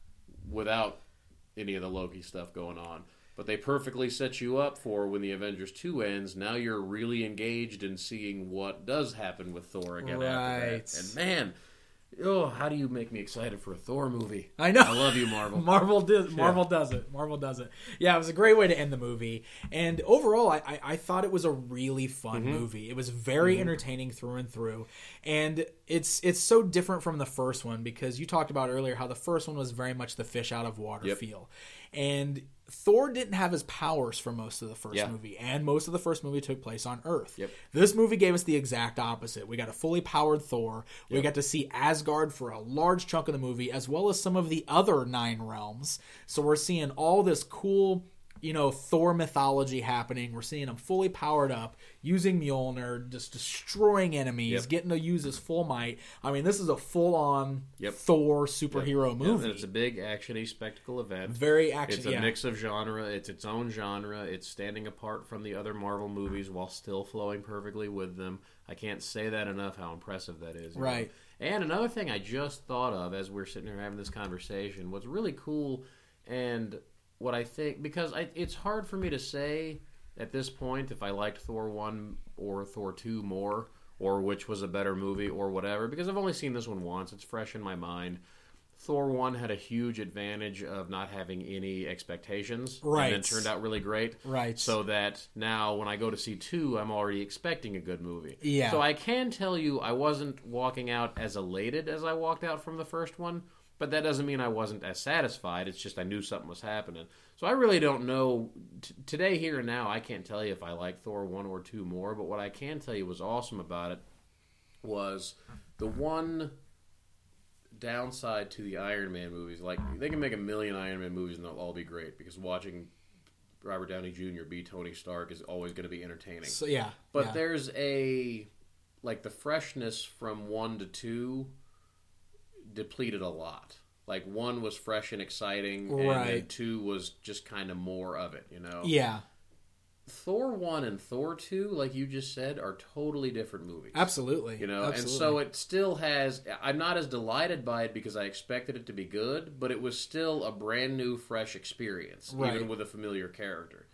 without any of the Loki stuff going on. But they perfectly set you up for when the Avengers two ends. Now you're really engaged in seeing what does happen with Thor again after Right. that. And man, oh, how do you make me excited for a Thor movie? I know. I love you, Marvel. Marvel does. Marvel does it. Marvel does it. Yeah, it was a great way to end the movie. And overall, I, I, I thought it was a really fun Mm-hmm. movie. It was very entertaining through and through. And it's it's so different from the first one because you talked about earlier how the first one was very much the fish out of water Yep. feel. And Thor didn't have his powers for most of the first Yeah. movie, and most of the first movie took place on Earth. Yep. This movie gave us the exact opposite. We got a fully powered Thor. We Yep. got to see Asgard for a large chunk of the movie, as well as some of the other nine realms. So we're seeing all this cool, you know, Thor mythology happening. We're seeing him fully powered up, using Mjolnir, just destroying enemies, Yep. getting to use his full might. I mean, this is a full-on Yep. Thor superhero Yeah, movie. and it's a big action-y spectacle event. Very action. It's a yeah. mix of genre. It's its own genre. It's standing apart from the other Marvel movies while still flowing perfectly with them. I can't say that enough how impressive that is. you know? Right. And another thing I just thought of as we're sitting here having this conversation, what's really cool and what I think, because I, it's hard for me to say at this point if I liked Thor one or Thor two more or which was a better movie or whatever, because I've only seen this one once. It's fresh in my mind. Thor one had a huge advantage of not having any expectations. Right. And it turned out really great. Right. So that now when I go to see two, I'm already expecting a good movie. Yeah. So I can tell you I wasn't walking out as elated as I walked out from the first one, but that doesn't mean I wasn't as satisfied. It's just I knew something was happening. So I really don't know. T- today, here and now, I can't tell you if I like Thor one or two more, but what I can tell you was awesome about it was the one downside to the Iron Man movies. Like, they can make a million Iron Man movies and they'll all be great, because watching Robert Downey Junior be Tony Stark is always going to be entertaining. So, yeah. But yeah. there's a, like, the freshness from one to two depleted a lot. Like, one was fresh and exciting, and Right. then two was just kind of more of it, you know? Yeah. Thor one and Thor two, like you just said, are totally different movies. Absolutely. You know, Absolutely. and so it still has... I'm not as delighted by it because I expected it to be good, but it was still a brand new, fresh experience, Right. even with a familiar character.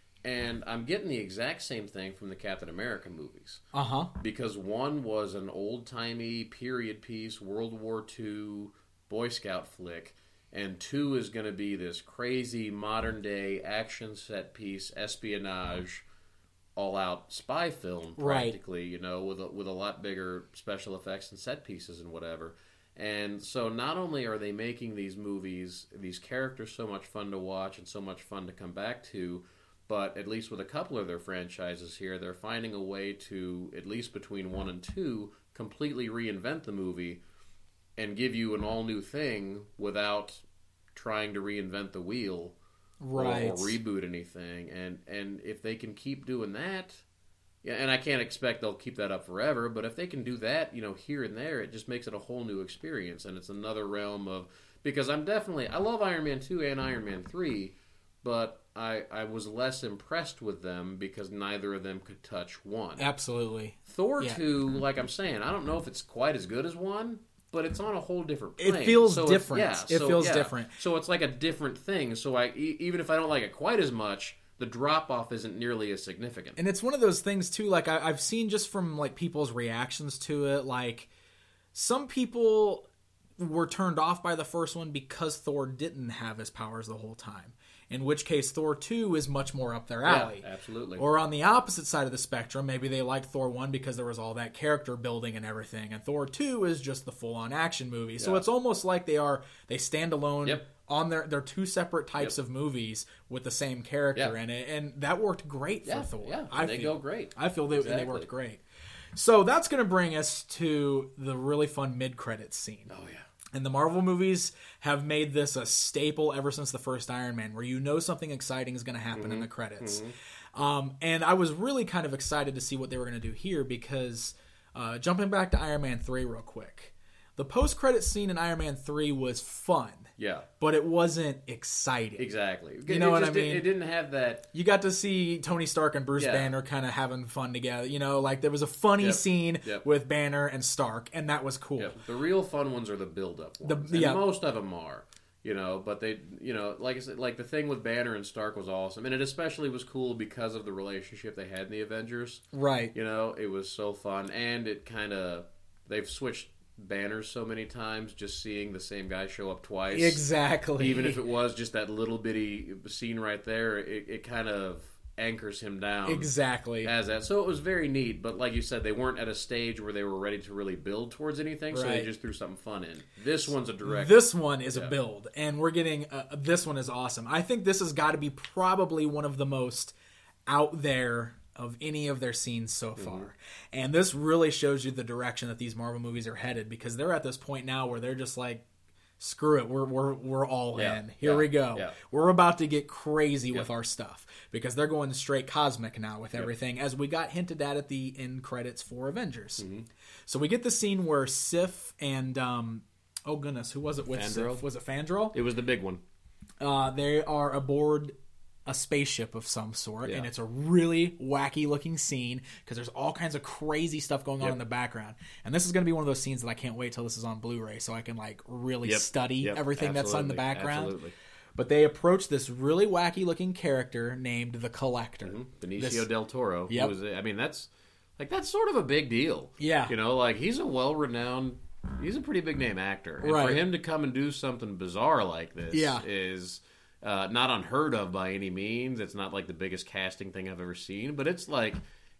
And I'm getting the exact same thing from the Captain America movies. Uh-huh. Because one was an old-timey period piece, World War Two Boy Scout flick, and two is going to be this crazy modern-day action set piece, espionage, all-out spy film, practically, right. you know, with a, with a lot bigger special effects and set pieces and whatever. And so not only are they making these movies, these characters so much fun to watch and so much fun to come back to, but at least with a couple of their franchises here, they're finding a way to, at least between one and two, completely reinvent the movie and give you an all-new thing without trying to reinvent the wheel right. or, or reboot anything. And and if they can keep doing that, yeah, and I can't expect they'll keep that up forever, but if they can do that, you know, here and there, it just makes it a whole new experience, and it's another realm of... Because I'm definitely... I love Iron Man two and Iron Man three, but I, I was less impressed with them because neither of them could touch one. Absolutely. Thor yeah. two, like I'm saying, I don't know if it's quite as good as one, but it's on a whole different plane. It feels so different. Yeah, it so, feels yeah. different. So it's like a different thing. So I, e- even if I don't like it quite as much, the drop-off isn't nearly as significant. And it's one of those things, too, like I, I've seen just from like people's reactions to it, like some people were turned off by the first one because Thor didn't have his powers the whole time. In which case, Thor two is much more up their alley. Yeah, absolutely. Or on the opposite side of the spectrum, maybe they liked Thor one because there was all that character building and everything, and Thor two is just the full-on action movie. So yeah. it's almost like they are they stand alone yep. on their they're two separate types yep. of movies with the same character yeah. in it, and that worked great yeah, for Thor. Yeah, I they feel. go great. I feel they, exactly. they worked great. So that's going to bring us to the really fun mid-credits scene. Oh, yeah. And the Marvel movies have made this a staple ever since the first Iron Man, where you know something exciting is going to happen mm-hmm. in the credits. Mm-hmm. Um, and I was really kind of excited to see what they were going to do here because, uh, jumping back to Iron Man three real quick, the post-credits scene in Iron Man three was fun. Yeah. But it wasn't exciting. Exactly. You it know what just, I mean? It, it didn't have that... You got to see Tony Stark and Bruce yeah. Banner kind of having fun together. You know, like there was a funny yep. scene yep. with Banner and Stark, and that was cool. Yep. The real fun ones are the build-up ones. The, and yeah. most of them are. You know, but they, you know, like I said, like the thing with Banner and Stark was awesome. And it especially was cool because of the relationship they had in the Avengers. Right. You know, it was so fun. And it kind of... They've switched banners so many times, just seeing the same guy show up twice. Exactly. Even if it was just that little bitty scene right there, it, it kind of anchors him down. Exactly. As that. So it was very neat, but like you said, they weren't at a stage where they were ready to really build towards anything, so right. they just threw something fun in. This one's a direct... This one is yeah. a build, and we're getting... Uh, this one is awesome. I think this has got to be probably one of the most out there of any of their scenes so far. Mm-hmm. And this really shows you the direction that these Marvel movies are headed, because they're at this point now where they're just like, screw it, we're we're we're all yeah. in. Here yeah. we go. Yeah. We're about to get crazy yeah. with our stuff, because they're going straight cosmic now with everything, yeah. as we got hinted at at the end credits for Avengers. Mm-hmm. So we get the scene where Sif and um oh goodness, who was it with Fandral? Sif? Was it Fandral? It was the big one. Uh, they are aboard a spaceship of some sort, yeah. and it's a really wacky looking scene because there's all kinds of crazy stuff going on yep. in the background. And this is going to be one of those scenes that I can't wait till this is on Blu-ray so I can like really yep. study yep. everything Absolutely. that's on the background. Absolutely. But they approach this really wacky looking character named the Collector. Mm-hmm. Benicio this, del Toro. Yep. Was, I mean, that's like that's sort of a big deal. Yeah. You know, like he's a well-renowned, he's a pretty big name actor. And right. for him to come and do something bizarre like this yeah. is... Uh, not unheard of by any means. It's not like the biggest casting thing I've ever seen, but it's like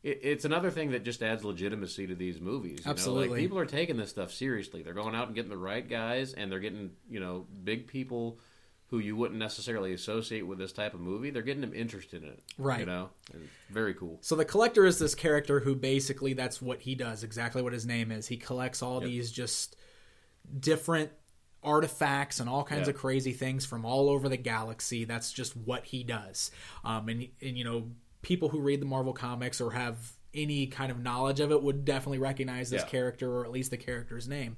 it, it's another thing that just adds legitimacy to these movies. You Absolutely. know? Like, people are taking this stuff seriously. They're going out and getting the right guys, and they're getting, you know, big people who you wouldn't necessarily associate with this type of movie. They're getting them interested in it. Right. You know? And very cool. So the Collector is this character who basically that's what he does, exactly what his name is. He collects all Yep. these just different artifacts and all kinds Yeah. of crazy things from all over the galaxy. That's just what he does. Um, and, and, you know, people who read the Marvel Comics or have any kind of knowledge of it would definitely recognize this Yeah. character, or at least the character's name.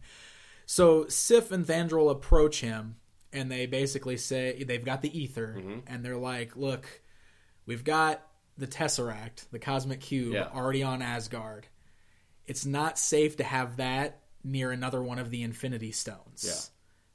So Sif and Thandril approach him, and they basically say they've got the ether, Mm-hmm. and they're like, look, we've got the Tesseract, the Cosmic Cube, Yeah. already on Asgard. It's not safe to have that near another one of the Infinity Stones. Yeah.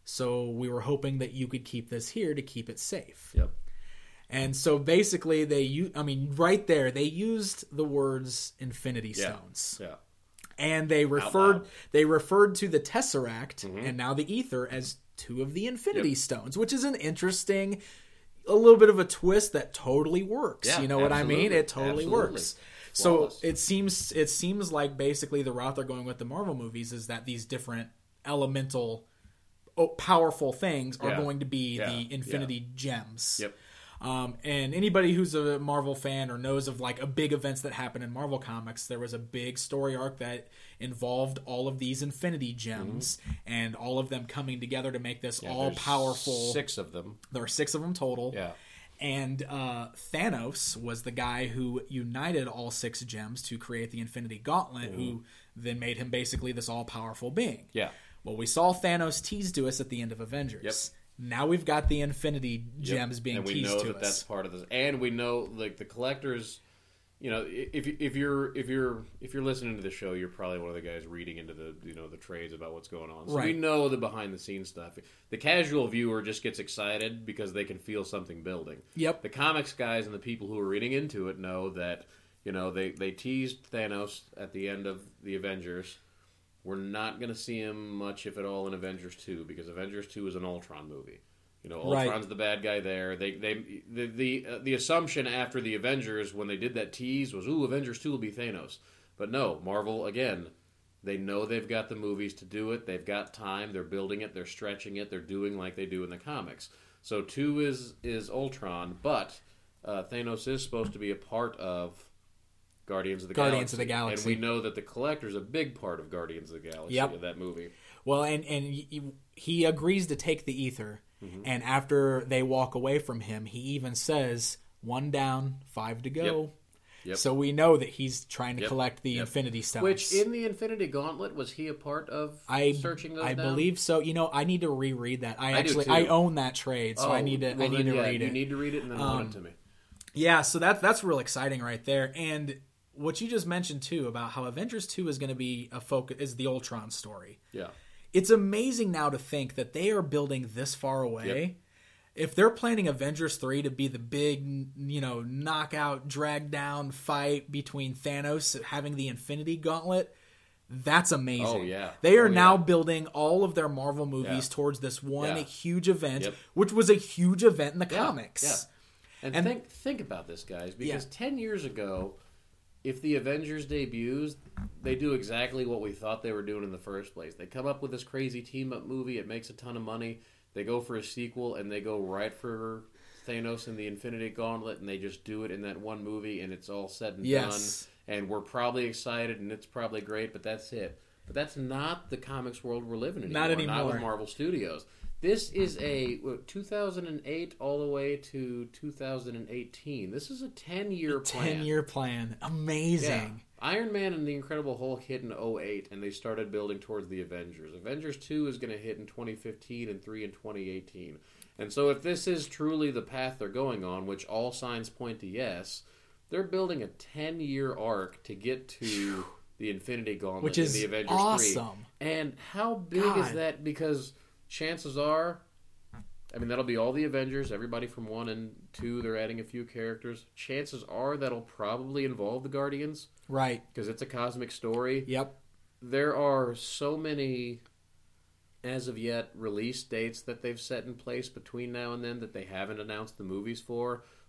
So we were hoping that you could keep this here to keep it safe. Yep. And so basically they u- I mean right there they used the words Infinity Yeah. Stones. Yeah. And they referred loud. Mm-hmm. they referred to the Tesseract and now the Ether as two of the Infinity Yep. Stones, which is an interesting, a little bit of a twist that totally works. Yeah, you know what I mean? absolutely. It totally Absolutely. works. Flawless. So it seems it seems like basically the route they're going with the Marvel movies is that these different elemental, oh, powerful things are Yeah. going to be Yeah. the Infinity Gems. Yep. Um, and anybody who's a Marvel fan or knows of like a big events that happen in Marvel Comics, there was a big story arc that involved all of these Infinity Gems and all of them coming together to make this Mm-hmm. Yeah, all there's powerful. Six of them. There are six of them total. Yeah. And uh, Thanos was the guy who united all six gems to create the Infinity Gauntlet, who then made him basically this all-powerful being. Yeah. Well, we saw Thanos teased to us at the end of Avengers. Yep. Now we've got the Infinity Gems Yep. being and we teased know to that us. that's part of this, and we know like the collectors. You know, if if you're if you're if you're listening to the show, you're probably one of the guys reading into the you know the trades about what's going on. So we Right. know the behind the scenes stuff. The casual viewer just gets excited because they can feel something building. Yep. The comics guys and the people who are reading into it know that you know they they teased Thanos at the end of the Avengers. We're not going to see him much, if at all, in Avengers two because Avengers two is an Ultron movie. You know, Right. Ultron's the bad guy there. They, they, the, the, uh, the assumption after the Avengers when they did that tease was, "Ooh, Avengers two will be Thanos." But no, Marvel again. They know they've got the movies to do it. They've got time. They're building it. They're stretching it. They're doing like they do in the comics. So two is is Ultron, but uh, Thanos is supposed to be a part of Guardians of the Guardians Galaxy. of the Galaxy. And we know that the Collector's a big part of Guardians of the Galaxy Yep. of that movie. Well, and and he, he agrees to take the ether, Mm-hmm. and after they walk away from him, he even says, "One down, five to go." Yep. Yep. So we know that he's trying to Yep. collect the Yep. Infinity Stones. Which, in the Infinity Gauntlet, was he a part of I searching those I down? believe so. You know, I need to reread that. I, I do actually too. I own that trade, so Oh, I need to well, I need then, to yeah, read you it. need to read it and then Um, loan it to me. Yeah, so that that's real exciting right there. And what you just mentioned too about how Avengers two is going to be a focus is the Ultron story. Yeah. It's amazing now to think that they are building this far away. Yep. If they're planning Avengers three to be the big, you know, knockout, drag down fight between Thanos having the Infinity Gauntlet, that's amazing. Oh, yeah. They are Oh, now yeah. building all of their Marvel movies Yeah. towards this one Yeah. huge event, Yep. which was a huge event in the Yeah, comics. yeah. And, And- think think about this, guys, because Yeah. ten years ago, if the Avengers debuts, they do exactly what we thought they were doing in the first place. They come up with this crazy team-up movie. It makes a ton of money. They go for a sequel, and they go right for Thanos and the Infinity Gauntlet, and they just do it in that one movie, and it's all said and Yes. done. And we're probably excited, and it's probably great, but that's it. But that's not the comics world we're living in Not anymore. Not anymore. with Marvel Studios. This is a what, two thousand eight all the way to two thousand eighteen. This is a ten-year plan. ten-year plan. Amazing. Yeah. Iron Man and the Incredible Hulk hit in oh eight, and they started building towards the Avengers. Avengers two is going to hit in twenty fifteen and three in twenty eighteen. And so if this is truly the path they're going on, which all signs point to yes, they're building a ten-year arc to get to the Infinity Gauntlet Which in is the Avengers awesome. three. And how big God. is that? Because chances are, I mean, that'll be all the Avengers, everybody from one and two, they're adding a few characters. Chances are that'll probably involve the Guardians, Right. because it's a cosmic story. Yep. There are so many, as of yet, release dates that they've set in place between now and then that they haven't announced the movies for.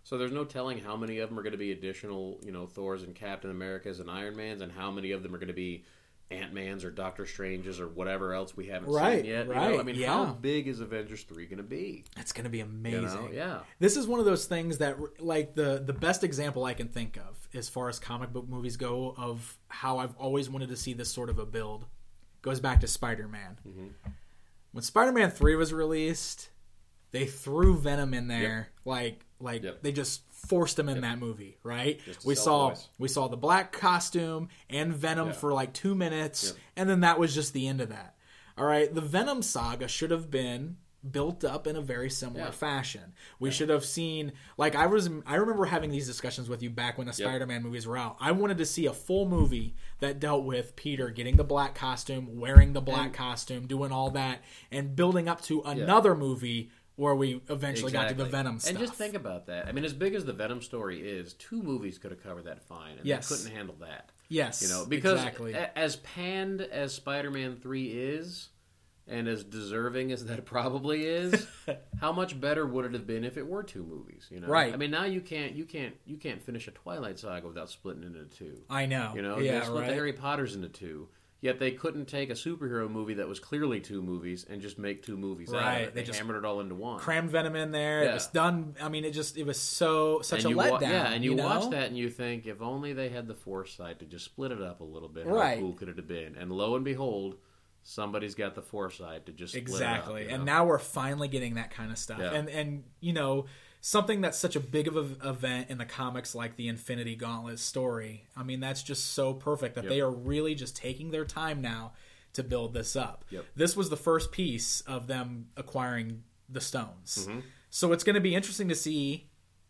So there's no telling how many of them are going to be additional, you know, Thors and Captain Americas and Iron Mans, and how many of them are going to be Ant-Mans or Doctor Stranges or whatever else we haven't right, seen yet. Right, you know? I mean, yeah. how big is Avengers three going to be? It's going to be amazing. You know? Yeah. This is one of those things that, like, the, the best example I can think of as far as comic book movies go of how I've always wanted to see this sort of a build goes back to Spider-Man. Mm-hmm. When Spider-Man three was released, they threw Venom in there. Yep. Like, like yep. they just forced him in yep. that movie, right? We saw voice. we saw the black costume and Venom yeah. for like two minutes, yep. and then that was just the end of that. All right, the Venom saga should have been built up in a very similar yeah. fashion. We yeah. should have seen, like I was, I remember having these discussions with you back when the yep. Spider-Man movies were out. I wanted to see a full movie that dealt with Peter getting the black costume, wearing the black and, costume, doing all that, and building up to another yeah. movie where we eventually exactly. got to the Venom stuff. And just think about that. I mean, as big as the Venom story is, two movies could have covered that fine, and yes. they couldn't handle that. Yes, you know, because exactly. as panned as Spider-Man three is, and as deserving as that probably is, how much better would it have been if it were two movies? You know, right? I mean, now you can't, you can't, you can't finish a Twilight Saga without splitting it into two. I know. You know, yeah, they split right? the Harry Potters into two. Yet they couldn't take a superhero movie that was clearly two movies and just make two movies right. out of it. They, they just hammered it all into one. Crammed Venom in there. Yeah. It was done. I mean, it just it was so such and a letdown. Wa- yeah, and you, you know? watch that and you think, if only they had the foresight to just split it up a little bit, right. how cool could it have been? And lo and behold, somebody's got the foresight to just split exactly. it up. You know? And now we're finally getting that kind of stuff. Yeah. And and you know, something that's such a big of an event in the comics, like the Infinity Gauntlet story. I mean, that's just so perfect that yep. they are really just taking their time now to build this up. Yep. This was the first piece of them acquiring the stones. Mm-hmm. So it's going to be interesting to see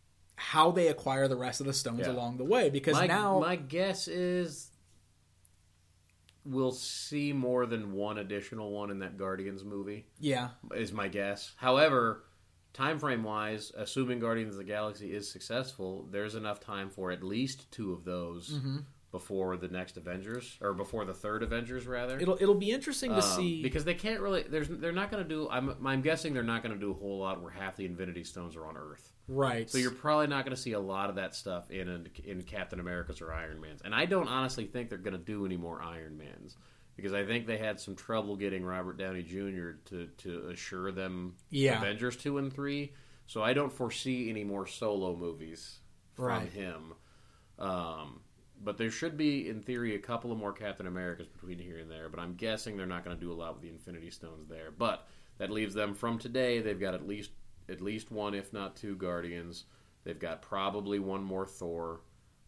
how they acquire the rest of the stones yeah. along the way, because my, now my guess is we'll see more than one additional one in that Guardians movie. Yeah. Is my guess. However, time frame wise, assuming Guardians of the Galaxy is successful, there's enough time for at least two of those mm-hmm. before the next Avengers, or before the third Avengers, rather. It'll it'll be interesting to um, see, because they can't really. There's they're not going to do. I'm I'm guessing they're not going to do a whole lot where half the Infinity Stones are on Earth. right? So you're probably not going to see a lot of that stuff in in Captain America's or Iron Man's. And I don't honestly think they're going to do any more Iron Man's, because I think they had some trouble getting Robert Downey Junior to to assure them yeah. Avengers two and three. So I don't foresee any more solo movies from right. him. Um. But there should be, in theory, a couple of more Captain Americas between here and there. But I'm guessing they're not going to do a lot with the Infinity Stones there. But that leaves them from today. They've got at least at least one, if not two, Guardians. They've got probably one more Thor.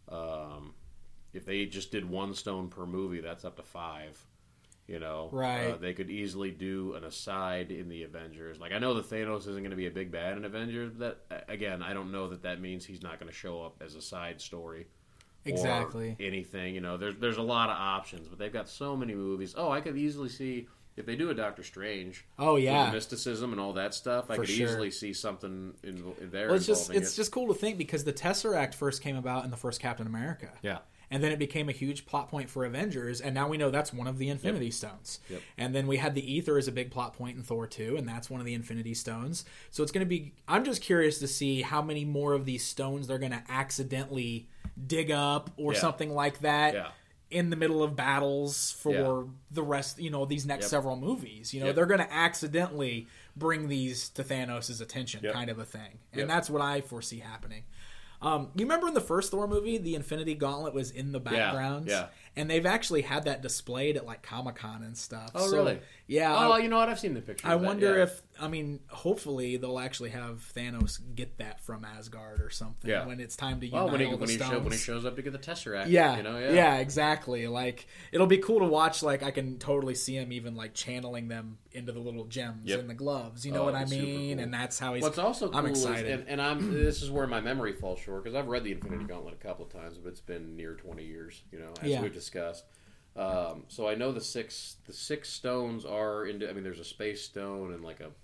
Um, if they just did one stone per movie, that's up to five. You know, right? Uh, they could easily do an aside in the Avengers. Like, I know that Thanos isn't going to be a big bad in Avengers. But that, again, I don't know that that means he's not going to show up as a side story. Exactly. Or anything, you know, there's there's a lot of options, but they've got so many movies. Oh, I could easily see if they do a Doctor Strange. Oh yeah, with the mysticism and all that stuff. I For could sure. easily see something in, in there. Well, it's just it's it. just cool to think, because the Tesseract first came about in the first Captain America. Yeah. And then it became a huge plot point for Avengers, and now we know that's one of the Infinity Yep. Stones. Yep. And then we had the Ether as a big plot point in Thor two, and that's one of the Infinity Stones. So it's going to be... I'm just curious to see how many more of these stones they're going to accidentally dig up or Yeah. something like that Yeah. in the middle of battles for Yeah. the rest, you know, these next Yep. several movies. You know, Yep. they're going to accidentally bring these to Thanos' attention, Yep. kind of a thing. And Yep. that's what I foresee happening. Um, you remember in the first Thor movie, the Infinity Gauntlet was in the backgrounds? Yeah. And they've actually had that displayed at like Comic-Con and stuff. Oh, So, really? Yeah. Oh, I, you know what? I've seen the picture. I of that, wonder yeah. if, I mean, hopefully they'll actually have Thanos get that from Asgard or something Yeah. when it's time to unite Well, when he all the when he, stones. show, when he shows up to get the Tesseract. Yeah, You know, yeah, yeah. exactly. Like, it'll be cool to watch. Like, I can totally see him even like channeling them into the little gems Yep. in the gloves. You know Oh, what I it's super mean? cool. And that's how he's. What's also cool I'm is, excited. and, and I'm this is where my memory falls short, because I've read the Infinity Gauntlet a couple of times, but it's been near twenty years, you know, as Yeah. we've discussed. Um, so I know the six the six stones are into. I mean, there's a space stone and like a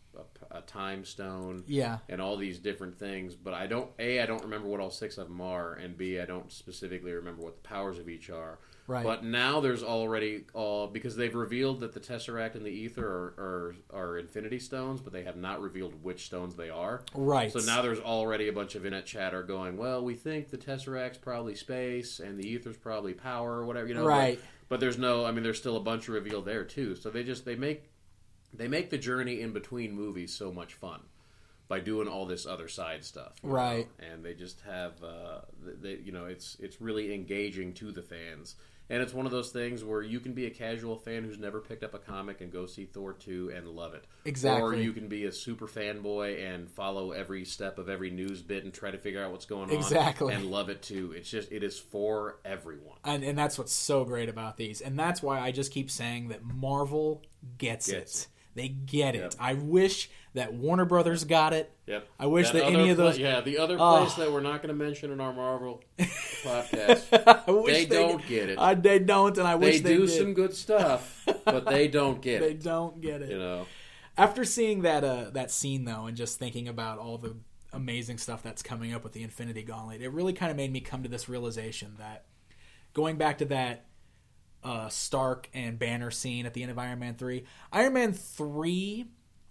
a, a time stone, Yeah. and all these different things. But I don't a I don't remember what all six of them are, and b I don't specifically remember what the powers of each are. Right. But now there's already all because they've revealed that the Tesseract and the Ether are, are are Infinity Stones, but they have not revealed which stones they are. Right. So now there's already a bunch of internet chatter going, well, we think the Tesseract's probably space and the Ether's probably power or whatever, you know. Right. But, but there's no, I mean, there's still a bunch revealed there too. So they just they make they make the journey in between movies so much fun by doing all this other side stuff, you Right. know? And they just have, uh, they, you know, it's it's really engaging to the fans. And it's one of those things where you can be a casual fan who's never picked up a comic and go see Thor two and love it. Exactly. Or you can be a super fanboy and follow every step of every news bit and try to figure out what's going on. Exactly. And love it too. It's just, it is for everyone. And, and that's what's so great about these. And that's why I just keep saying that Marvel gets, Gets it. They get it. Yep. I wish that Warner Brothers got it. Yep. I wish that, other any of those... pla- yeah, the other Oh. place that we're not going to mention in our Marvel podcast, I wish they don't get it. I, they don't, and I they wish they do did. some good stuff, but they don't get They it. don't get it. You know, After seeing that uh, that scene, though, and just thinking about all the amazing stuff that's coming up with the Infinity Gauntlet, it really kind of made me come to this realization that going back to that uh, Stark and Banner scene at the end of Iron Man three, Iron Man three,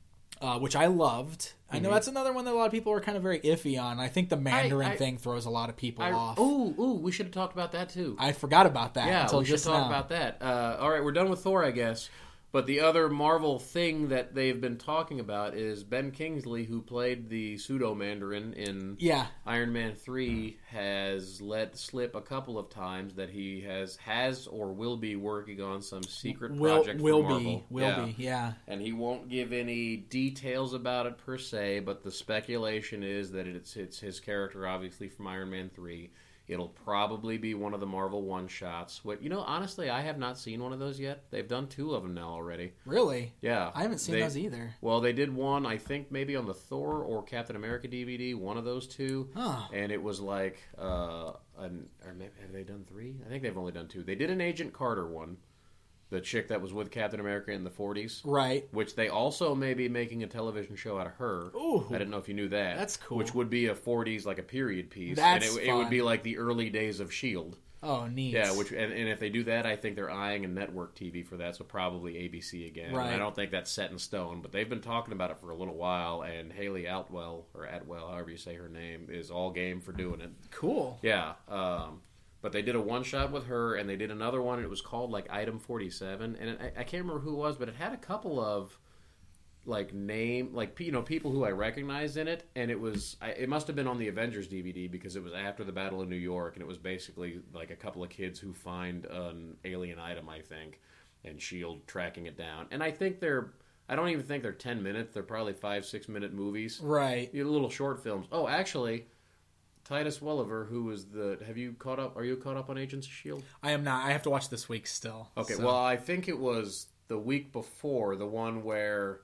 uh, which I loved. I know that's another one that a lot of people are kind of very iffy on. I think the Mandarin I- thing throws a lot of people I, off. ooh, ooh, we should have talked about that too. I forgot about that yeah, until we should just talk now. about that. Uh, all right, we're done with Thor, I guess. But the other Marvel thing that they've been talking about is Ben Kingsley, who played the pseudo Mandarin in Yeah. Iron Man three, has let slip a couple of times that he has has or will be working on some secret Will project will for Marvel. be will yeah. be yeah. And he won't give any details about it per se, but the speculation is that it's it's his character, obviously from Iron Man three. It'll probably be one of the Marvel one-shots. What you know, honestly, I have not seen one of those yet. They've done two of them now already. Really? Yeah. I haven't seen They- those either. Well, they did one, I think, maybe on the Thor or Captain America D V D, one of those two. Huh. And it was like, uh, an, or maybe, have they done three? I think they've only done two. They did an Agent Carter one, the chick that was with Captain America in the forties. Right. Which they also may be making a television show out of her. Ooh. I didn't know if you knew that. That's cool. Which would be a forties, like a period piece. That's and it, it would fun. be like the early days of S H I E L D. Oh, neat. Yeah, which and, and if they do that, I think they're eyeing a network T V for that, so probably A B C again. Right. And I don't think that's set in stone, but they've been talking about it for a little while, and Haley Atwell, or Atwell, however you say her name, is all game for doing it. Cool. Yeah, um, but they did a one-shot with her, and they did another one, and it was called, like, Item forty-seven, and I, I can't remember who it was, but it had a couple of, like, name, like, you know, people who I recognized in it, and it was, I, it must have been on the Avengers D V D, because it was after the Battle of New York, and it was basically, like, a couple of kids who find an alien item, I think, and S H I E L D tracking it down. And I think they're, I don't even think they're ten minutes, they're probably five, six-minute movies. Right. You know, little short films. Oh, actually... Titus Welliver, who was the... Have you caught up... Are you caught up on Agents of S H I E L D? I am not. I have to watch this week still. Okay, so. well, I think it was the week before, the one where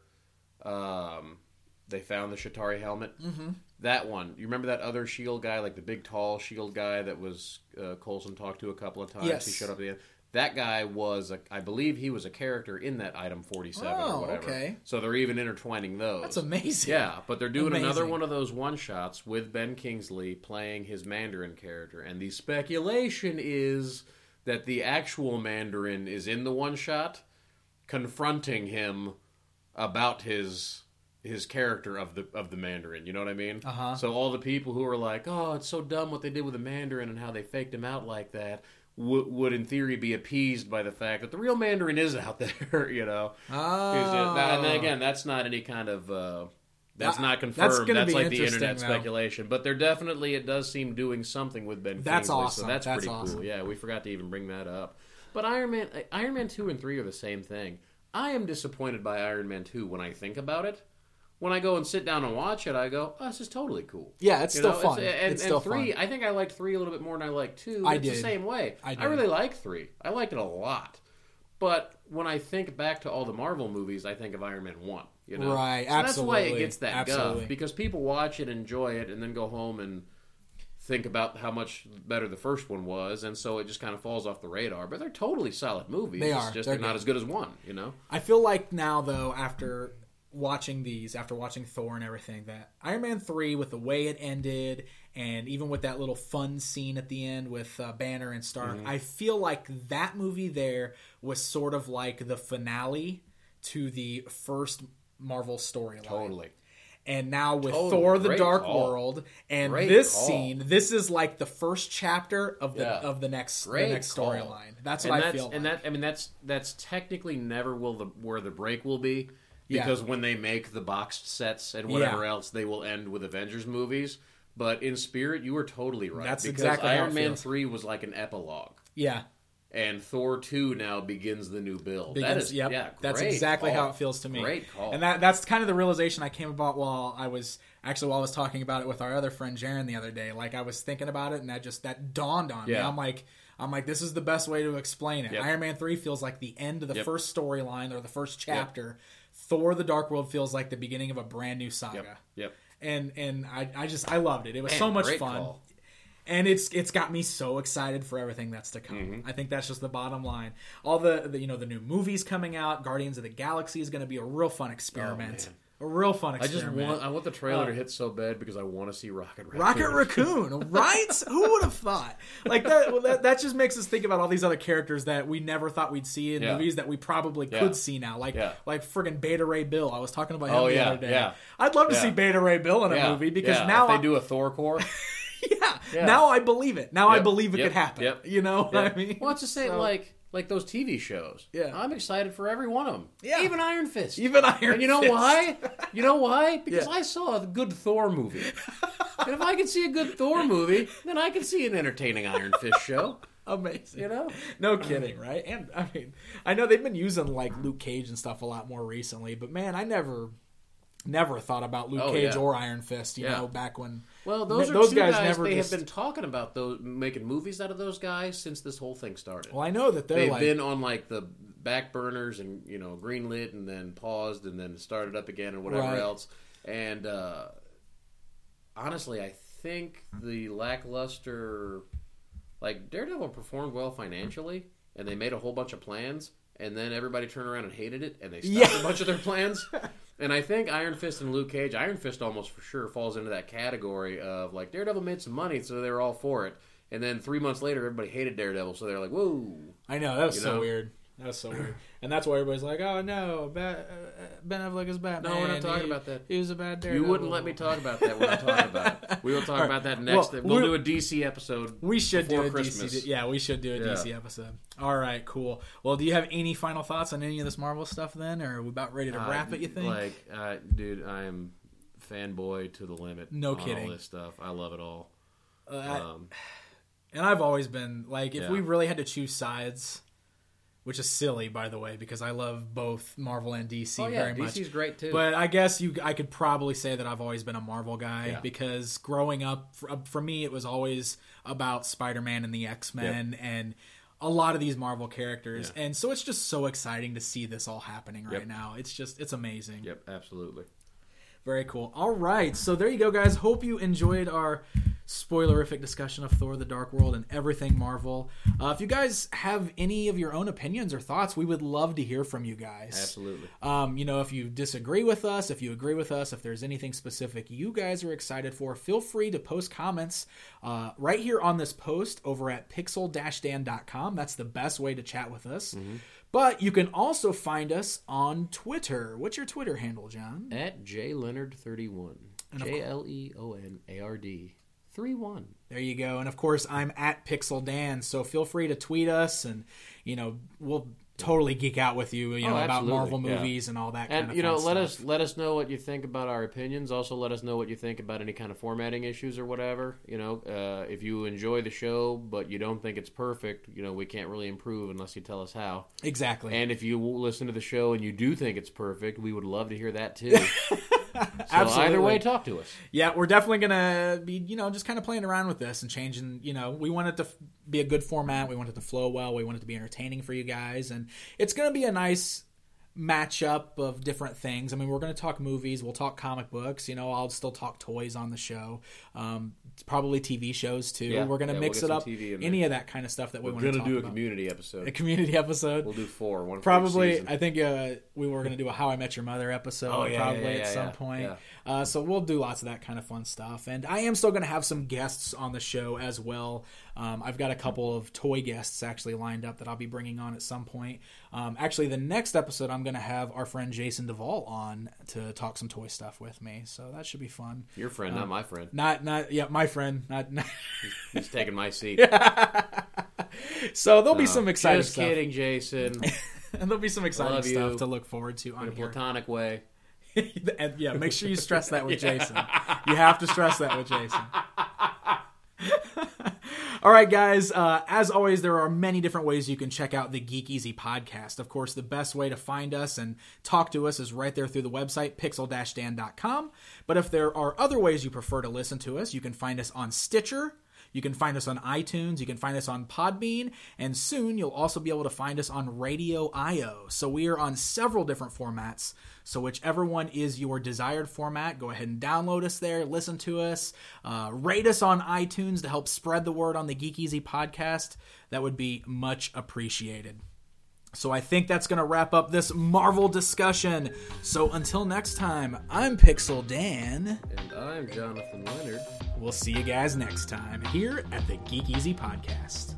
um, they found the Shatari helmet. Mm-hmm. That one. You remember that other S H I E L D guy, like the big, tall S H I E L D guy that was uh, Coulson talked to a couple of times? Yes. He showed up at the end. That guy was, a, I believe he was a character in that Item forty-seven Oh, or whatever. okay. So they're even intertwining those. That's amazing. Yeah, but they're doing another Amazing. one of those one-shots with Ben Kingsley playing his Mandarin character. And the speculation is that the actual Mandarin is in the one-shot confronting him about his his character of the of the Mandarin. You know what I mean? Uh-huh. So all the people who are like, oh, it's so dumb what they did with the Mandarin and how they faked him out like that, would, would in theory be appeased by the fact that the real Mandarin is out there, you know? Oh. And then again, that's not any kind of... Uh, that's That- not that's confirmed. gonna That's, be like the interesting, internet though. speculation. But they're definitely, it does seem doing something with Ben That's Kingsley. awesome. So that's, That's pretty awesome. cool. Yeah, we forgot to even bring that up. But Iron Man, Iron Man two and three are the same thing. I am disappointed by Iron Man two when I think about it. When I go and sit down and watch it, I go, oh, this is totally cool. Yeah, it's You still know, fun. It's, and, it's and still three, fun. I think I liked three a little bit more than I liked two. I it's did. the same way. I I, did. really liked three. I liked it a lot. But when I think back to all the Marvel movies, I think of Iron Man one. You know? Right, So that's why it absolutely. gets that Absolutely. guff. Because people watch it, enjoy it, and then go home and think about how much better the first one was, and so it just kind of falls off the radar. But they're totally solid movies. They It's are. just They're they're, not good. as good as one, you know? I feel like now, though, after watching these, after watching Thor and everything, that Iron Man three, with the way it ended, and even with that little fun scene at the end with uh, Banner and Stark, mm-hmm. I feel like that movie there was sort of like the finale to the first Marvel storyline. Totally. And now with totally. Thor: The Great Dark call. World and Great this call. scene, this is like the first chapter of the Yeah. of the next Great the next call. storyline. That's and what I that's, feel. And like. that I mean that's that's technically never will the where the break will be, because Yeah. when they make the boxed sets and whatever else, they will end with Avengers movies. But in spirit, you were totally right. That's because exactly how Iron it Man feels. three was like an epilogue. Yeah. And Thor two now begins the new build. Begins, that is, yep, yeah, that's great exactly call. how it feels to me. Great call. And that that's kind of the realization I came about while I was actually while I was talking about it with our other friend Jaron the other day. Like I was thinking about it, and that just that dawned on me. Yeah. I'm like, I'm like, this is the best way to explain it. Yep. Iron Man three feels like the end of the Yep. first storyline or the first chapter. Thor: The Dark World feels like the beginning of a brand new saga. Yep. Yep. And and I, I just I loved it. It was Man, so much great fun. call. And it's it's got me so excited for everything that's to come. Mm-hmm. I think that's just the bottom line. All the, the you know the new movies coming out, Guardians of the Galaxy is going to be a real fun experiment. Oh, a real fun I just experiment. want I want the trailer Uh, to hit so bad because I want to see Rocket Raccoon. Rocket Raccoon, right? Who would have thought? Like that, well, that. That just makes us think about all these other characters that we never thought we'd see in Yeah. movies that we probably Yeah. could see now. Like Yeah. like friggin' Beta Ray Bill. I was talking about him Oh, the yeah, other day. yeah. I'd love to Yeah. see Beta Ray Bill in a Yeah, movie because yeah. now if they I- do a Thor core. yeah, Yeah. now I believe it. Now I Yep, believe it yep, could happen. yep, You know what yep. I mean? Well, it's the same So- like like those T V shows. Yeah. I'm excited for every one of them. Yeah. Even Iron Fist. Even Iron And you know Fist. why? You know why? Because Yeah. I saw a good Thor movie. And if I can see a good Thor movie, then I can see an entertaining Iron Fist show. Amazing. You know? No kidding, right? And I mean, I know they've been using like Luke Cage and stuff a lot more recently, but man, I never never thought about Luke Oh, Cage yeah. or Iron Fist, you Yeah. know, back when Well, those Th- are those two guys guys, never they just- have been talking about those making movies out of those guys since this whole thing started. Well, I know that they're They've like been on like the back burners and you know greenlit and then paused and then started up again and whatever Right. else. And uh, honestly, I think the lackluster, like Daredevil performed well financially, and they made a whole bunch of plans, and then everybody turned around and hated it, and they stopped Yeah. a bunch of their plans. And I think Iron Fist and Luke Cage, Iron Fist almost for sure falls into that category of like Daredevil made some money, so they were all for it. And then three months later, everybody hated Daredevil, so they're like, "Whoa!" I know that was you so know? weird. That was so weird, and that's why everybody's like, "Oh no, ba- uh, Ben Affleck is Batman." No, we're not talking He- about that. He was a bad You Daredevil. wouldn't let me talk about that. We're not talking about it. We will talk All about right. that next. Well, we'll we- do a D C episode. We should do before a Christmas. D C. Yeah, we should do a Yeah. D C episode. All right, cool. Well, do you have any final thoughts on any of this Marvel stuff then, or are we about ready to Uh, wrap it? You think? Like, uh, dude, I am fanboy to the limit. No on kidding. All this stuff, I love it all. Uh, I- Um, And I've always been like, if Yeah. we really had to choose sides, which is silly, by the way, because I love both Marvel and D C oh yeah, very much. D C's great too. But I guess you, I could probably say that I've always been a Marvel guy Yeah. because growing up, for, for me, it was always about Spider-Man and the X-Men and a lot of these Marvel characters. Yeah. And so it's just so exciting to see this all happening right Yep. now. It's just, it's amazing. yep, absolutely. Very cool. All right. So there you go, guys. Hope you enjoyed our spoilerific discussion of Thor: The Dark World and everything Marvel. Uh, if you guys have any of your own opinions or thoughts, we would love to hear from you guys. Absolutely. Um, you know, if you disagree with us, if you agree with us, if there's anything specific you guys are excited for, feel free to post comments uh, right here on this post over at pixel dash dan dot com. That's the best way to chat with us. Mm-hmm. But you can also find us on Twitter. What's your Twitter handle, John? At J Leonard thirty-one. And of J L E O N A R D three one. There you go. And of course, I'm at Pixel Dan, so feel free to tweet us, and you know we'll totally geek out with you, you Oh, know, about absolutely. Marvel Yeah. movies and all that. And kind of you know, fun let stuff. us let us know what you think about our opinions. Also, let us know what you think about any kind of formatting issues or whatever. You know, uh, if you enjoy the show but you don't think it's perfect, you know, we can't really improve unless you tell us how. Exactly. And if you listen to the show and you do think it's perfect, we would love to hear that too. So Absolutely. either way, talk to us. Yeah, we're definitely gonna be, you know, just kind of playing around with this and changing. You know, we want it to f- be a good format. We want it to flow well. We want it to be entertaining for you guys, and it's gonna be a nice matchup of different things. I mean, we're going to talk movies. We'll talk comic books. You know, I'll still talk toys on the show. Um, probably T V shows too. Yeah, we're going to yeah, mix we'll it up. T V in Any there. of that kind of stuff that we We're want to gonna talk do a about. community episode. A community episode. We'll do four. One for Probably, each season. I think uh, we were going to do a How I Met Your Mother episode Oh, yeah, probably yeah, yeah, at some yeah, point. yeah. Uh, so we'll do lots of that kind of fun stuff. And I am still going to have some guests on the show as well. Um, I've got a couple of toy guests actually lined up that I'll be bringing on at some point. Um, actually, the next episode, I'm going to have our friend Jason Duvall on to talk some toy stuff with me. So that should be fun. Your friend, not my friend. Not, not, yeah, my friend. Not, not He's taking my seat. So there'll be No, some exciting Just stuff. kidding, Jason. And there'll be some exciting Love stuff you. to look forward to In on a here. platonic way. And yeah, make sure you stress that with Jason. You have to stress that with Jason. All right, guys. Uh, as always, there are many different ways you can check out the Geek Easy podcast. Of course, the best way to find us and talk to us is right there through the website, pixel dash dan dot com. But if there are other ways you prefer to listen to us, you can find us on Stitcher. You can find us on iTunes. You can find us on Podbean. And soon you'll also be able to find us on Radio I O. So we are on several different formats. So whichever one is your desired format, go ahead and download us there. Listen to us. Uh, rate us on iTunes to help spread the word on the Geek Easy podcast. That would be much appreciated. So I think that's going to wrap up this Marvel discussion. So until next time, I'm Pixel Dan. And I'm Jonathan Leonard. We'll see you guys next time here at the Geek Easy Podcast.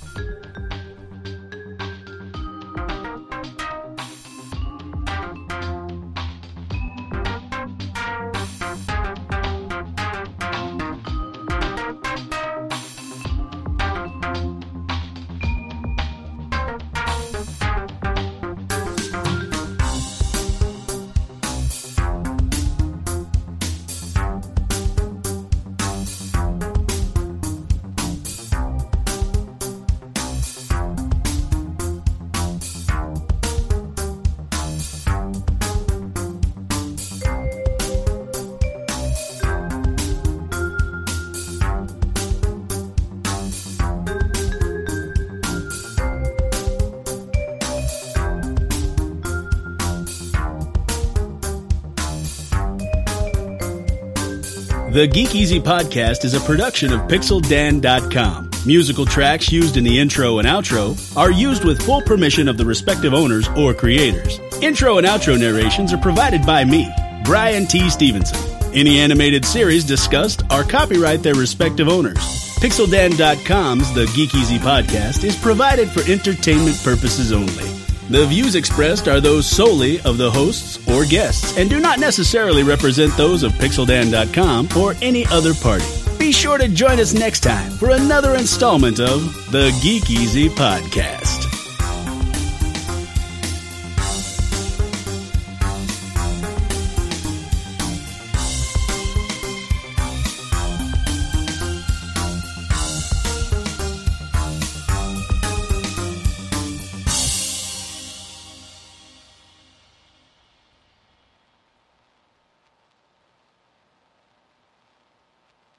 The Geek Easy Podcast is a production of pixel dan dot com. Musical tracks used in the intro and outro are used with full permission of the respective owners or creators. Intro and outro narrations are provided by me, Brian T. Stevenson. Any animated series discussed are copyright their respective owners. pixel dan dot com's The Geek Easy Podcast is provided for entertainment purposes only. The views expressed are those solely of the hosts or guests and do not necessarily represent those of pixel dan dot com or any other party. Be sure to join us next time for another installment of the Geek Easy Podcast.